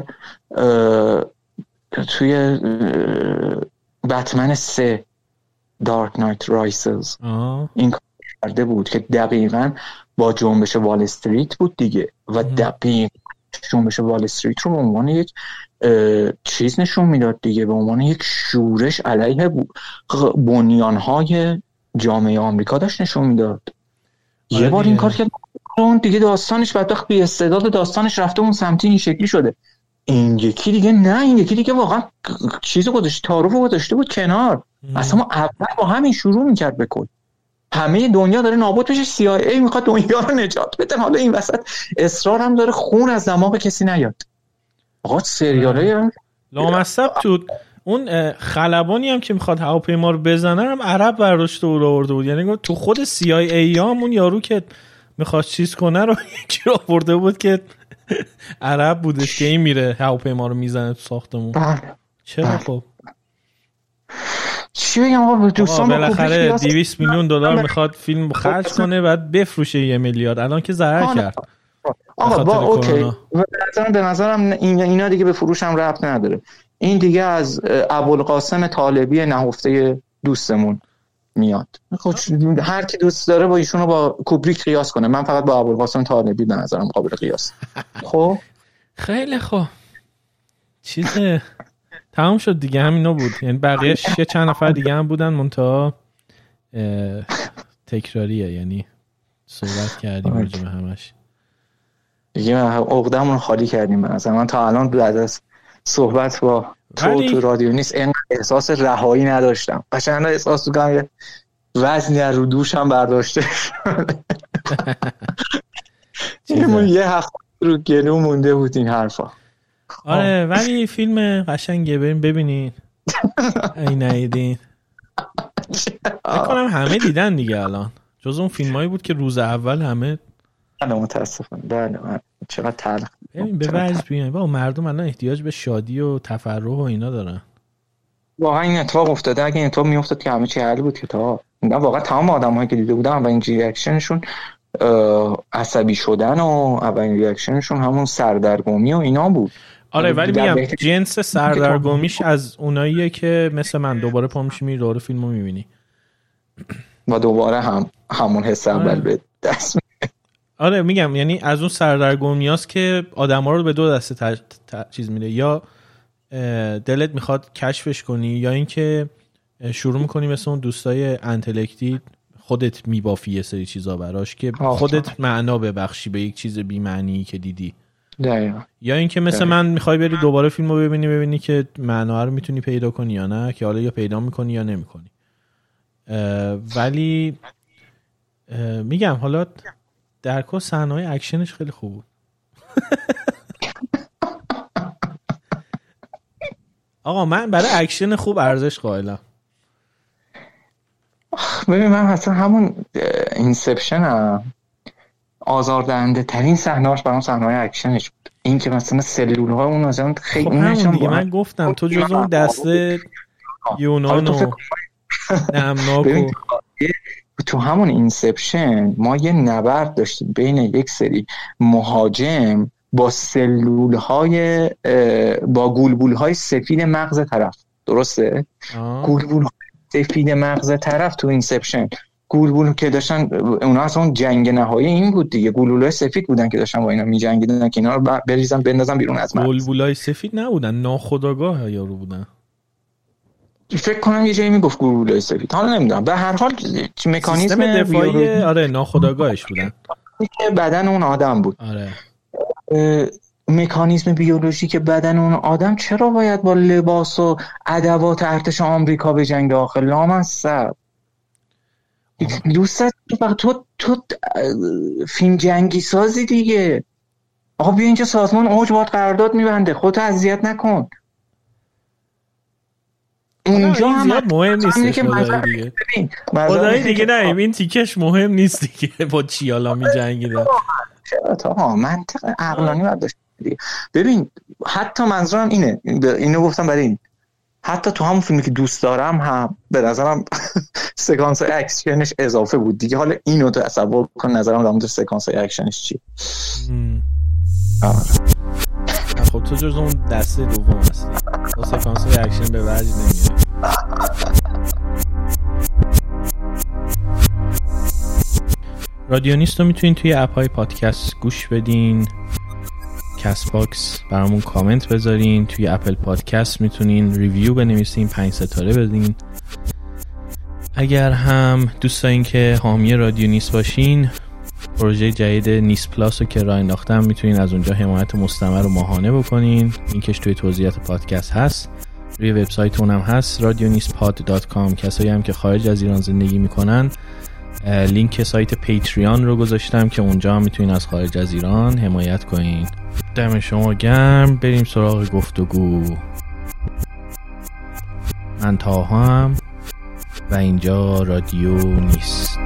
توی بتمن سه دارک نایت رایسز این کار کرده بود که دقیقاً با جنبش وال استریت بود دیگه، و دقیقاً جنبش وال استریت رو به عنوان یک چیز نشون میداد دیگه، به عنوان یک شورش علیه بنیانهای جامعه آمریکا داشت نشون میداد. یه بار این کار که اون دیگه داستانش بدبخت بی استعداد، داستانش رفته اون سمتی این شکلی شده. این یکی دیگه نه، این یکی دیگه واقعا چیزو گذاشته، تعارفو گذاشته بود کنار. اصلا ما اول با همین شروع میکرد بکن، همه دنیا داره نابود میشه، سی آی ای میخواد دنیا رو نجات بده، حالا این وسط اصرار هم داره خون از دماغ کسی نیاد. آقا سریاله لامصب تو اون خلبانی هم که میخواد هواپیما رو بزنه هم عرب برداشته و آورده بود، یعنی تو خود سی آی ای هم اون یارو که میخواد چیز کنه رو یکی رو آورده بود که عرب بودش که این میره هواپیما رو میزنه تو ساختمون. چرا خب چی بگم آقا دوستان، بالاخره دویست میلیون دلار میخواد فیلم خرج کنه بعد بفروشه یه میلیارد، الان که ضرر کرد. آقا با اوکی، به نظرم این اینا دیگه به فروش هم ربط نداره. این دیگه از ابوالقاسم طالبی نهفته دوستمون میاد. هر کی دوست داره با ایشونو با کوبریک قیاس کنه، من فقط با ابوالقاسم طالبی به نظرم قابل قیاس. خب خیلی خوب، چیزه تمام شد دیگه، همینا بود. یعنی بقیه‌اش یه چند نفر دیگه هم بودن منتها تکراریه، یعنی صحبت کردیم راجع به همش دیگه، عقده‌مون خالی کردیم. مثلا من تا الان بعد از صحبت با تو تو رادیو نیست اینقدر احساس رهایی نداشتم. قشنگ احساس می‌کنم یه وزنی از رو دوشم برداشته اینمون یه هفته رو گلو مونده بود این حرفا. آره ولی فیلم قشنگه، بریم ببینین. این ندیدین بکنم همه دیدن دیگه الان، جز اون فیلمایی بود که روز اول همه. بله متاسفم، بله چقدر تلخ. ببین به وجه بیان با مردم الان احتیاج به شادی و تفرح و اینا دارن. واقعا این اتفاق افتاده، اگه این اتفاق میافتاد که همه چی حل بود که تا واقعا تمام آدمایی که دیده بودن و این ریاکشنشون عصبی شدن و اولین ریاکشنشون همون سردرگمی و اینا بود. آره ولی میگم جنس سردرگمیش از اوناییه که مثل من دوباره پا میشی میری دوباره فیلمو میبینی و دوباره هم همون حس اول به دست آره میگم یعنی از اون سردرگمیاست که آدما رو به دو دسته تج... ت... چیز میده، یا دلت میخواد کشفش کنی یا اینکه شروع میکنی مثل اون دوستای انتلکتی خودت میبافی یه سری چیزا براش که خودت معنا ببخشی به یک چیز بی معنی که دیدی. دقیقاً. یا اینکه مثل دقیقا. من میخوای بری دوباره فیلمو ببینی ببینی که معنا رو میتونی پیدا کنی یا نه، که حالا یا پیدا میکنی یا نمیکنی. ولی میگم حالا در کل صحنه‌های اکشنش خیلی خوب بود. آقا من برای اکشن خوب ارزش قائلم. ببین من اصلا همون اینسپشن هم آزاردهنده ترین صحنه‌اش برام صحنه‌های اکشنش بود. این که مثلا سلول‌ها اون مثلا خیلی خب همون دیگه من گفتم تو جز اون دسته یونان و نمناک. تو همون اینسپشن ما یه نبرد داشتیم بین یک سری مهاجم با سلول‌های با گولبول‌های سفید مغز طرف، درسته؟ گولبول سفید مغز طرف تو اینسپشن، گولبول که داشتن اونا اصلا اون جنگ نهایی این بود دیگه، گولبولای سفید بودن که داشتن با اینا می‌جنگیدن که اینا رو بریزن بندازن بیرون از مغز. گولبولای سفید نبودن، ناخودآگاه یارو بودن. فکر کنم یه جایی میگفت گولبولای سفید، حالا نمیدونم. به هر حال مکانیزم دفاعی آره ناخودآگاهش بودن که بدن اون آدم بود. آره مکانیزم بیولوژیک بدن اون آدم چرا باید با لباس و ادوات ارتش آمریکا به جنگ داخل؟ لامصب دوست فقط تو تو فیلم جنگی سازی دیگه. آقا بیا اینجا سازمان اوج باید قرارداد میبنده، خودت اذیت نکن. اونجا هم زیاد مهم نیست که خدایی دیگه خدایی دیگه نه این تیکش مهم نیست دیگه با چی حالا می‌جنگیدن. چرا تا منطق عقلانی باید داشت دیگه. ببین حتی منظورم اینه، اینو گفتم برای این، حتی تو همون فیلمی که دوست دارم هم به نظرم سکانس اکشنش اضافه بود دیگه. حالا اینو تو تصور کن نظرم در مورد سکانس اکشنش چیه. آره خب تو جز اون دسته دوم هستی، با سکانس اکشن به وجه نمیاد. رادیو نیست رو میتونین توی اپ های پادکست گوش بدین، کست باکس برامون کامنت بذارین، توی اپل پادکست میتونین ریویو بنویسین، پنج ستاره بدین. اگر هم دوست دارین که حامی رادیو نیست باشین، پروژه جدید نیست پلاس رو که راه انداختم میتونین از اونجا حمایت مستمر و ماهانه بکنین. لینکش توی توضیحات پادکست هست، روی وبسایت اونم هست رادیو نیست پاد دات کام. کسایی هم که خارج از ایران زندگی میکنن لینک سایت پیتریان رو گذاشتم که اونجا هم میتونین از خارج از ایران حمایت کنین. دم شما گرم. بریم سراغ گفتگو. من تاها هم و اینجا رادیو نیست.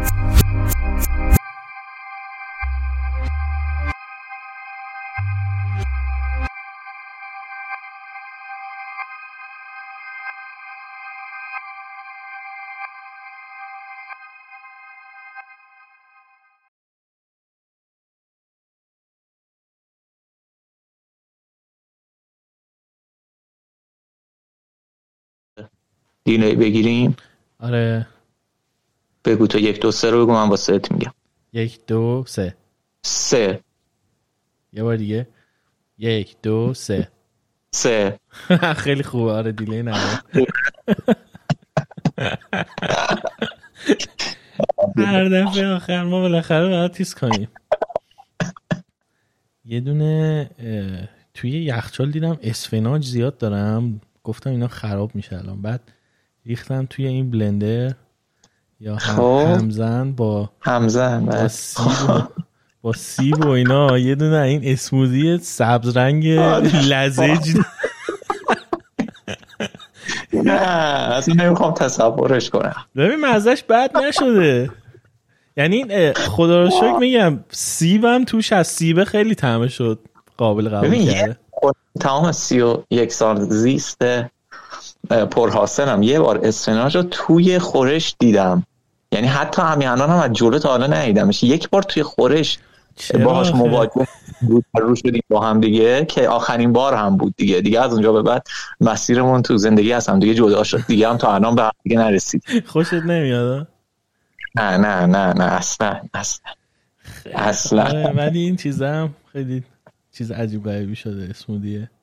دیلی بگیریم؟ آره بگو تو یک دو سه رو بگو، من با سه میگم. یک دو سه سه یه بار دیگه. یک دو سه سه خیلی خوبه. آره دیلی نداره. هر دفعه آخر ما بالاخره باید تیز کنیم. یه دونه توی یخچال دیدم اسفناج زیاد دارم، گفتم اینا خراب میشه الان، بعد ریختم توی این بلندر یا هم همزن با همزن با سیب و با سیب و اینا یه دونه این اسموزی سبز رنگ لزج. نه از این نمیخوام تصورش کنم. ببین مزهش بد نشده، یعنی خدا رو شکر میگم سیبم توش از سیبه خیلی طعمه شد، قابل قبول کرده. تمام سی و یک سال زیست پرحاصلم یه بار اسفناج رو توی خورش دیدم، یعنی حتی همین الان هم از جلو تا حالا ندیدمش. یک بار توی خورش باهاش مواجه بود رو شدیم با هم دیگه که آخرین بار هم بود دیگه. دیگه از اونجا به بعد مسیرمون تو زندگی از هم دیگه جدا شد دیگه، هم تا الان به هم دیگه نرسید. خوشت نمیاد؟ نه نه نه نه اصلا اصلا. اصلا. ولی این چیزا هم خیلی چیز عجیب غریبی شده اسمودیه.